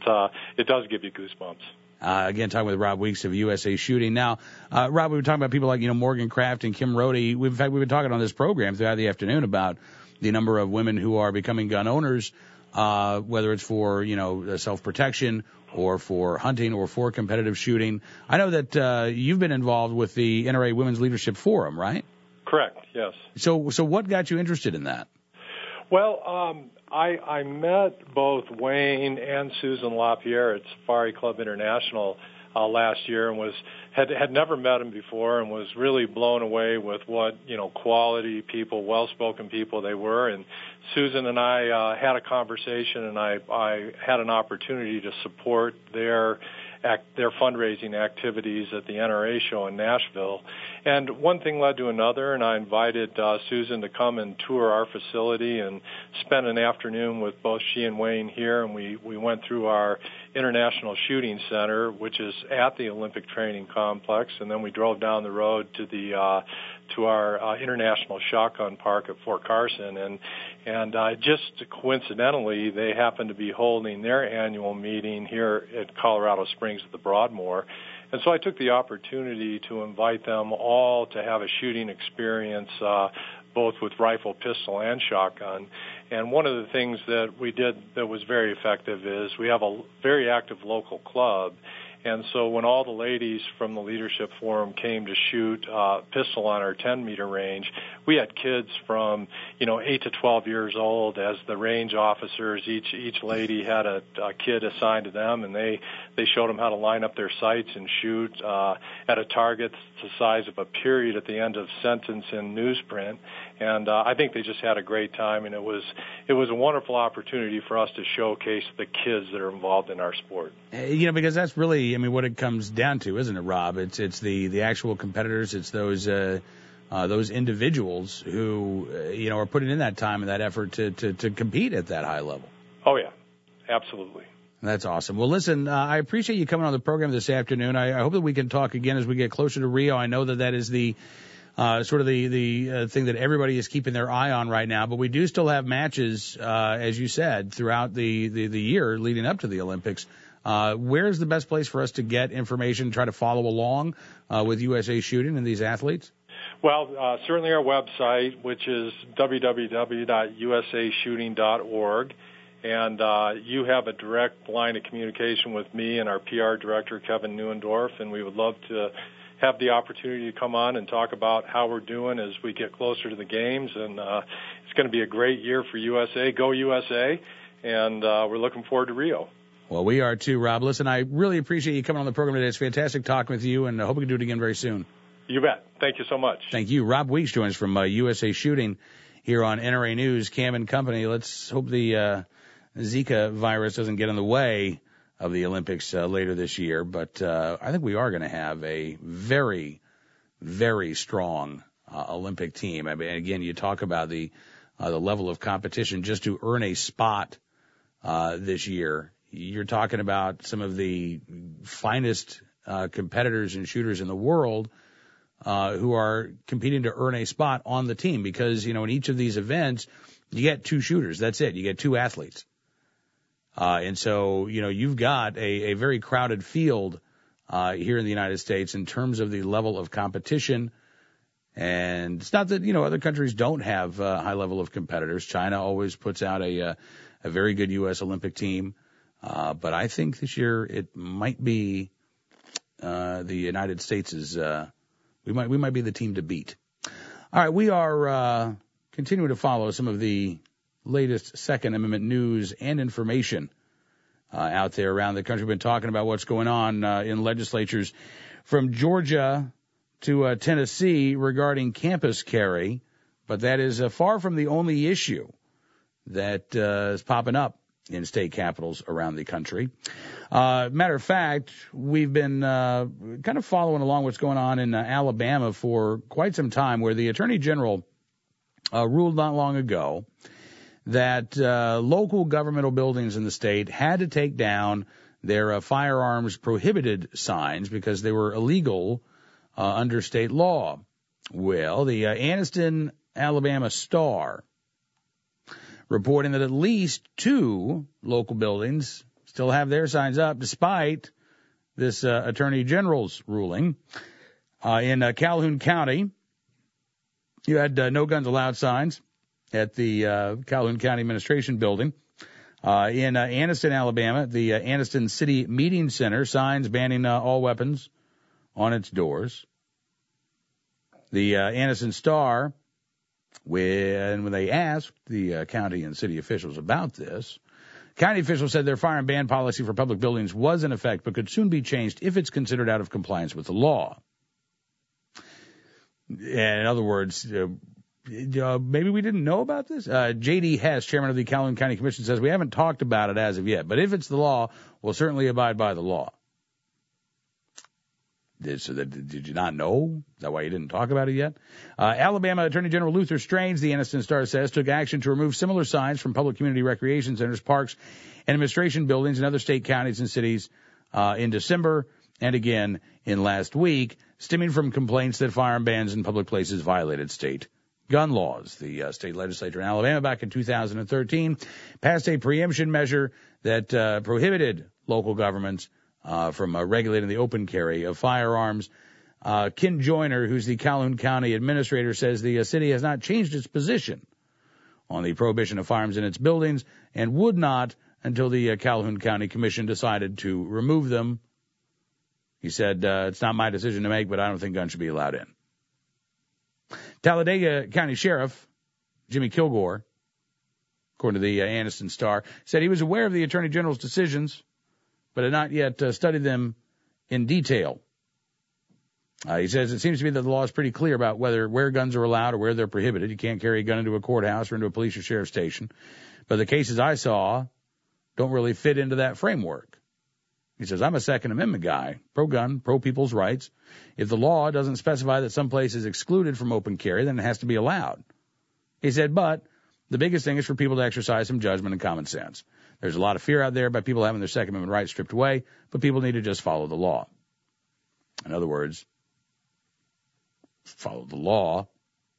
it does give you goosebumps. Again, talking with Rob Weeks of USA Shooting. Now, Rob, we were talking about people like, Morgan Kraft and Kim Rhode. In fact, we've been talking on this program throughout the afternoon about the number of women who are becoming gun owners, whether it's for, self-protection or for hunting or for competitive shooting. I know that you've been involved with the NRA Women's Leadership Forum, right? Correct, yes. So what got you interested in that? Well, I met both Wayne and Susan LaPierre at Safari Club International last year, and had never met him before, and was really blown away with what quality people, well-spoken people they were. And Susan and I had a conversation, and I had an opportunity to support their fundraising activities at the NRA show in Nashville. And one thing led to another, and I invited Susan to come and tour our facility and spend an afternoon with both she and Wayne here, and we went through our International Shooting Center, which is at the Olympic Training Complex, and then we drove down the road to our International Shotgun Park at Fort Carson, and just coincidentally, they happened to be holding their annual meeting here at Colorado Springs at the Broadmoor. And so I took the opportunity to invite them all to have a shooting experience, both with rifle, pistol, and shotgun. And one of the things that we did that was very effective is we have a very active local club. And so when all the ladies from the Leadership Forum came to shoot pistol on our 10-meter range, we had kids from 8 to 12 years old as the range officers. Each lady had a kid assigned to them, and they showed them how to line up their sights and shoot at a target the size of a period at the end of sentence in newsprint. And I think they just had a great time, and it was a wonderful opportunity for us to showcase the kids that are involved in our sport. Because that's really, what it comes down to, isn't it, Rob? It's the actual competitors. It's those individuals who are putting in that time and that effort to compete at that high level. Oh yeah, absolutely. That's awesome. Well, listen, I appreciate you coming on the program this afternoon. I hope that we can talk again as we get closer to Rio. I know that is the sort of the thing that everybody is keeping their eye on right now. But we do still have matches, as you said, throughout the year leading up to the Olympics. Where's the best place for us to get information, try to follow along with USA Shooting and these athletes? Well, certainly our website, which is www.usashooting.org. And you have a direct line of communication with me and our PR director, Kevin Neuendorf, and we would love to have the opportunity to come on and talk about how we're doing as we get closer to the games. And it's going to be a great year for USA. Go USA! And we're looking forward to Rio. Well, we are too, Rob. Listen, I really appreciate you coming on the program today. It's fantastic talking with you, and I hope we can do it again very soon. You bet. Thank you so much. Thank you. Rob Weeks joins from USA Shooting here on NRA News, Cam and Company. Let's hope the Zika virus doesn't get in the way of the Olympics later this year. But I think we are going to have a very, very strong Olympic team. I mean, again, you talk about the level of competition just to earn a spot this year. You're talking about some of the finest competitors and shooters in the world who are competing to earn a spot on the team because, you know, in each of these events, you get 2 shooters. That's it. You get 2 athletes. And so, you know, you've got a very crowded field here in the United States in terms of the level of competition. And it's not that, you know, other countries don't have a high level of competitors. China always puts out a very good U.S. Olympic team. But I think this year it might be the United States is we might be the team to beat. All right, we are continuing to follow some of the latest Second Amendment news and information out there around the country. We've been talking about what's going on in legislatures from Georgia to Tennessee regarding campus carry, but that is far from the only issue that is popping up in state capitals around the country. Matter of fact, we've been kind of following along what's going on in Alabama for quite some time, where the Attorney General ruled not long ago that local governmental buildings in the state had to take down their firearms prohibited signs because they were illegal under state law. Well, the Anniston, Alabama Star reporting that at least 2 local buildings still have their signs up despite this Attorney General's ruling. In Calhoun County, you had no guns allowed signs at the Calhoun County Administration Building. In Anniston, Alabama, the Anniston City Meeting Center, signs banning all weapons on its doors. The Anniston Star, when they asked the county and city officials about this, county officials said their fire and ban policy for public buildings was in effect but could soon be changed if it's considered out of compliance with the law. And in other words, maybe we didn't know about this? J.D. Hess, chairman of the Calhoun County Commission, says we haven't talked about it as of yet, but if it's the law, we'll certainly abide by the law. Did you not know? Is that why you didn't talk about it yet? Alabama Attorney General Luther Strange, the Anniston Star says, took action to remove similar signs from public community recreation centers, parks, and administration buildings in other state counties and cities in December and again in last week, stemming from complaints that firearm bans in public places violated state gun laws. The state legislature in Alabama back in 2013 passed a preemption measure that prohibited local governments from regulating the open carry of firearms. Ken Joyner, who's the Calhoun County administrator, says the city has not changed its position on the prohibition of firearms in its buildings and would not until the Calhoun County Commission decided to remove them. He said, it's not my decision to make, but I don't think guns should be allowed in. Talladega County Sheriff Jimmy Kilgore, according to the Anniston Star, said he was aware of the Attorney General's decisions, but had not yet studied them in detail. He says it seems to me that the law is pretty clear about where guns are allowed or where they're prohibited. You can't carry a gun into a courthouse or into a police or sheriff's station. But the cases I saw don't really fit into that framework. He says, I'm a Second Amendment guy, pro-gun, pro-people's rights. If the law doesn't specify that some place is excluded from open carry, then it has to be allowed. He said, but the biggest thing is for people to exercise some judgment and common sense. There's a lot of fear out there about people having their Second Amendment rights stripped away, but people need to just follow the law. In other words, follow the law.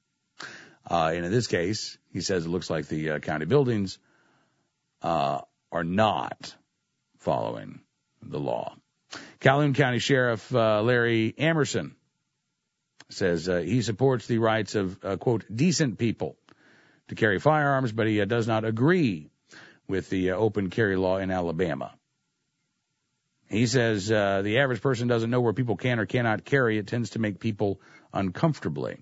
And in this case, he says it looks like the county buildings are not following the law. Calhoun County Sheriff Larry Amerson says he supports the rights of, quote, decent people to carry firearms, but he does not agree with the open carry law in Alabama. He says the average person doesn't know where people can or cannot carry. It tends to make people uncomfortably.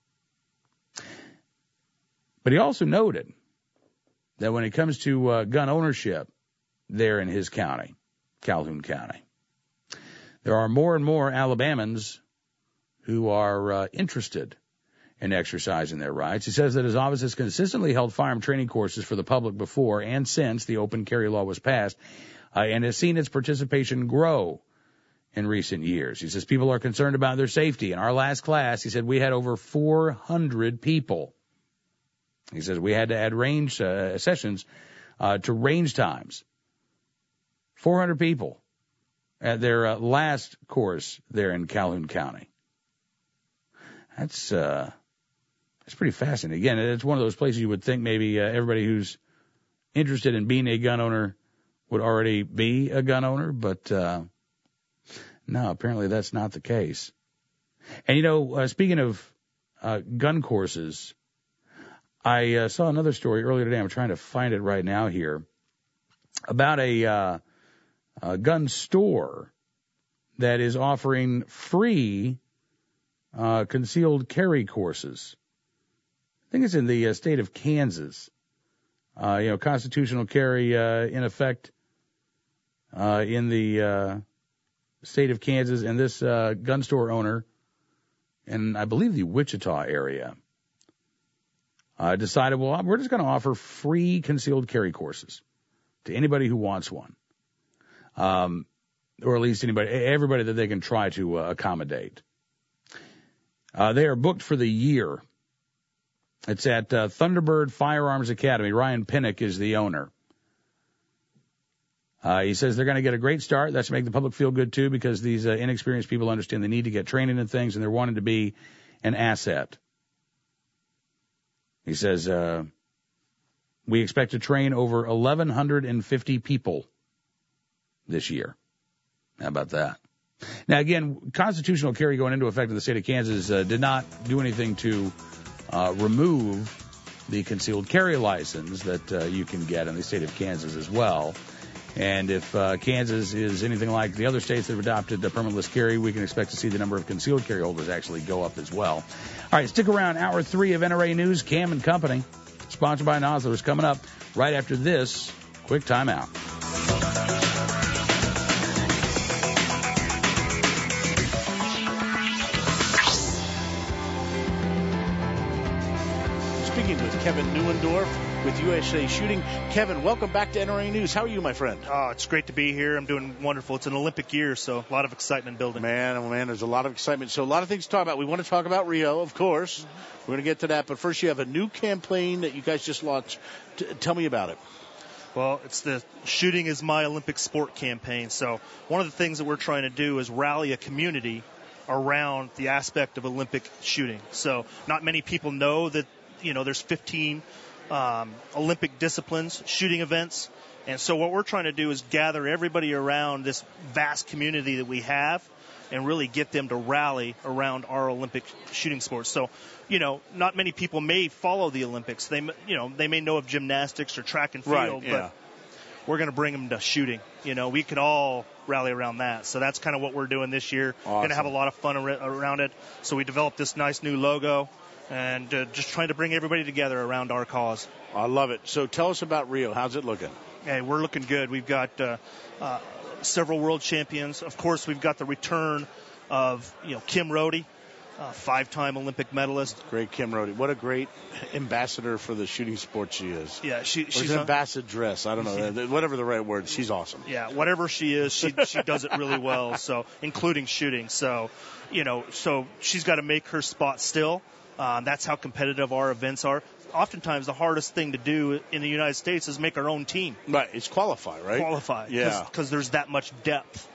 But he also noted that when it comes to gun ownership there in his county, Calhoun County, there are more and more Alabamans who are interested in exercising their rights. He says that his office has consistently held firearm training courses for the public before and since the open carry law was passed, and has seen its participation grow in recent years. He says people are concerned about their safety. In our last class, he said we had over 400 people. He says we had to add range sessions to range times. 400 people at their last course there in Calhoun County. That's pretty fascinating. Again, it's one of those places you would think maybe everybody who's interested in being a gun owner would already be a gun owner, but no, apparently that's not the case. And, speaking of gun courses, I saw another story earlier today. I'm trying to find it right now here about a gun store that is offering free concealed carry courses. I think it's in the state of Kansas. Constitutional carry in effect in the state of Kansas, and this gun store owner in, I believe, the Wichita area decided, well, we're just going to offer free concealed carry courses to anybody who wants one, or at least everybody that they can try to accommodate. They are booked for the year. It's at Thunderbird Firearms Academy. Ryan Pinnock is the owner. He says they're going to get a great start. That should make the public feel good, too, because these inexperienced people understand they need to get training and things, and they're wanting to be an asset. He says, we expect to train over 1,150 people this year. How about that? Now, again, constitutional carry going into effect in the state of Kansas did not do anything to remove the concealed carry license that you can get in the state of Kansas as well. And if Kansas is anything like the other states that have adopted the permitless carry, we can expect to see the number of concealed carry holders actually go up as well. All right, stick around. Hour 3 of NRA News, Cam and Company, sponsored by Nosler, is coming up right after this quick timeout. Speaking with Kevin Neuendorf with USA Shooting. Kevin, welcome back to NRA News. How are you, my friend? Oh, it's great to be here. I'm doing wonderful. It's an Olympic year, so a lot of excitement building. Man, there's a lot of excitement. So a lot of things to talk about. We want to talk about Rio, of course. We're going to get to that. But first, you have a new campaign that you guys just launched. Tell me about it. Well, it's the Shooting is My Olympic Sport campaign. So one of the things that we're trying to do is rally a community around the aspect of Olympic shooting. So not many people know that, there's 15 Olympic disciplines, shooting events. And so what we're trying to do is gather everybody around this vast community that we have and really get them to rally around our Olympic shooting sports. So, not many people may follow the Olympics. They may know of gymnastics or track and field, right, yeah. But we're going to bring them to shooting. We could all rally around that. So that's kind of what we're doing this year. Awesome. Going to have a lot of fun around it. So we developed this nice new logo. And just trying to bring everybody together around our cause. I love it. So tell us about Rio. How's it looking? Hey, we're looking good. We've got several world champions. Of course, we've got the return of Kim Rhode, 5-time Olympic medalist. Great Kim Rhode. What a great ambassador for the shooting sport she is. Yeah, she's an ambassadoress. I don't know. Whatever the right word. She's awesome. Yeah, whatever she is, she does it really well. So, including shooting. So, so she's got to make her spot still. That's how competitive our events are. Oftentimes, the hardest thing to do in the United States is make our own team. Right. It's qualify, right? Qualify. Yeah. Because there's that much depth.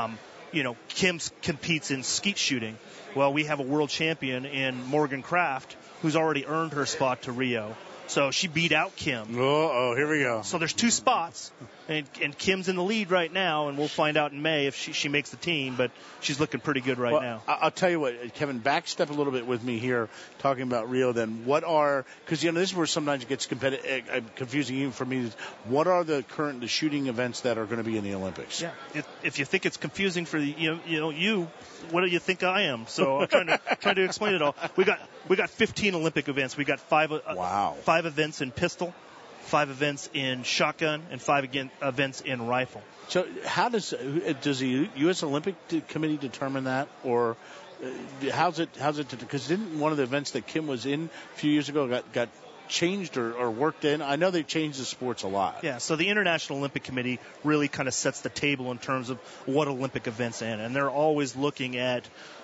Kim competes in skeet shooting. Well, we have a world champion in Morgan Kraft who's already earned her spot to Rio. So she beat out Kim. Oh, here we go. So there's 2 spots, and Kim's in the lead right now, and we'll find out in May if she makes the team, but she's looking pretty good right now. I'll tell you what, Kevin, backstep a little bit with me here talking about Rio then. Because, this is where sometimes it gets confusing even for me. What are the shooting events that are going to be in the Olympics? Yeah, if you think it's confusing for what do you think I am? So I'm trying to explain it all. We got 15 Olympic events. We got 5 events in pistol, 5 events in shotgun, and 5 events in rifle. So how does the U.S. Olympic Committee determine that, or how's it? Because didn't one of the events that Kim was in a few years ago got changed or worked in? I know they've changed the sports a lot. Yeah, so the International Olympic Committee really kind of sets the table in terms of what Olympic events in, and they're always looking at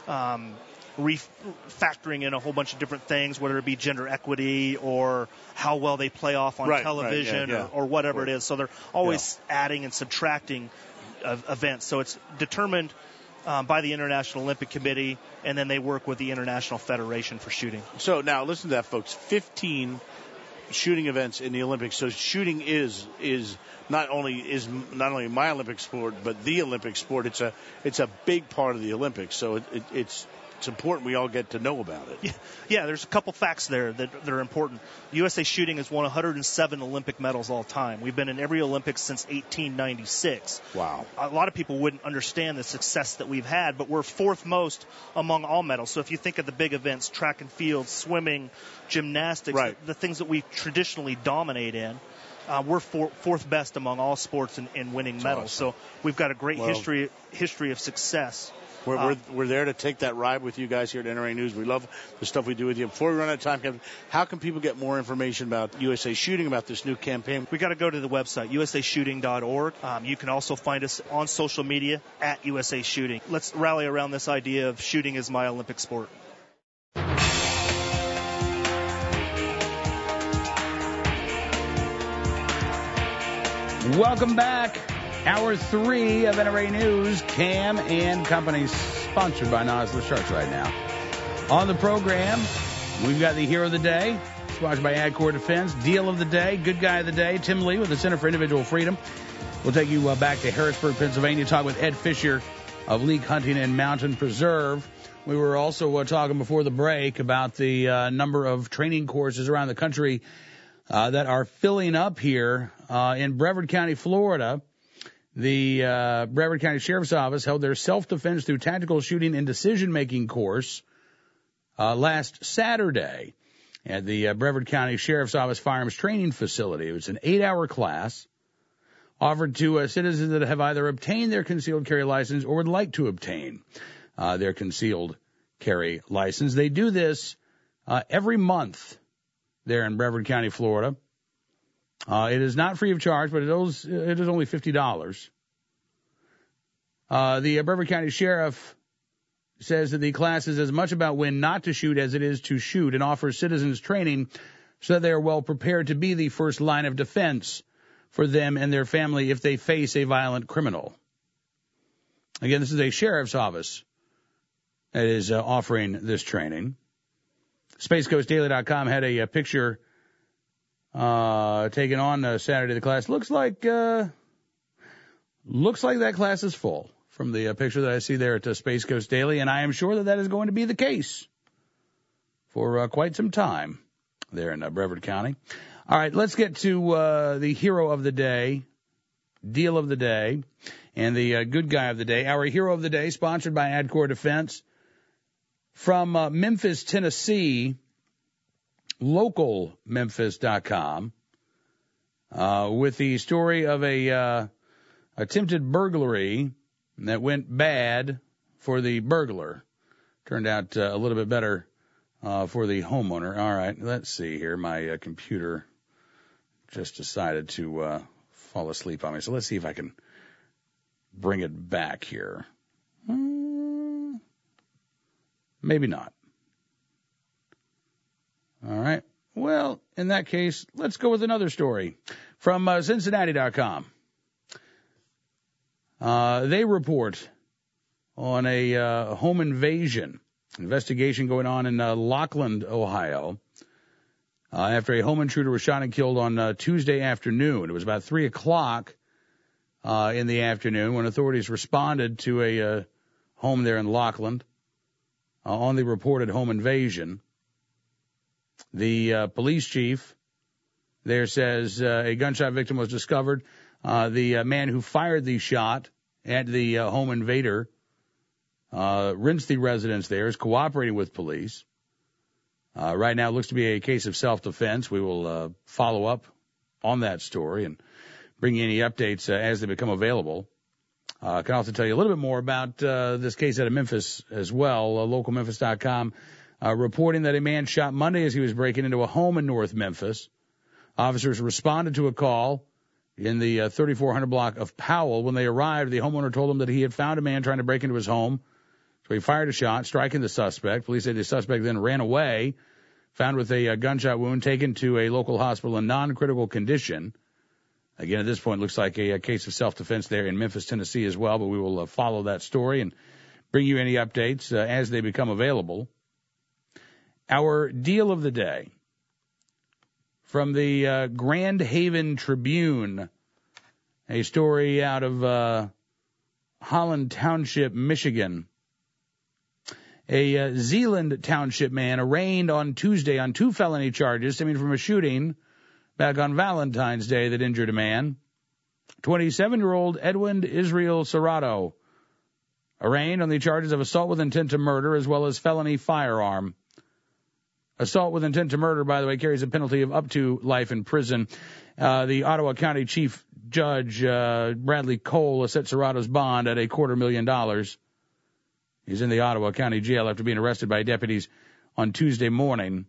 factoring in a whole bunch of different things, whether it be gender equity or how well they play off on television or whatever it is. So they're always adding and subtracting events. So it's determined by the International Olympic Committee, and then they work with the International Federation for Shooting. So now listen to that, folks. 15 shooting events in the Olympics. So shooting is not only my Olympic sport, but the Olympic sport. It's a big part of the Olympics. So it's important we all get to know about it. Yeah, there's a couple facts there that are important. USA Shooting has won 107 Olympic medals all time. We've been in every Olympics since 1896. Wow. A lot of people wouldn't understand the success that we've had, but we're fourth most among all medals. So if you think of the big events, track and field, swimming, gymnastics, the things that we traditionally dominate in, we're fourth best among all sports in winning medals. Awesome. So we've got a great history of success. We're there to take that ride with you guys here at NRA News. We love the stuff we do with you. Before we run out of time, Kevin, how can people get more information about USA Shooting, about this new campaign? We got to go to the website, usashooting.org. You can also find us on social media at USA Shooting. Let's rally around this idea of shooting is my Olympic sport. Welcome back. Hour 3 of NRA News, Cam and Company, sponsored by Nosler Sharks right now. On the program, we've got the Hero of the Day, sponsored by AdCore Defense, Deal of the Day, Good Guy of the Day, Tim Lee with the Center for Individual Freedom. We'll take you back to Harrisburg, Pennsylvania, talk with Ed Fisher of Leak Hunting and Mountain Preserve. We were also talking before the break about the number of training courses around the country that are filling up here in Brevard County, Florida. The Brevard County Sheriff's Office held their self-defense through tactical shooting and decision-making course last Saturday at the Brevard County Sheriff's Office Firearms Training Facility. It was an 8-hour class offered to citizens that have either obtained their concealed carry license or would like to obtain their concealed carry license. They do this every month there in Brevard County, Florida. It is not free of charge, but it is only $50. The Brevard County Sheriff says that the class is as much about when not to shoot as it is to shoot, and offers citizens training so that they are well prepared to be the first line of defense for them and their family if they face a violent criminal. Again, this is a sheriff's office that is offering this training. SpaceCoastDaily.com had a picture taken on Saturday. The class looks like that class is full from the picture that I see there at Space Coast Daily, and I am sure that is going to be the case for quite some time there in Brevard County. All right, let's get to the Hero of the Day, Deal of the Day, and the Good Guy of the Day. Our Hero of the Day, sponsored by AdCore Defense, from Memphis, Tennessee. LocalMemphis.com, with the story of a attempted burglary that went bad for the burglar. Turned out a little bit better for the homeowner. All right, let's see here. My computer just decided to fall asleep on me. So let's see if I can bring it back here. Maybe not. All right. Well, in that case, let's go with another story from Cincinnati.com. They report on a home invasion investigation going on in Lockland, Ohio, after a home intruder was shot and killed on Tuesday afternoon. It was about 3 o'clock in the afternoon when authorities responded to a home there in Lockland on the reported home invasion. The police chief there says a gunshot victim was discovered. The man who fired the shot at the home invader rinsed the residence there, is cooperating with police. Right now it looks to be a case of self-defense. We will follow up on that story and bring you any updates as they become available. Can also tell you a little bit more about this case out of Memphis as well. LocalMemphis.com reporting that a man shot Monday as he was breaking into a home in North Memphis. Officers responded to a call in the 3400 block of Powell. When they arrived, the homeowner told them that he had found a man trying to break into his home. So he fired a shot, striking the suspect. Police say the suspect then ran away, found with a gunshot wound, taken to a local hospital in non-critical condition. Again, at this point, it looks like a case of self-defense there in Memphis, Tennessee as well, but we will follow that story and bring you any updates as they become available. Our deal of the day from the Grand Haven Tribune, a story out of Holland Township, Michigan. A Zeeland Township man arraigned on Tuesday on 2 felony charges stemming from a shooting back on Valentine's Day that injured a man. 27-year-old Edwin Israel Serrato arraigned on the charges of assault with intent to murder as well as felony firearm. Assault with intent to murder, by the way, carries a penalty of up to life in prison. The Ottawa County Chief Judge Bradley Cole has set Serrato's bond at $250,000. He's in the Ottawa County Jail after being arrested by deputies on Tuesday morning.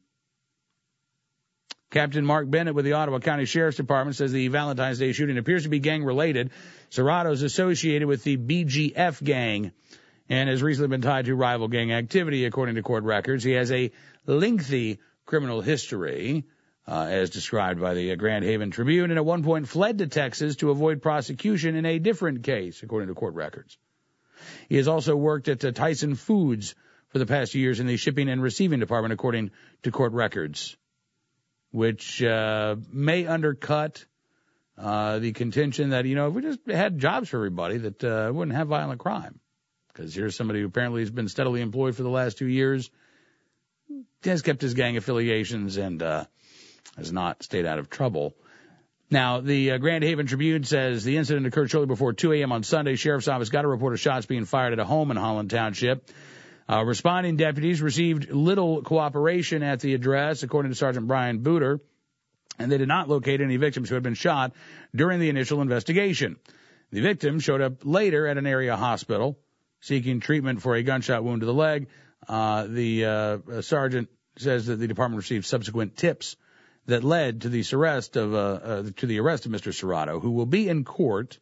Captain Mark Bennett with the Ottawa County Sheriff's Department says the Valentine's Day shooting appears to be gang-related. Serrato is associated with the BGF gang and has recently been tied to rival gang activity, according to court records. He has a lengthy criminal history, as described by the Grand Haven Tribune, and at one point fled to Texas to avoid prosecution in a different case, according to court records. He has also worked at Tyson Foods for the past years in the shipping and receiving department, according to court records, which may undercut the contention that, if we just had jobs for everybody, that wouldn't have violent crime. Because here's somebody who apparently has been steadily employed for the last 2 years, has kept his gang affiliations, and has not stayed out of trouble. Now, the Grand Haven Tribune says the incident occurred shortly before 2 a.m. on Sunday. Sheriff's Office got a report of shots being fired at a home in Holland Township. Responding deputies received little cooperation at the address, according to Sergeant Brian Booter, and they did not locate any victims who had been shot during the initial investigation. The victim showed up later at an area hospital seeking treatment for a gunshot wound to the leg. The sergeant says that the department received subsequent tips that led to the arrest of Mr. Serrato, who will be in court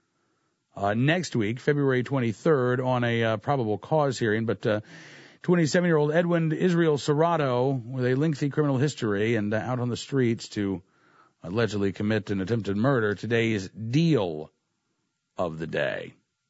next week, February 23rd, on a probable cause hearing. But 27-year-old Edwin Israel Serrato, with a lengthy criminal history and out on the streets to allegedly commit an attempted murder, today's deal of the day.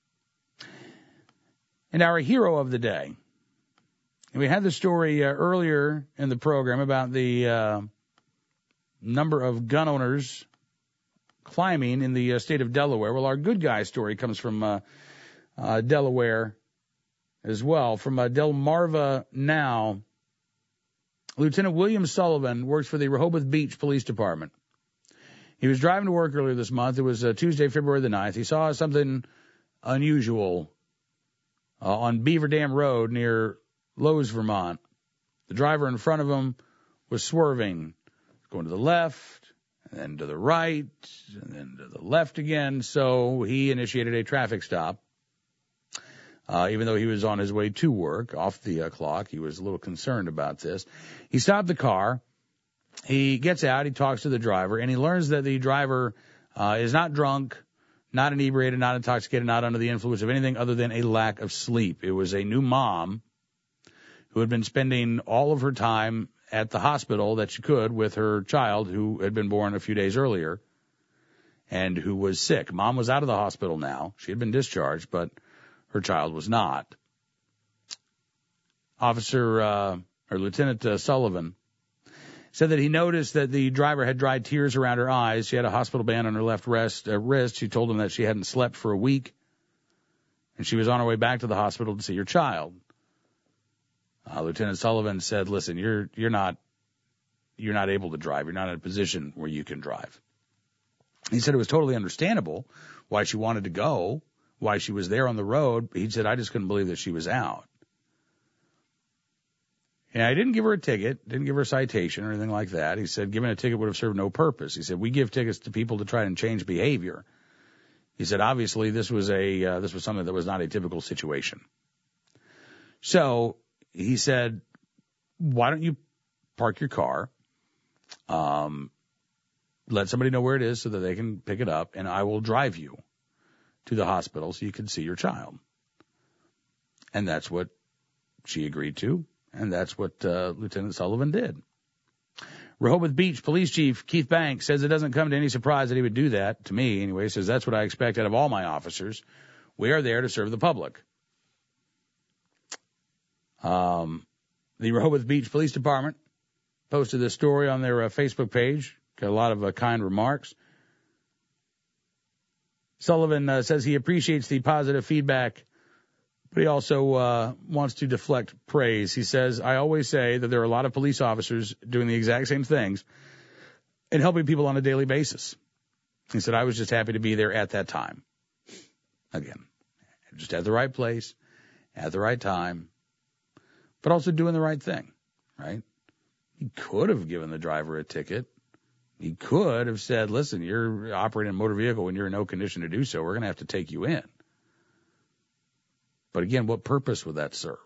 And our hero of the day. And we had the story earlier in the program about the number of gun owners climbing in the state of Delaware. Well, our good guy story comes from Delaware as well. From Delmarva Now, Lieutenant William Sullivan works for the Rehoboth Beach Police Department. He was driving to work earlier this month. It was Tuesday, February the 9th. He saw something unusual on Beaver Dam Road near Lowe's, Vermont. The driver in front of him was swerving, going to the left, and then to the right, and then to the left again. So he initiated a traffic stop. Even though he was on his way to work, off the clock, he was a little concerned about this. He stopped the car. He gets out, he talks to the driver, and he learns that the driver is not drunk, not inebriated, not intoxicated, not under the influence of anything other than a lack of sleep. It was a new mom who had been spending all of her time at the hospital that she could with her child who had been born a few days earlier and who was sick. Mom was out of the hospital now. She had been discharged, but her child was not. Lieutenant Sullivan said that he noticed that the driver had dried tears around her eyes. She had a hospital band on her left wrist. She told him that she hadn't slept for a week, and she was on her way back to the hospital to see her child. Lieutenant Sullivan said, "Listen, you're not able to drive. You're not in a position where you can drive." He said it was totally understandable why she wanted to go, why she was there on the road. He said, "I just couldn't believe that she was out." And I didn't give her a ticket, didn't give her a citation or anything like that. He said giving a ticket would have served no purpose. He said we give tickets to people to try and change behavior. He said, obviously, this was something that was not a typical situation. So he said, why don't you park your car, let somebody know where it is so that they can pick it up, and I will drive you to the hospital so you can see your child. And that's what she agreed to, and that's what Lieutenant Sullivan did. Rehoboth Beach Police Chief Keith Banks says it doesn't come to any surprise that he would do that, to me anyway. He says that's what I expect out of all my officers. We are there to serve the public. The Rehoboth Beach Police Department posted this story on their Facebook page. Got a lot of kind remarks. Sullivan says he appreciates the positive feedback, but he also wants to deflect praise. He says, I always say that there are a lot of police officers doing the exact same things and helping people on a daily basis. He said, I was just happy to be there at that time. Again, just at the right place, at the right time, but also doing the right thing, right? He could have given the driver a ticket. He could have said, listen, you're operating a motor vehicle when you're in no condition to do so. We're going to have to take you in. But again, what purpose would that serve?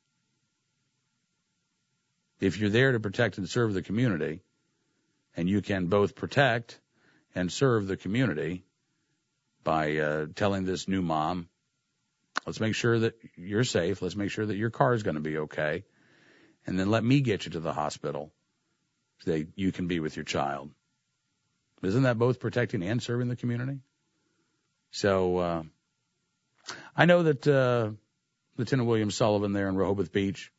If you're there to protect and serve the community, and you can both protect and serve the community by telling this new mom, let's make sure that you're safe, let's make sure that your car is going to be okay, and then let me get you to the hospital so that you can be with your child. Isn't that both protecting and serving the community? So I know that Lieutenant William Sullivan there in Rehoboth Beach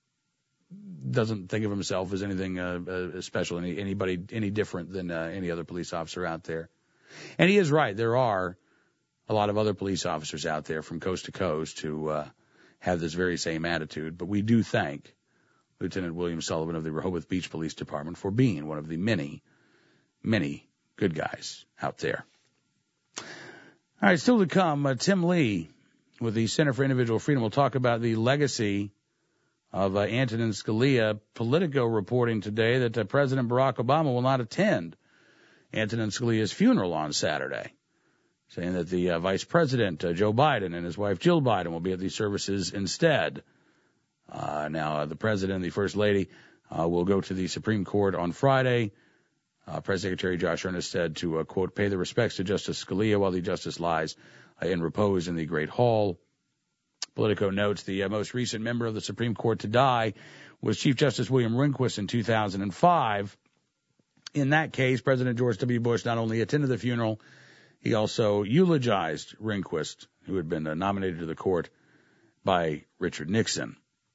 doesn't think of himself as anything special, any different than any other police officer out there. And he is right. There are a lot of other police officers out there from coast to coast who have this very same attitude. But we do thank Lieutenant William Sullivan of the Rehoboth Beach Police Department for being one of the many, many good guys out there. All right, still to come, Tim Lee with the Center for Individual Freedom will talk about the legacy of Antonin Scalia. Politico reporting today that President Barack Obama will not attend Antonin Scalia's funeral on Saturday, saying that the Vice President, Joe Biden, and his wife, Jill Biden, will be at these services instead. Now, the President and the First Lady will go to the Supreme Court on Friday. Press Secretary Josh Earnest said to, quote, pay the respects to Justice Scalia while the justice lies in repose in the Great Hall. Politico notes the most recent member of the Supreme Court to die was Chief Justice William Rehnquist in 2005. In that case, President George W. Bush not only attended the funeral, he also eulogized Rehnquist, who had been nominated to the court by Richard Nixon.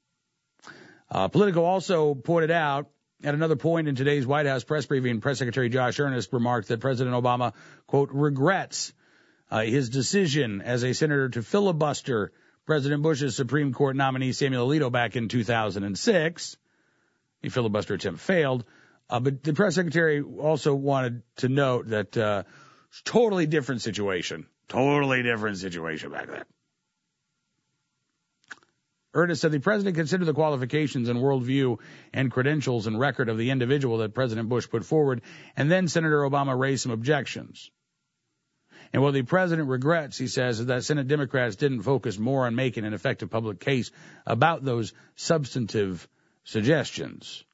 Politico also pointed out at another point in today's White House press briefing, Press Secretary Josh Earnest remarked that President Obama, quote, regrets his decision as a senator to filibuster President Bush's Supreme Court nominee Samuel Alito back in 2006. The filibuster attempt failed. But the press secretary also wanted to note that totally different situation back then. Ernest said the president considered the qualifications and worldview and credentials and record of the individual that President Bush put forward, and then Senator Obama raised some objections. And what the president regrets, he says, is that Senate Democrats didn't focus more on making an effective public case about those substantive suggestions.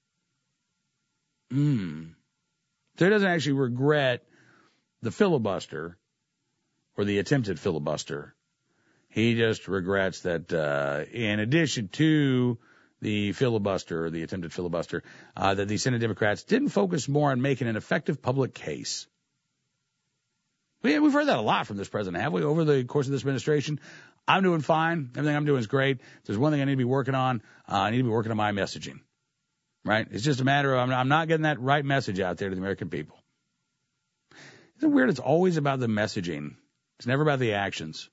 So he doesn't actually regret the filibuster or the attempted filibuster. He just regrets that in addition to the filibuster or the attempted filibuster, that the Senate Democrats didn't focus more on making an effective public case. We've heard that a lot from this president, have we, over the course of this administration? I'm doing fine. Everything I'm doing is great. If there's one thing I need to be working on, I need to be working on my messaging. Right? It's just a matter of I'm not getting that right message out there to the American people. Isn't it weird? It's always about the messaging. It's never about the actions.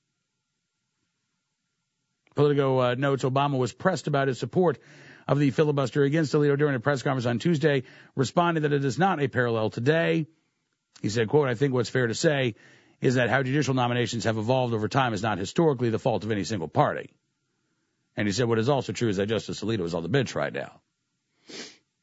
Politico notes Obama was pressed about his support of the filibuster against Alito during a press conference on Tuesday, responding that it is not a parallel today. He said, quote, I think what's fair to say is that how judicial nominations have evolved over time is not historically the fault of any single party. And he said what is also true is that Justice Alito is on the bench right now.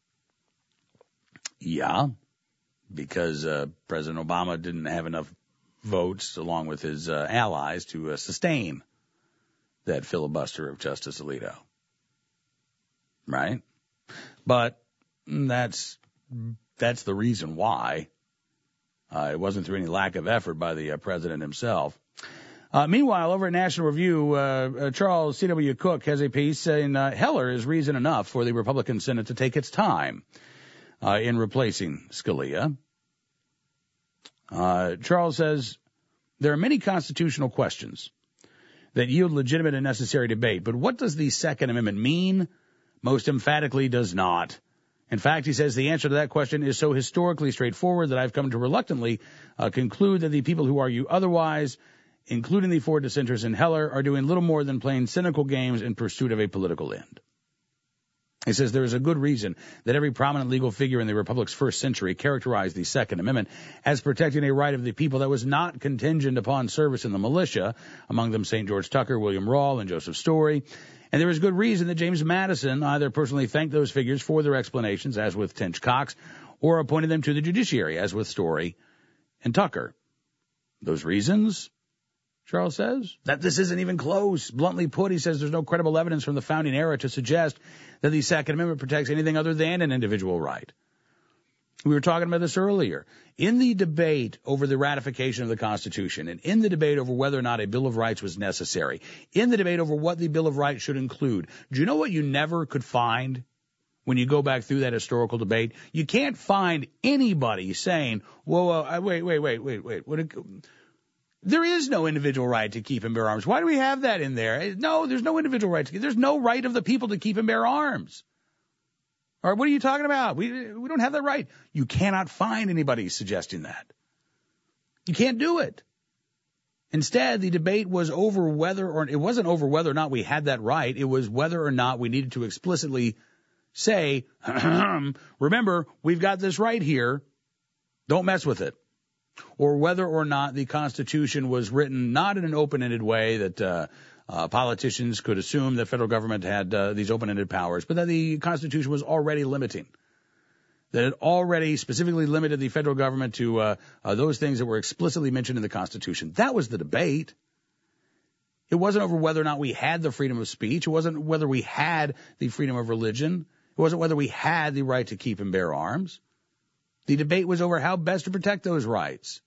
Yeah, because President Obama didn't have enough votes, along with his allies, to sustain that filibuster of Justice Alito. Right? But that's the reason why. It wasn't through any lack of effort by the president himself. Meanwhile, over at National Review, Charles C.W. Cook has a piece saying Heller is reason enough for the Republican Senate to take its time in replacing Scalia. Charles says there are many constitutional questions that yield legitimate and necessary debate, but what does the Second Amendment mean? Most emphatically does not. In fact, he says the answer to that question is so historically straightforward that I've come to reluctantly conclude that the people who argue otherwise, including the four dissenters in Heller, are doing little more than playing cynical games in pursuit of a political end. He says there is a good reason that every prominent legal figure in the Republic's first century characterized the Second Amendment as protecting a right of the people that was not contingent upon service in the militia, among them St. George Tucker, William Rawle, and Joseph Story. And there is good reason that James Madison either personally thanked those figures for their explanations, as with Tench Coxe, or appointed them to the judiciary, as with Story and Tucker. Those reasons, Charles says, that this isn't even close. Bluntly put, he says there's no credible evidence from the founding era to suggest that the Second Amendment protects anything other than an individual right. We were talking about this earlier. In the debate over the ratification of the Constitution, and in the debate over whether or not a Bill of Rights was necessary, in the debate over what the Bill of Rights should include, do you know what you never could find when you go back through that historical debate? You can't find anybody saying, whoa, wait. There is no individual right to keep and bear arms. Why do we have that in there? No, there's no individual right to keep. There's no right of the people to keep and bear arms. All right, what are you talking about? We don't have that right. You cannot find anybody suggesting that. You can't do it. Instead, the debate was over it wasn't over whether or not we had that right. It was whether or not we needed to explicitly say, remember, we've got this right here. Don't mess with it. Or whether or not the Constitution was written not in an open-ended way that politicians could assume that federal government had these open-ended powers, but that the Constitution was already limiting, that it already specifically limited the federal government to those things that were explicitly mentioned in the Constitution. That was the debate. It wasn't over whether or not we had the freedom of speech. It wasn't whether we had the freedom of religion. It wasn't whether we had the right to keep and bear arms. The debate was over how best to protect those rights.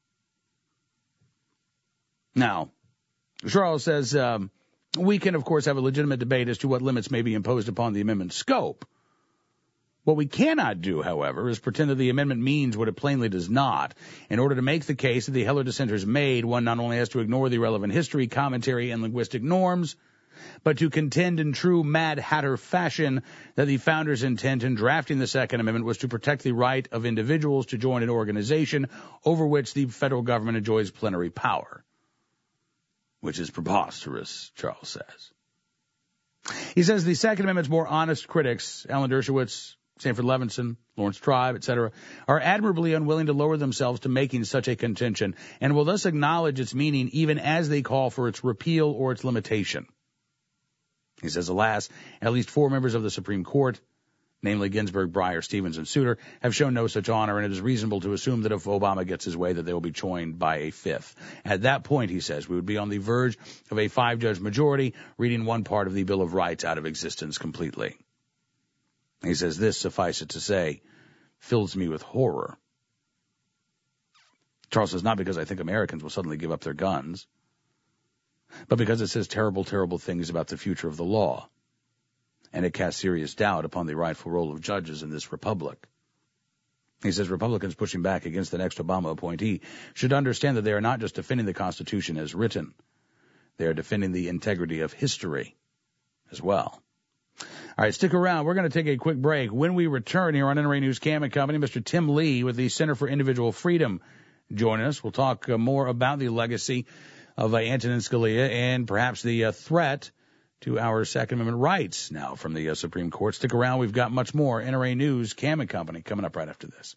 Now, Charles says we can, of course, have a legitimate debate as to what limits may be imposed upon the amendment's scope. What we cannot do, however, is pretend that the amendment means what it plainly does not. In order to make the case that the Heller dissenters made, one not only has to ignore the relevant history, commentary, and linguistic norms, but to contend in true Mad Hatter fashion that the founders' intent in drafting the Second Amendment was to protect the right of individuals to join an organization over which the federal government enjoys plenary power. Which is preposterous, Charles says. He says the Second Amendment's more honest critics, Alan Dershowitz, Sanford Levinson, Lawrence Tribe, etc., are admirably unwilling to lower themselves to making such a contention, and will thus acknowledge its meaning even as they call for its repeal or its limitation. He says, alas, at least 4 members of the Supreme Court, namely Ginsburg, Breyer, Stevens, and Souter, have shown no such honor, and it is reasonable to assume that if Obama gets his way, that they will be joined by a 5th. At that point, he says, we would be on the verge of a 5-judge majority, reading one part of the Bill of Rights out of existence completely. He says, this, suffice it to say, fills me with horror. Charles says, not because I think Americans will suddenly give up their guns, but because it says terrible, terrible things about the future of the law. And it casts serious doubt upon the rightful role of judges in this republic. He says Republicans pushing back against the next Obama appointee should understand that they are not just defending the Constitution as written. They are defending the integrity of history as well. All right, stick around. We're going to take a quick break. When we return here on NRA News Cam and Company, Mr. Tim Lee with the Center for Individual Freedom joining us. We'll talk more about the legacy of Antonin Scalia and perhaps the threat to our Second Amendment rights now from the Supreme Court. Stick around. We've got much more NRA News, Cam and Company coming up right after this.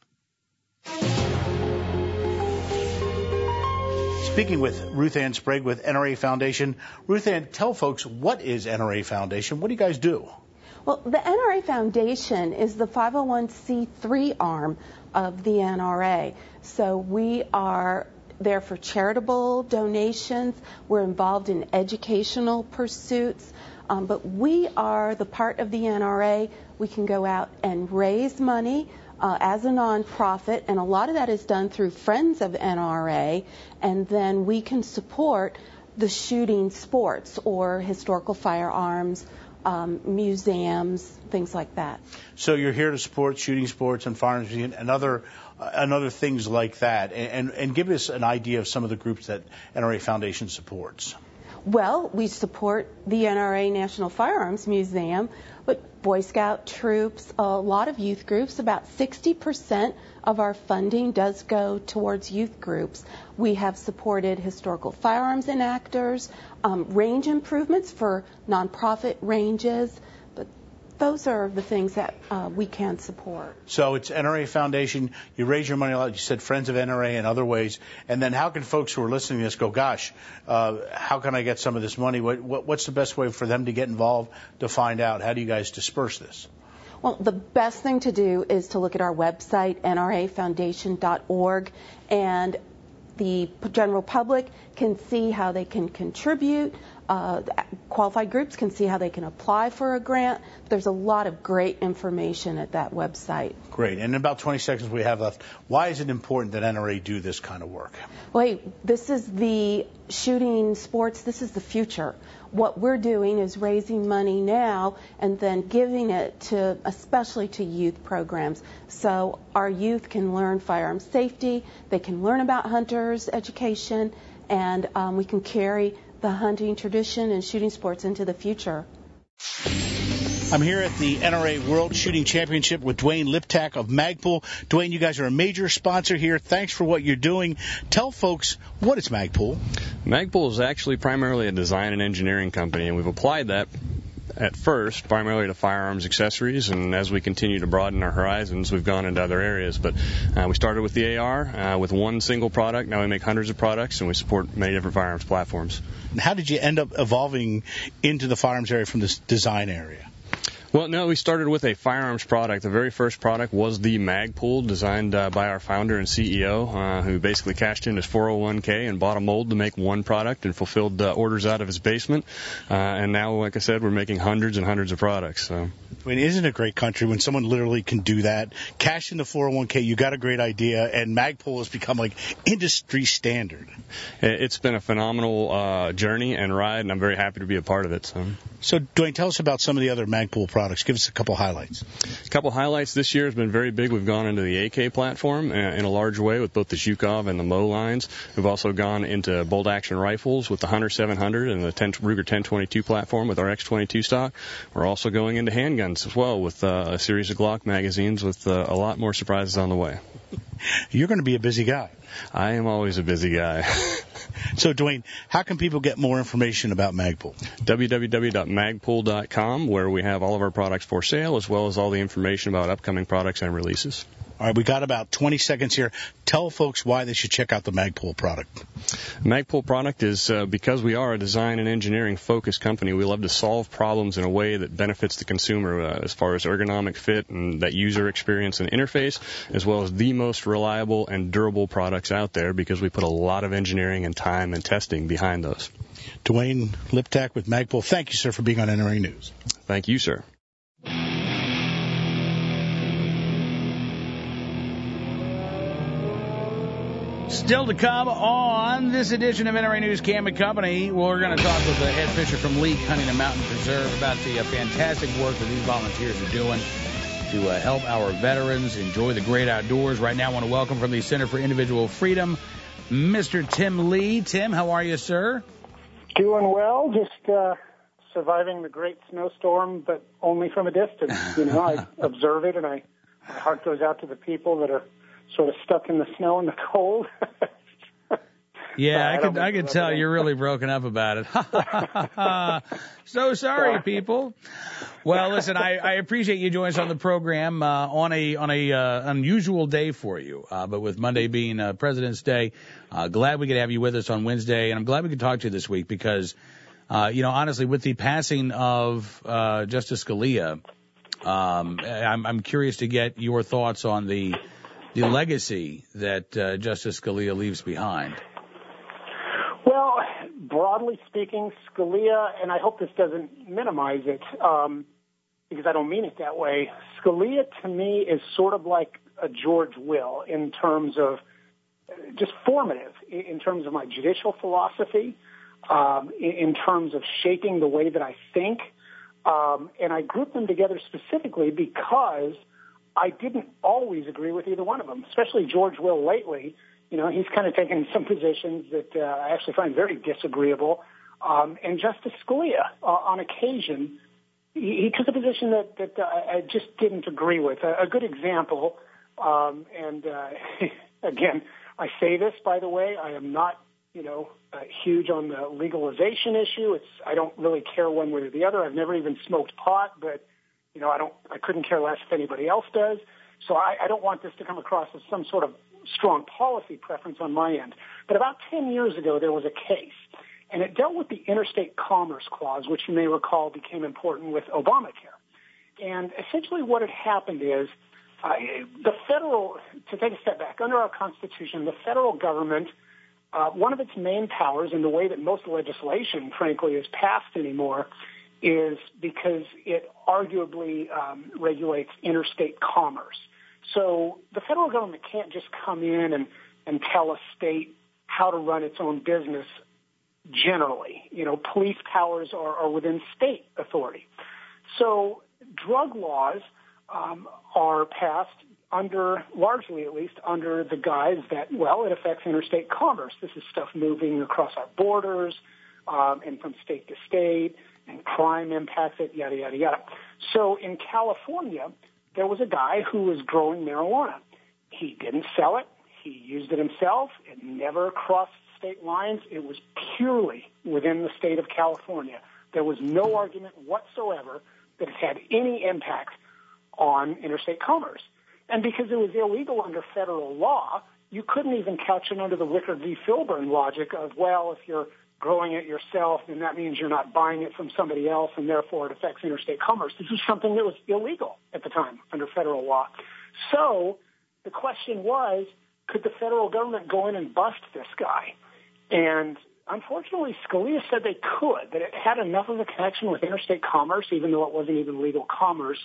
Speaking with Ruth Ann Sprague with NRA Foundation. Ruth Ann, tell folks, what is NRA Foundation? What do you guys do? Well, the NRA Foundation is the 501c3 arm of the NRA. So we are there for charitable donations. We're involved in educational pursuits. But we are the part of the NRA. We can go out and raise money as a nonprofit, and a lot of that is done through Friends of NRA, and then we can support the shooting sports or historical firearms, museums, things like that. So you're here to support shooting sports and firearms and other things like that, and give us an idea of some of the groups that NRA Foundation supports. Well, we support the NRA National Firearms Museum, but Boy Scout troops, a lot of youth groups. About 60% of our funding does go towards youth groups. We have supported historical firearms enactors, range improvements for nonprofit ranges, but those are the things that we can support. So it's NRA Foundation. You raise your money a lot. You said Friends of NRA and other ways. And then how can folks who are listening to this go, gosh, how can I get some of this money? What's the best way for them to get involved, to find out? How do you guys disperse this? Well, the best thing to do is to look at our website, nrafoundation.org, and the general public can see how they can contribute. Qualified groups can see how they can apply for a grant. There's a lot of great information at that website. Great. And in about 20 seconds we have left, why is it important that NRA do this kind of work? Well, hey, this is the shooting sports. This is the future. What we're doing is raising money now and then giving it to, especially to youth programs. So our youth can learn firearm safety. They can learn about hunters education, and we can carry the hunting tradition and shooting sports into the future. I'm here at the NRA World Shooting Championship with Dwayne Liptak of Magpul. Dwayne, you guys are a major sponsor here. Thanks for what you're doing. Tell folks, what is Magpul? Magpul is actually primarily a design and engineering company, and we've applied that at first primarily to firearms accessories, and as we continue to broaden our horizons, we've gone into other areas. But we started with the AR with one single product. Now we make hundreds of products, and we support many different firearms platforms. And how did you end up evolving into the firearms area from this design area? Well, no, we started with a firearms product. The very first product was the Magpul, designed by our founder and CEO, who basically cashed in his 401k and bought a mold to make one product and fulfilled orders out of his basement. And now, like I said, we're making hundreds and hundreds of products. So. I mean, isn't it a great country when someone literally can do that? Cash in the 401k, you got a great idea, and Magpul has become like industry standard. It's been a phenomenal journey and ride, and I'm very happy to be a part of it. So, Dwayne, tell us about some of the other Magpul products. Give us a couple highlights. A couple highlights this year has been very big. We've gone into the AK platform in a large way with both the Zhukov and the Mo lines. We've also gone into bolt-action rifles with the Hunter 700 and the Ruger 1022 platform with our X22 stock. We're also going into handguns as well with a series of Glock magazines with a lot more surprises on the way. You're going to be a busy guy. I am always a busy guy. So, Dwayne, how can people get more information about Magpul? www.magpul.com, where we have all of our products for sale, as well as all the information about upcoming products and releases. All right, we got about 20 seconds here. Tell folks why they should check out the Magpul product. Magpul product is because we are a design and engineering focused company. We love to solve problems in a way that benefits the consumer as far as ergonomic fit and that user experience and interface, as well as the most reliable and durable products out there because we put a lot of engineering and time and testing behind those. Dwayne Liptak with Magpul. Thank you, sir, for being on NRA News. Thank you, sir. Still to come on this edition of NRA News Cam and Company, we're going to talk with the head fisher from Leake Hunting and Mountain Preserve about the fantastic work that these volunteers are doing to help our veterans enjoy the great outdoors. Right now, I want to welcome from the Center for Individual Freedom, Mr. Tim Lee. Tim, how are you, sir? Doing well, just surviving the great snowstorm, but only from a distance. You know, I observe it, and my heart goes out to the people that are sort of stuck in the snow and the cold. Yeah, I could tell you're really broken up about it. So sorry, people. Well, listen, I appreciate you joining us on the program on a unusual day for you. But with Monday being President's Day, glad we could have you with us on Wednesday, and I'm glad we could talk to you this week because, honestly, with the passing of Justice Scalia, I'm curious to get your thoughts on the legacy that Justice Scalia leaves behind? Well, broadly speaking, Scalia, and I hope this doesn't minimize it, because I don't mean it that way, Scalia to me is sort of like a George Will in terms of just formative, in terms of my judicial philosophy, in terms of shaping the way that I think. And I group them together specifically because I didn't always agree with either one of them, especially George Will lately. You know, he's kind of taken some positions that I actually find very disagreeable. And Justice Scalia, on occasion, he took a position that I just didn't agree with. A good example, again, I say this, by the way, I am not, huge on the legalization issue. I don't really care one way or the other. I've never even smoked pot, but, I couldn't care less if anybody else does. So I don't want this to come across as some sort of strong policy preference on my end. But about 10 years ago, there was a case, and it dealt with the Interstate Commerce Clause, which you may recall became important with Obamacare. And essentially what had happened is to take a step back, under our Constitution, the federal government, one of its main powers, in the way that most legislation, frankly, is passed anymore, is because it arguably regulates interstate commerce. So the federal government can't just come in and tell a state how to run its own business generally. Police powers are within state authority. So drug laws are passed largely at least, under the guise that, it affects interstate commerce. This is stuff moving across our borders and from state to state, and crime impacts it, yada, yada, yada. So in California, there was a guy who was growing marijuana. He didn't sell it. He used it himself. It never crossed state lines. It was purely within the state of California. There was no argument whatsoever that it had any impact on interstate commerce. And because it was illegal under federal law, you couldn't even couch it under the Wickard v. Filburn logic of, if you're growing it yourself, then that means you're not buying it from somebody else, and therefore it affects interstate commerce. This was something that was illegal at the time under federal law. So the question was, could the federal government go in and bust this guy? And unfortunately, Scalia said they could, that it had enough of a connection with interstate commerce, even though it wasn't even legal commerce.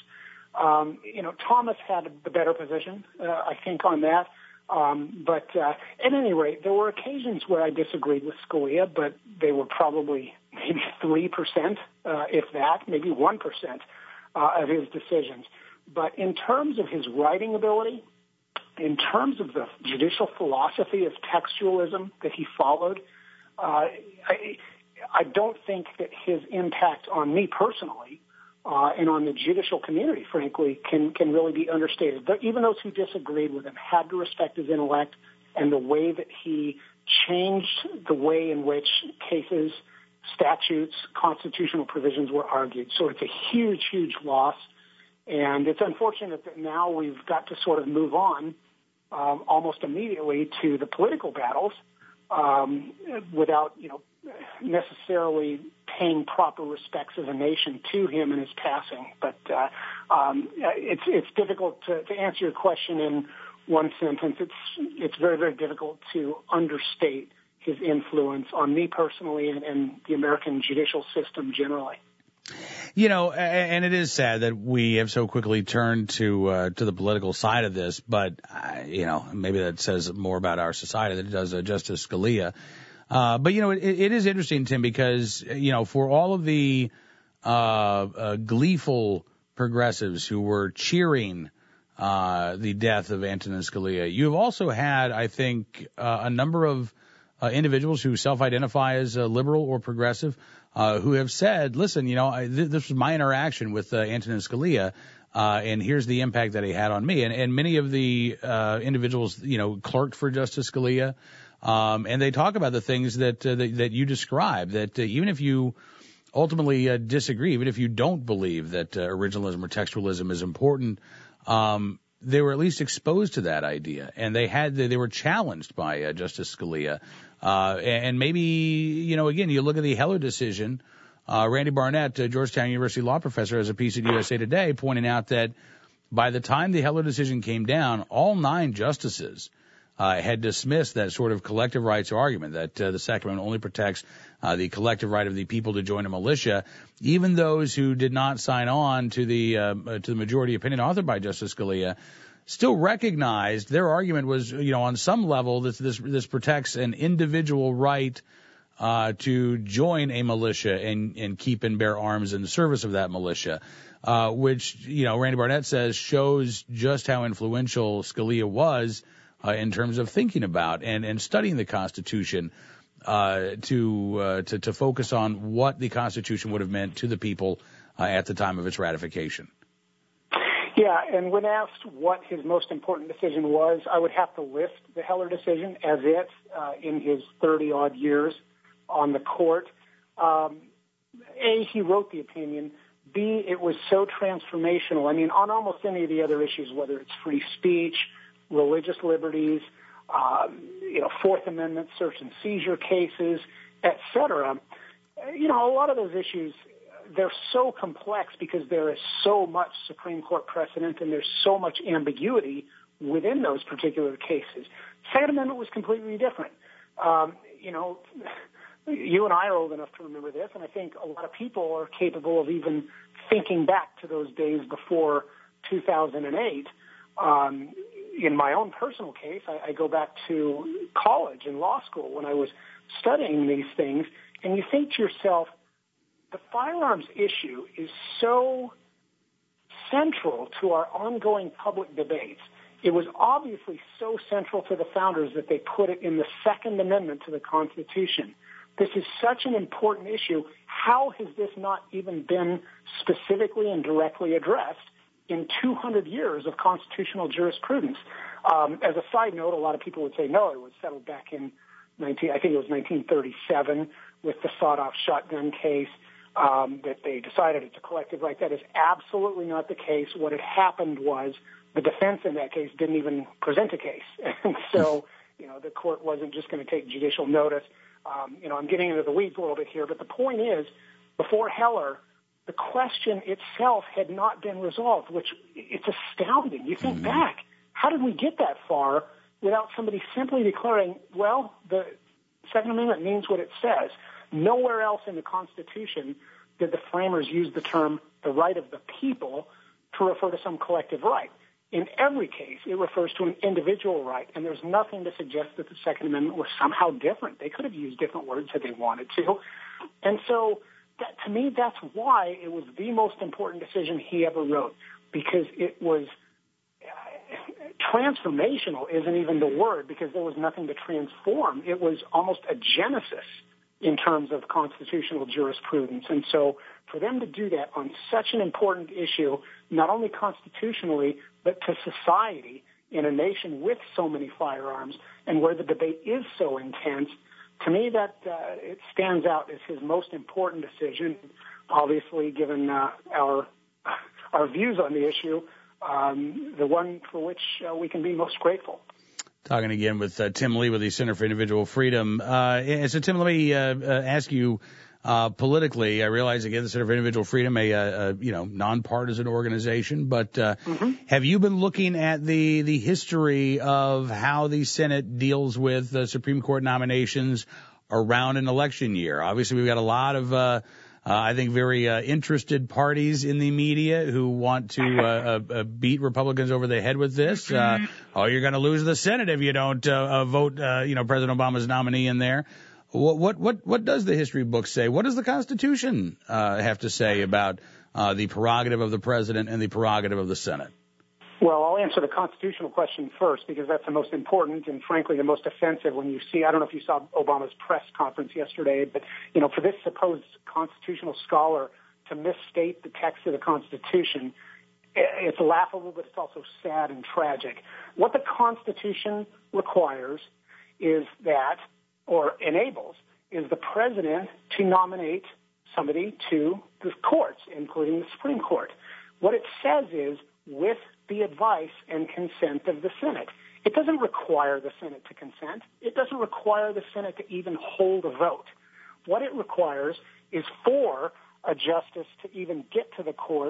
Thomas had the better position, I think, on that. But at any rate, there were occasions where I disagreed with Scalia, but they were probably maybe 3%, if that, maybe 1% of his decisions. But in terms of his writing ability, in terms of the judicial philosophy of textualism that he followed, I don't think that his impact on me personally and on the judicial community, frankly, can really be understated. But even those who disagreed with him had to respect his intellect and the way that he changed the way in which cases, statutes, constitutional provisions were argued. So it's a huge, huge loss. And it's unfortunate that now we've got to sort of move on almost immediately to the political battles without, necessarily paying proper respects as a nation to him and his passing. But it's difficult to answer your question in one sentence. It's very, very difficult to understate his influence on me personally and the American judicial system generally. And it is sad that we have so quickly turned to the political side of this, but maybe that says more about our society than it does Justice Scalia. But it is interesting, Tim, because for all of the gleeful progressives who were cheering the death of Antonin Scalia, you have also had, I think, a number of individuals who self-identify as liberal or progressive who have said, listen, this was my interaction with Antonin Scalia, and here's the impact that he had on me. And many of the individuals, clerked for Justice Scalia, and they talk about the things that you describe, that even if you ultimately disagree, even if you don't believe that originalism or textualism is important, they were at least exposed to that idea, and they were challenged by Justice Scalia. And maybe, again, you look at the Heller decision, Randy Barnett, Georgetown University law professor, has a piece at USA Today pointing out that by the time the Heller decision came down, all 9 justices had dismissed that sort of collective rights argument that the Second Amendment only protects the collective right of the people to join a militia. Even those who did not sign on to the majority opinion authored by Justice Scalia still recognized their argument was, on some level, this protects an individual right to join a militia and keep and bear arms in the service of that militia, which, Randy Barnett says shows just how influential Scalia was in terms of thinking about and studying the Constitution to focus on what the Constitution would have meant to the people at the time of its ratification. Yeah, and when asked what his most important decision was, I would have to list the Heller decision as it in his 30-odd years on the court. A, he wrote the opinion. B, it was so transformational. I mean, on almost any of the other issues, whether it's free speech, religious liberties, Fourth Amendment search and seizure cases, et cetera, a lot of those issues, they're so complex because there is so much Supreme Court precedent and there's so much ambiguity within those particular cases. Second Amendment was completely different. You and I are old enough to remember this, and I think a lot of people are capable of even thinking back to those days before 2008. In my own personal case, I go back to college and law school when I was studying these things, and you think to yourself, the firearms issue is so central to our ongoing public debates. It was obviously so central to the founders that they put it in the Second Amendment to the Constitution. This is such an important issue. How has this not even been specifically and directly addressed in 200 years of constitutional jurisprudence? As a side note, a lot of people would say, no, it was settled back in 1937 with the sawed-off shotgun case, that they decided it's a collective right. That is absolutely not the case. What had happened was the defense in that case didn't even present a case. And so, the court wasn't just going to take judicial notice. I'm getting into the weeds a little bit here, but the point is, before Heller, the question itself had not been resolved, which it's astounding. You think back, how did we get that far without somebody simply declaring, well, the Second Amendment means what it says? Nowhere else in the Constitution did the framers use the term the right of the people to refer to some collective right. In every case, it refers to an individual right, and there's nothing to suggest that the Second Amendment was somehow different. They could have used different words if they wanted to. And so, to me, that's why it was the most important decision he ever wrote, because it was transformational isn't even the word, because there was nothing to transform. It was almost a genesis in terms of constitutional jurisprudence. And so for them to do that on such an important issue, not only constitutionally, but to society in a nation with so many firearms and where the debate is so intense, to me that it stands out as his most important decision. Obviously, given our views on the issue, the one for which we can be most grateful. Talking again with Tim Lee with the Center for Individual Freedom. So, Tim, let me ask you politically. I realize, again, the Center for Individual Freedom, a nonpartisan organization, but have you been looking at the history of how the Senate deals with the Supreme Court nominations around an election year? Obviously, we've got a lot of I think very interested parties in the media who want to beat Republicans over the head with this. You're going to lose the Senate if you don't vote, President Obama's nominee in there. What does the history book say? What does the Constitution have to say about the prerogative of the president and the prerogative of the Senate? Well, I'll answer the constitutional question first, because that's the most important and, frankly, the most offensive when you see, I don't know if you saw Obama's press conference yesterday, but, for this supposed constitutional scholar to misstate the text of the Constitution, it's laughable, but it's also sad and tragic. What the Constitution requires is that, or enables, is the president to nominate somebody to the courts, including the Supreme Court. What it says is, with the advice and consent of the Senate. It doesn't require the Senate to consent. It doesn't require the Senate to even hold a vote. What it requires is for a justice to even get to the court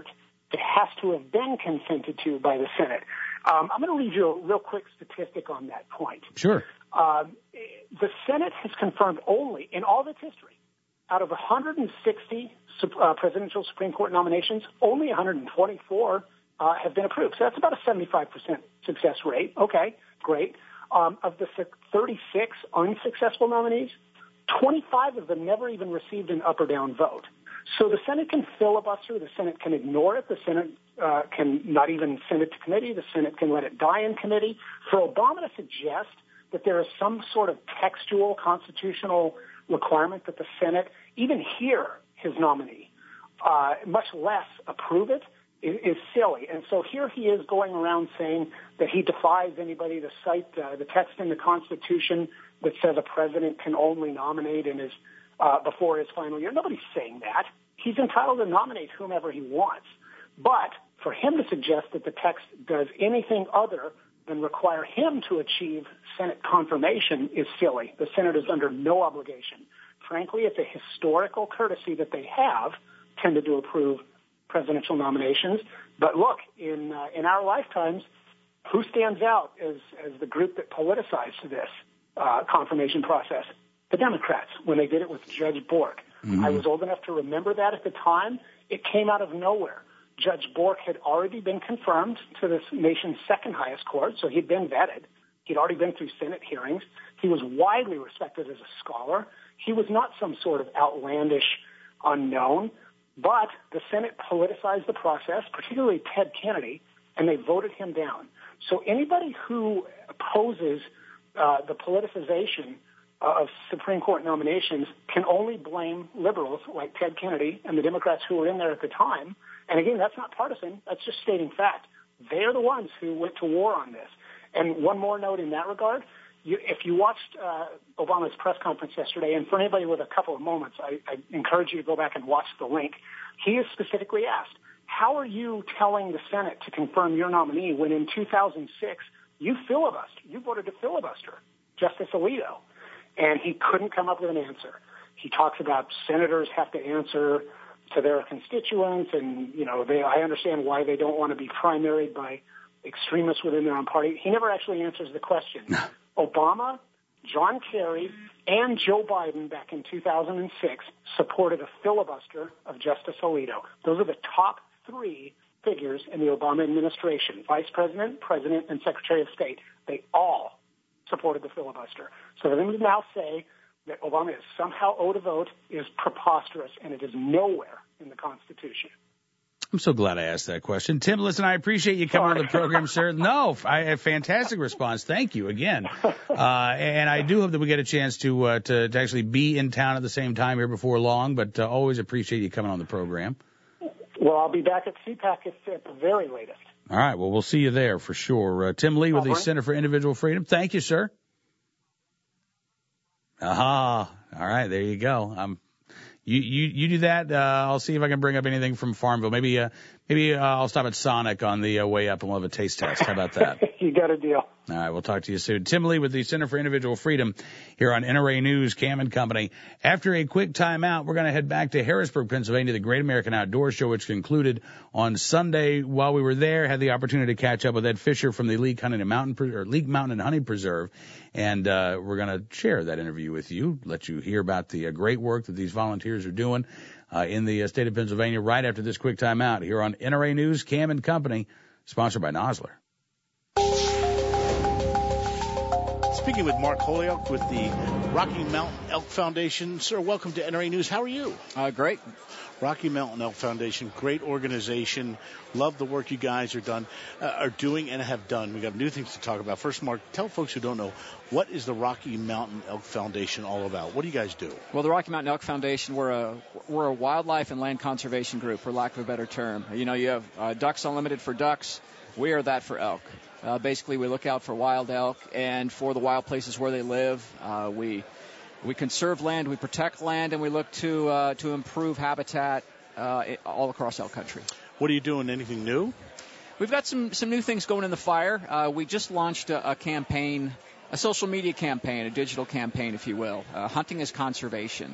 that has to have been consented to by the Senate. I'm going to read you a real quick statistic on that point. Sure. The Senate has confirmed only, in all of its history, out of 160 presidential Supreme Court nominations, only 124 have been approved. So that's about a 75% success rate. Okay, great. Of the 36 unsuccessful nominees, 25 of them never even received an up or down vote. So the Senate can filibuster, the Senate can ignore it, the Senate can not even send it to committee, the Senate can let it die in committee. For Obama to suggest that there is some sort of textual constitutional requirement that the Senate even hear his nominee, much less approve it, is silly. And so here he is going around saying that he defies anybody to cite the text in the Constitution that says a president can only nominate in his before his final year. Nobody's saying that. He's entitled to nominate whomever he wants. But for him to suggest that the text does anything other than require him to achieve Senate confirmation is silly. The Senate is under no obligation. Frankly, it's a historical courtesy that they have tended to approve presidential nominations. But look, in our lifetimes, who stands out as the group that politicized this confirmation process? The Democrats, when they did it with Judge Bork. Mm-hmm. I was old enough to remember that at the time. It came out of nowhere. Judge Bork had already been confirmed to this nation's second highest court, so he'd been vetted. He'd already been through Senate hearings. He was widely respected as a scholar. He was not some sort of outlandish unknown, but the Senate politicized the process, particularly Ted Kennedy, and they voted him down. So anybody who opposes the politicization of Supreme Court nominations can only blame liberals like Ted Kennedy and the Democrats who were in there at the time. And again, that's not partisan. That's just stating fact. They're the ones who went to war on this. And one more note in that regard, if you watched Obama's press conference yesterday, and for anybody with a couple of moments, I encourage you to go back and watch the link. He is specifically asked, how are you telling the Senate to confirm your nominee when in 2006 you filibustered? You voted to filibuster Justice Alito. And he couldn't come up with an answer. He talks about senators have to answer to their constituents, and I understand why they don't want to be primaried by extremists within their own party. He never actually answers the question. Obama, John Kerry, and Joe Biden back in 2006 supported a filibuster of Justice Alito. Those are the top three figures in the Obama administration: Vice President, President, and Secretary of State. They all supported the filibuster. So for them to now say that Obama is somehow owed a vote is preposterous, and it is nowhere in the Constitution. I'm so glad I asked that question. Tim, listen, I appreciate you coming on the program, sir. No, a fantastic response. Thank you again. And I do hope that we get a chance to actually be in town at the same time here before long, but always appreciate you coming on the program. Well, I'll be back at CPAC at the very latest. All right. Well, we'll see you there for sure. Tim Lee with the Center for Individual Freedom. Thank you, sir. Aha. All right. There you go. You do that. I'll see if I can bring up anything from Farmville. Maybe I'll stop at Sonic on the way up and we'll have a taste test. How about that? You got a deal. All right. We'll talk to you soon. Tim Lee with the Center for Individual Freedom here on NRA News, Cam and Company. After a quick time out, we're going to head back to Harrisburg, Pennsylvania, the Great American Outdoor Show, which concluded on Sunday. While we were there, had the opportunity to catch up with Ed Fisher from the Leake Mountain and Honey Preserve. And we're going to share that interview with you, let you hear about the great work that these volunteers are doing in the state of Pennsylvania right after this quick time out here on NRA News, Cam and Company, sponsored by Nosler. Speaking with Mark Holyoke with the Rocky Mountain Elk Foundation. Sir, welcome to NRA News. How are you? Great. Rocky Mountain Elk Foundation, great organization. Love the work you guys are doing and have done. We got new things to talk about. First, Mark, tell folks who don't know, what is the Rocky Mountain Elk Foundation all about? What do you guys do? Well, the Rocky Mountain Elk Foundation, we're a wildlife and land conservation group, for lack of a better term. You have Ducks Unlimited for ducks. We are that for elk. Basically, we look out for wild elk and for the wild places where they live. We conserve land, we protect land, and we look to improve habitat all across elk country. What are you doing? Anything new? We've got some new things going in the fire. We just launched a campaign, a social media campaign, a digital campaign, if you will. Hunting is conservation.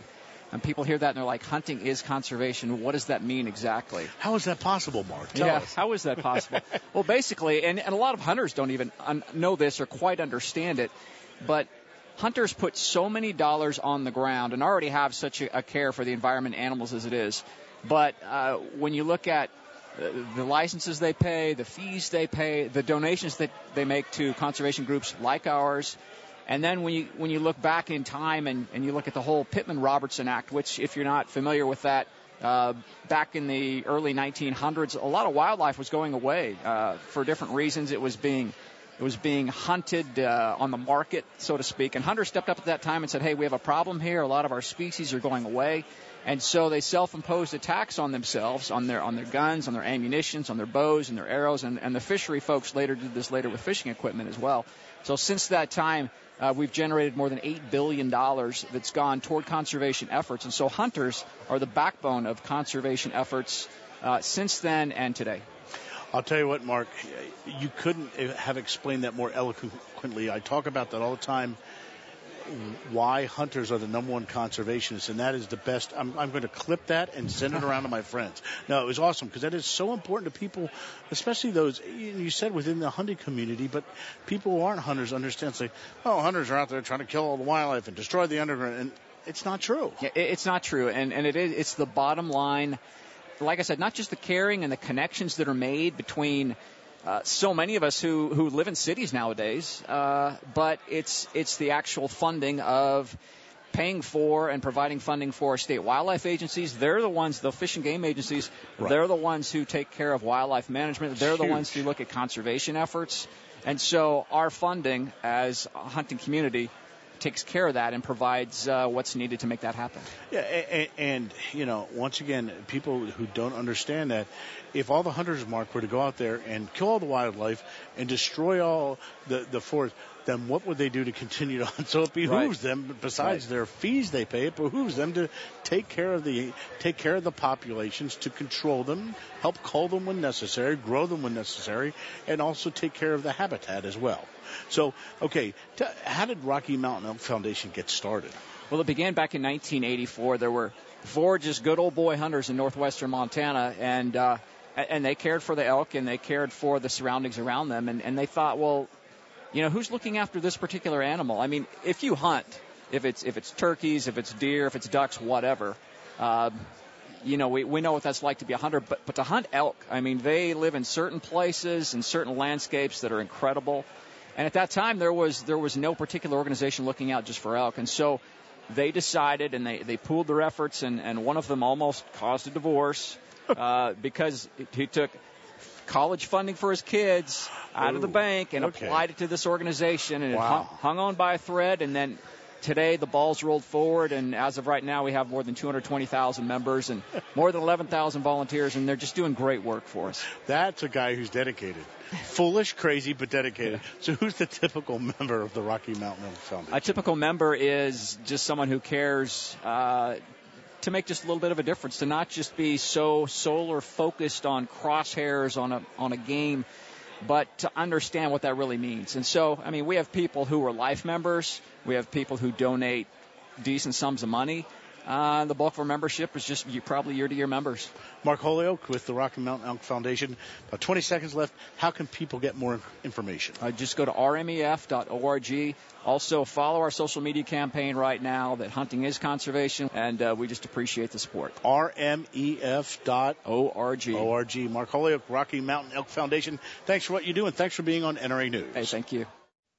And people hear that and they're like, hunting is conservation. What does that mean exactly? How is that possible, Mark? Tell us. How is that possible? Well, basically, and a lot of hunters don't even know this or quite understand it, but hunters put so many dollars on the ground and already have such a care for the environment and animals as it is. But when you look at the licenses they pay, the fees they pay, the donations that they make to conservation groups like ours, and then when you look back in time and you look at the whole Pittman-Robertson Act, which, if you're not familiar with that, back in the early 1900s, a lot of wildlife was going away for different reasons. It was being hunted on the market, so to speak. And hunters stepped up at that time and said, hey, we have a problem here. A lot of our species are going away. And so they self-imposed a tax on themselves, on their guns, on their ammunitions, on their bows and their arrows. And the fishery folks did this later with fishing equipment as well. So since that time, we've generated more than $8 billion that's gone toward conservation efforts. And so hunters are the backbone of conservation efforts since then and today. I'll tell you what, Mark, you couldn't have explained that more eloquently. I talk about that all the time, why hunters are the number one conservationists, and that is the best. I'm going to clip that and send it around to my friends. No, it was awesome because that is so important to people, especially those, you said within the hunting community, but people who aren't hunters understand, say, oh, hunters are out there trying to kill all the wildlife and destroy the underground, and it's not true. Yeah, it's not true, and it's the bottom line. Like I said, not just the caring and the connections that are made between so many of us who live in cities nowadays, but it's the actual funding of paying for and providing funding for state wildlife agencies. They're the ones, the fish and game agencies, right. They're the ones who take care of wildlife management. They're the ones who look at conservation efforts. And so our funding as a hunting community takes care of that and provides what's needed to make that happen. Yeah, and once again, people who don't understand that, if all the hunters, Mark, were to go out there and kill all the wildlife and destroy all the forest, then what would they do to continue to hunt? So it behooves them, besides their fees they pay, it behooves them to take care of the populations, to control them, help cull them when necessary, grow them when necessary, and also take care of the habitat as well. So, okay, how did Rocky Mountain Elk Foundation get started? Well, it began back in 1984. There were 4 just good old boy hunters in northwestern Montana, and they cared for the elk and they cared for the surroundings around them. And they thought, well, who's looking after this particular animal? I mean, if you hunt, if it's turkeys, if it's deer, if it's ducks, whatever, we know what that's like to be a hunter. But to hunt elk, I mean, they live in certain places and certain landscapes that are incredible. And at that time, there was no particular organization looking out just for elk. And so they decided, and they pooled their efforts, and one of them almost caused a divorce because he took college funding for his kids out of the bank and applied it to this organization, and it hung on by a thread. And then today the ball's rolled forward, and as of right now we have more than 220,000 members and more than 11,000 volunteers, and they're just doing great work for us. That's a guy who's dedicated. Foolish, crazy, but dedicated. So who's the typical member of the Rocky Mountain Elk Foundation? A typical member is just someone who cares to make just a little bit of a difference, to not just be so solar focused on crosshairs on a game, but to understand what that really means. And so, I mean, we have people who are life members. We have people who donate decent sums of money. The bulk of our membership is just probably year-to-year members. Mark Holyoke with the Rocky Mountain Elk Foundation. About 20 seconds left. How can people get more information? Just go to rmef.org. Also, follow our social media campaign right now that hunting is conservation, and we just appreciate the support. rmef.org. Mark Holyoke, Rocky Mountain Elk Foundation. Thanks for what you do, and thanks for being on NRA News. Hey, thank you.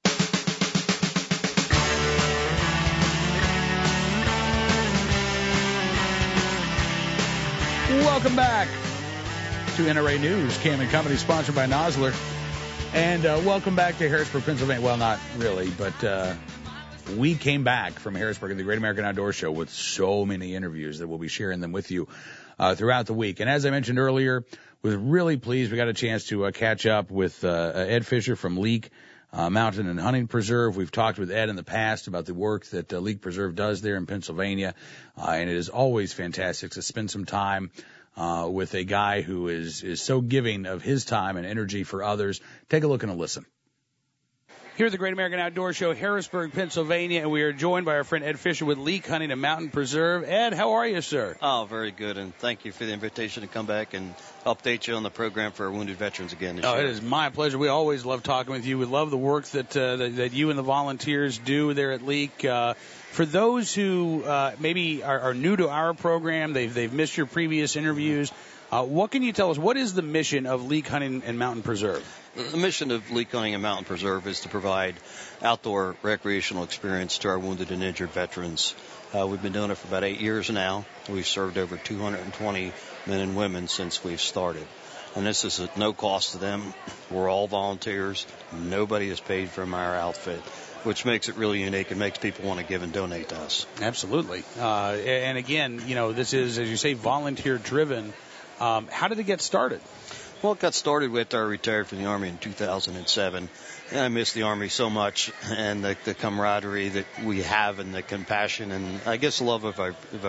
Welcome back to NRA News, Cam and Company, sponsored by Nosler. And welcome back to Harrisburg, Pennsylvania. Well, not really, but we came back from Harrisburg and the Great American Outdoor Show with so many interviews that we'll be sharing them with you throughout the week. And as I mentioned earlier, was really pleased we got a chance to catch up with Ed Fisher from Leek Mountain and Hunting Preserve. We've talked with Ed in the past about the work that Leek Preserve does there in Pennsylvania, and it is always fantastic to spend some time with a guy who is so giving of his time and energy for others. Take a look and a listen. Here at the Great American Outdoor Show, Harrisburg, Pennsylvania, and we are joined by our friend Ed Fisher with Leak Hunting and Mountain Preserve. Ed, how are you, sir? Oh, very good, and thank you for the invitation to come back and update you on the program for our wounded veterans again this year. It is my pleasure. We always love talking with you. We love the work that you and the volunteers do there at Leak. For those who maybe are new to our program, they've missed your previous interviews, what can you tell us? What is the mission of Leak Hunting and Mountain Preserve? The mission of Leak Hunting and Mountain Preserve is to provide outdoor recreational experience to our wounded and injured veterans. We've been doing it for about 8 years now. We've served over 220 men and women since we've started. And this is at no cost to them. We're all volunteers. Nobody is paid from our outfit, which makes it really unique and makes people want to give and donate to us. Absolutely. And again, this is, as you say, volunteer-driven. How did it get started? Well, it got started with I retired from the Army in 2007. And I miss the Army so much, and the camaraderie that we have, and the compassion, and I guess love of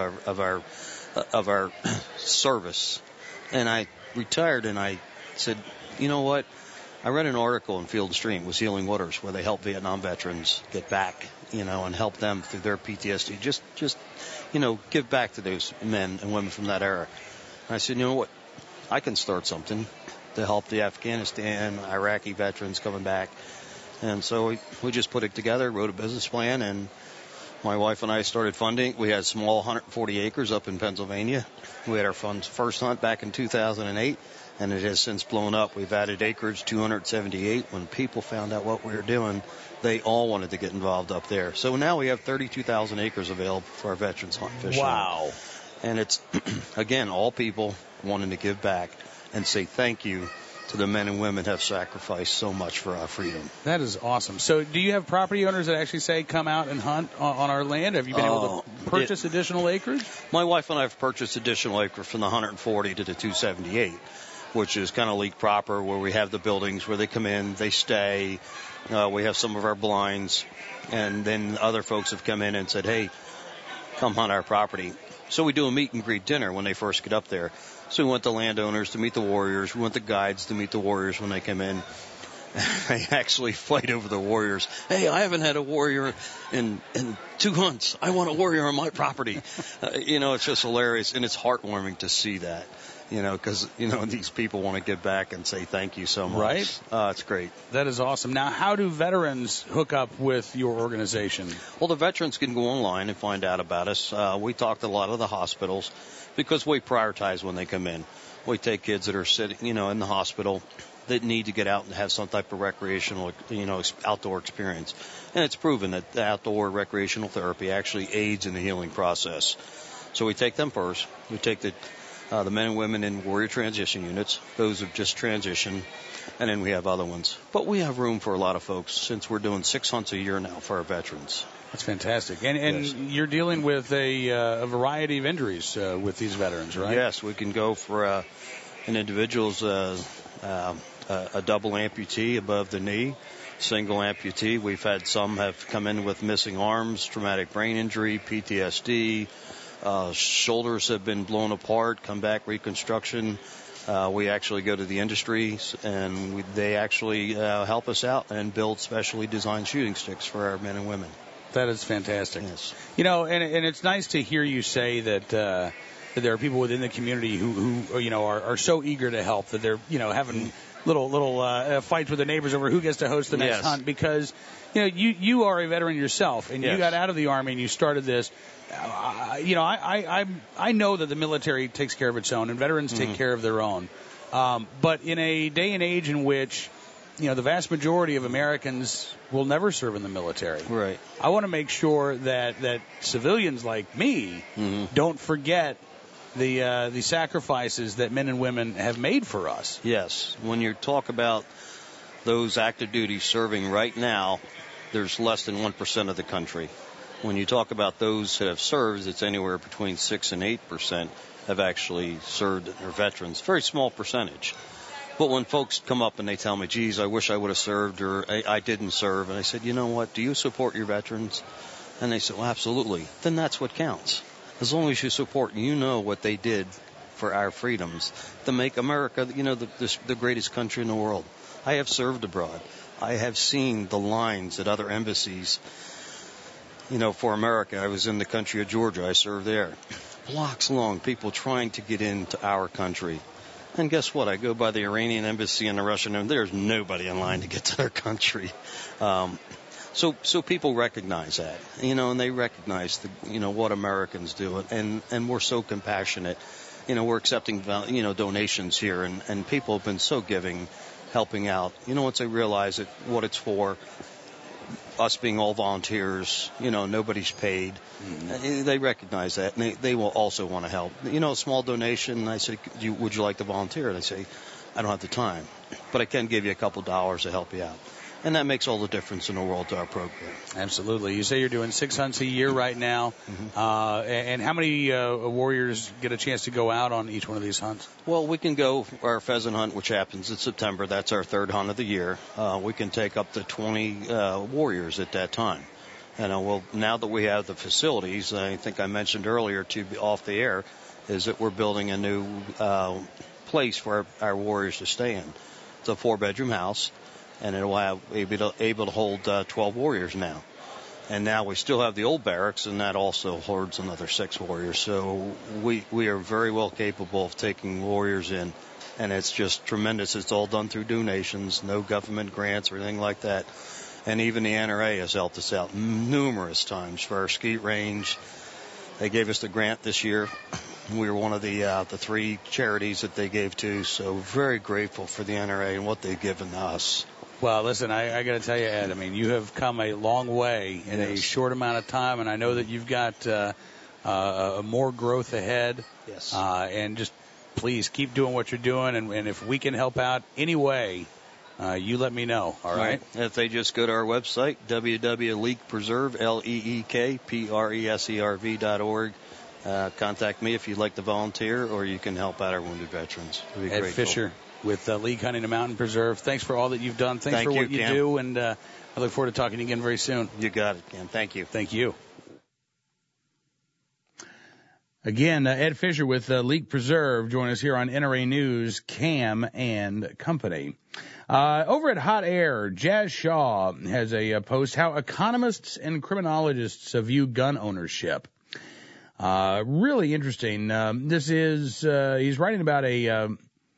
our service. And I retired, and I said, you know what? I read an article in Field & Stream with Healing Waters where they help Vietnam veterans get back, and help them through their PTSD. Just give back to those men and women from that era. And I said, you know what? I can start something to help the Afghanistan, Iraqi veterans coming back. And so we just put it together, wrote a business plan, and my wife and I started funding. We had a small 140 acres up in Pennsylvania. We had our first hunt back in 2008, and it has since blown up. We've added acreage, 278. When people found out what we were doing, they all wanted to get involved up there. So now we have 32,000 acres available for our veterans hunt fishing. Wow. And it's, again, all people wanting to give back and say thank you to the men and women who have sacrificed so much for our freedom. That is awesome. So do you have property owners that actually say come out and hunt on our land? Have you been able to purchase additional acreage? My wife and I have purchased additional acres from the 140 to the 278, which is kind of Leak proper, where we have the buildings where they come in, they stay. We have some of our blinds, and then other folks have come in and said, hey, come hunt our property. So we do a meet and greet dinner when they first get up there. So we want the landowners to meet the warriors. We want the guides to meet the warriors when they come in. They actually fight over the warriors. Hey, I haven't had a warrior in 2 hunts. I want a warrior on my property. It's just hilarious, and it's heartwarming to see that. Because, these people want to give back and say thank you so much. Right? It's great. That is awesome. Now, how do veterans hook up with your organization? Well, the veterans can go online and find out about us. We talk to a lot of the hospitals because we prioritize when they come in. We take kids that are sitting, in the hospital that need to get out and have some type of recreational, outdoor experience. And it's proven that the outdoor recreational therapy actually aids in the healing process. So we take them first. We take the men and women in warrior transition units. Those have just transitioned, and then we have other ones. But we have room for a lot of folks since we're doing 6 hunts a year now for our veterans. That's fantastic. And yes. You're dealing with a variety of injuries with these veterans, right? Yes, we can go for an individual's a double amputee above the knee, single amputee. We've had some have come in with missing arms, traumatic brain injury, PTSD. Shoulders have been blown apart, come back, reconstruction. We actually go to the industry, and they actually help us out and build specially designed shooting sticks for our men and women. That is fantastic. Yes. And it's nice to hear you say that there are people within the community who are so eager to help that they're having little fights with the neighbors over who gets to host the next hunt, because you are a veteran yourself, and you got out of the Army and you started this. I know that the military takes care of its own, and veterans take care of their own. But in a day and age in which the vast majority of Americans will never serve in the military, right? I want to make sure that civilians like me don't forget the sacrifices that men and women have made for us. Yes. When you talk about those active duty serving right now, there's less than 1% of the country. When you talk about those that have served, it's anywhere between 6 and 8% have actually served or veterans. Very small percentage. But when folks come up and they tell me, geez, I wish I would have served, or I didn't serve, and I said, you know what, do you support your veterans? And they said, well, absolutely. Then that's what counts. As long as you support and you know what they did for our freedoms to make America, the greatest country in the world. I have served abroad. I have seen the lines at other embassies, for America. I was in the country of Georgia. I served there. Blocks long, people trying to get into our country. And guess what? I go by the Iranian embassy and the Russian, and there's nobody in line to get to their country. So people recognize that, and they recognize what Americans do, and we're so compassionate. We're accepting, donations here, and people have been so giving, helping out. Once they realize what it's for, us being all volunteers, nobody's paid. Mm-hmm. They recognize that, and they will also want to help. A small donation, I say, would you like to volunteer? And I say, I don't have the time, but I can give you a couple dollars to help you out. And that makes all the difference in the world to our program. Absolutely. You say you're doing 6 hunts a year right now. Mm-hmm. And how many warriors get a chance to go out on each one of these hunts? Well, we can go our pheasant hunt, which happens in September. That's our third hunt of the year. We can take up to 20 warriors at that time. And now that we have the facilities, I think I mentioned earlier to be off the air, is that we're building a new place for our warriors to stay in. It's a 4-bedroom house. And it will able to hold 12 warriors now. And now we still have the old barracks, and that also holds another 6 warriors. So we are very well capable of taking warriors in, and it's just tremendous. It's all done through donations, no government grants or anything like that. And even the NRA has helped us out numerous times for our skeet range. They gave us the grant this year. We were one of the 3 charities that they gave to, so very grateful for the NRA and what they've given us. Well, listen, I got to tell you, Ed, I mean, you have come a long way in a short amount of time, and I know that you've got more growth ahead. Yes. And just please keep doing what you're doing, and if we can help out any way, you let me know, all right? If they just go to our website, www.leaguepreserve.org, contact me if you'd like to volunteer, or you can help out our wounded veterans. We'd be Ed grateful. Fisher with League Hunting and Mountain Preserve. Thanks for all that you've done. Thanks for what you Cam. do, and I look forward to talking to you again very soon. You got it, Cam. Thank you. Thank you. Again, Ed Fisher with League Preserve. Join us here on NRA News, Cam and Company. Over at Hot Air, Jazz Shaw has a post, How Economists and Criminologists View Gun Ownership. Really interesting. This is, he's writing about a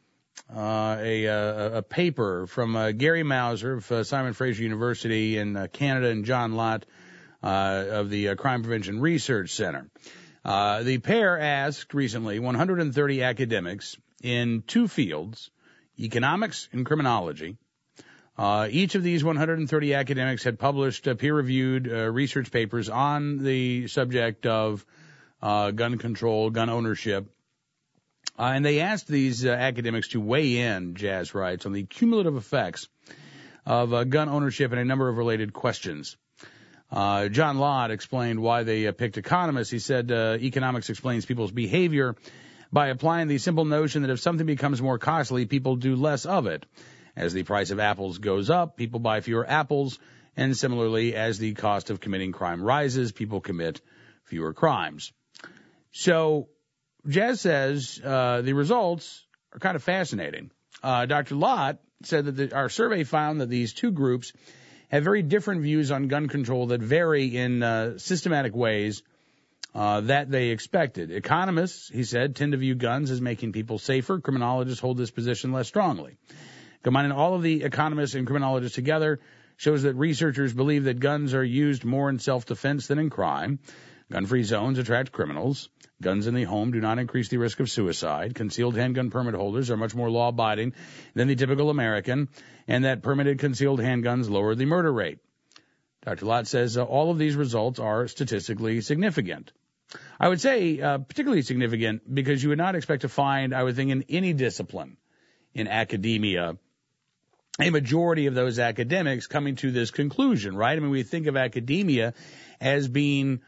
paper from Gary Mauser of Simon Fraser University in Canada and John Lott of the Crime Prevention Research Center. The pair asked recently 130 academics in 2 fields, economics and criminology. Each of these 130 academics had published peer-reviewed research papers on the subject of gun control, gun ownership. And they asked these academics to weigh in, Jazz writes, on the cumulative effects of gun ownership and a number of related questions. John Lott explained why they picked economists. He said economics explains people's behavior by applying the simple notion that if something becomes more costly, people do less of it. As the price of apples goes up, people buy fewer apples, and similarly, as the cost of committing crime rises, people commit fewer crimes. So Jazz says the results are kind of fascinating. Dr. Lott said that our survey found that these 2 groups have very different views on gun control that vary in systematic ways that they expected. Economists, he said, tend to view guns as making people safer. Criminologists hold this position less strongly. Combining all of the economists and criminologists together shows that researchers believe that guns are used more in self-defense than in crime. Gun-free zones attract criminals. Guns in the home do not increase the risk of suicide. Concealed handgun permit holders are much more law-abiding than the typical American, and that permitted concealed handguns lower the murder rate. Dr. Lott says all of these results are statistically significant. I would say particularly significant because you would not expect to find, I would think, in any discipline in academia, a majority of those academics coming to this conclusion, right? I mean, we think of academia as being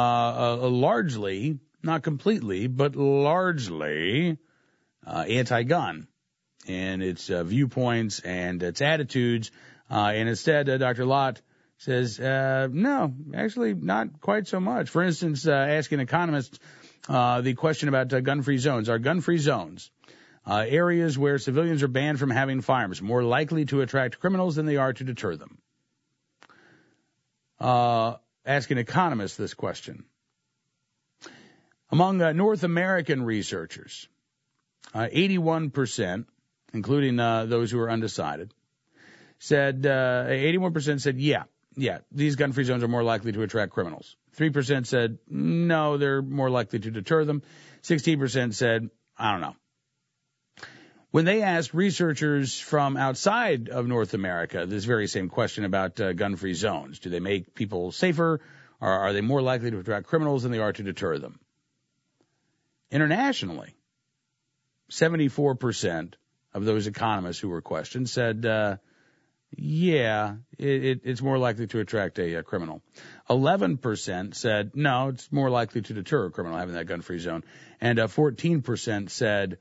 largely, not completely, but largely anti-gun and its viewpoints and its attitudes. And instead, Dr. Lott says, no, actually not quite so much. For instance, asking economists the question about gun-free zones. Are gun-free zones Areas where civilians are banned from having firearms, more likely to attract criminals than they are to deter them. Asking economists this question. Among North American researchers, 81%, including those who are undecided, said 81% said, yeah, these gun-free zones are more likely to attract criminals. 3% said, no, they're more likely to deter them. 16% said, I don't know. When they asked researchers from outside of North America this very same question about gun-free zones, do they make people safer, or are they more likely to attract criminals than they are to deter them? Internationally, 74% of those economists who were questioned said, it's more likely to attract a criminal. 11% said, no, it's more likely to deter a criminal having that gun-free zone. And 14% said,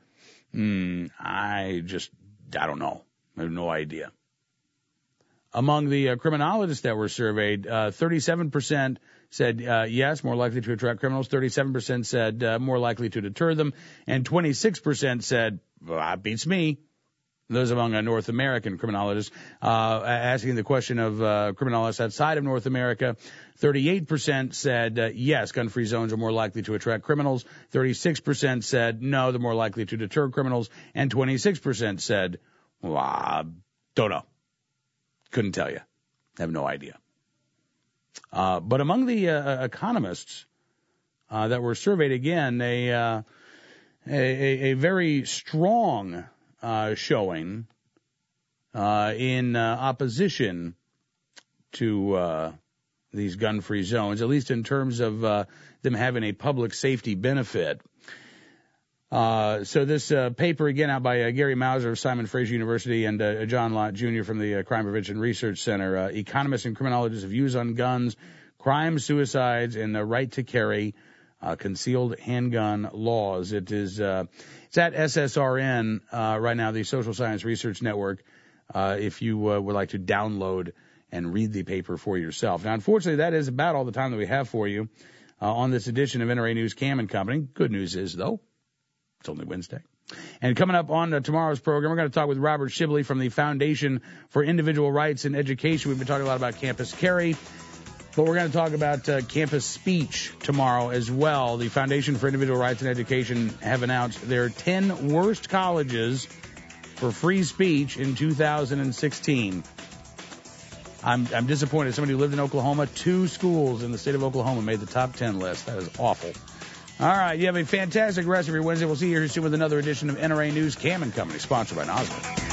I don't know. I have no idea. Among the criminologists that were surveyed, 37% said, yes, more likely to attract criminals. 37% said, more likely to deter them. And 26% said, well, that beats me. Those among North American criminologists, asking the question of criminologists outside of North America, 38% said, yes, gun-free zones are more likely to attract criminals. 36% said, no, they're more likely to deter criminals. And 26% said, well, don't know. Couldn't tell you. Have no idea. But among the economists that were surveyed, again, a very strong showing in opposition to these gun-free zones, at least in terms of them having a public safety benefit. So this paper, again, out by Gary Mauser of Simon Fraser University and John Lott Jr. from the Crime Prevention Research Center, economists and criminologists' views on guns, crime, suicides, and the right to carry concealed handgun laws. It's at SSRN right now, the Social Science Research Network, if you would like to download and read the paper for yourself. Now, unfortunately, that is about all the time that we have for you on this edition of NRA News Cam and Company. Good news is, though, it's only Wednesday. And coming up on tomorrow's program, we're going to talk with Robert Shibley from the Foundation for Individual Rights in Education. We've been talking a lot about campus carry, but we're going to talk about campus speech tomorrow as well. The Foundation for Individual Rights in Education have announced their 10 worst colleges for free speech in 2016. I'm disappointed. Somebody who lived in Oklahoma, 2 schools in the state of Oklahoma made the top 10 list. That is awful. All right, you have a fantastic rest of your Wednesday. We'll see you here soon with another edition of NRA News Cam and Company, sponsored by Nosler.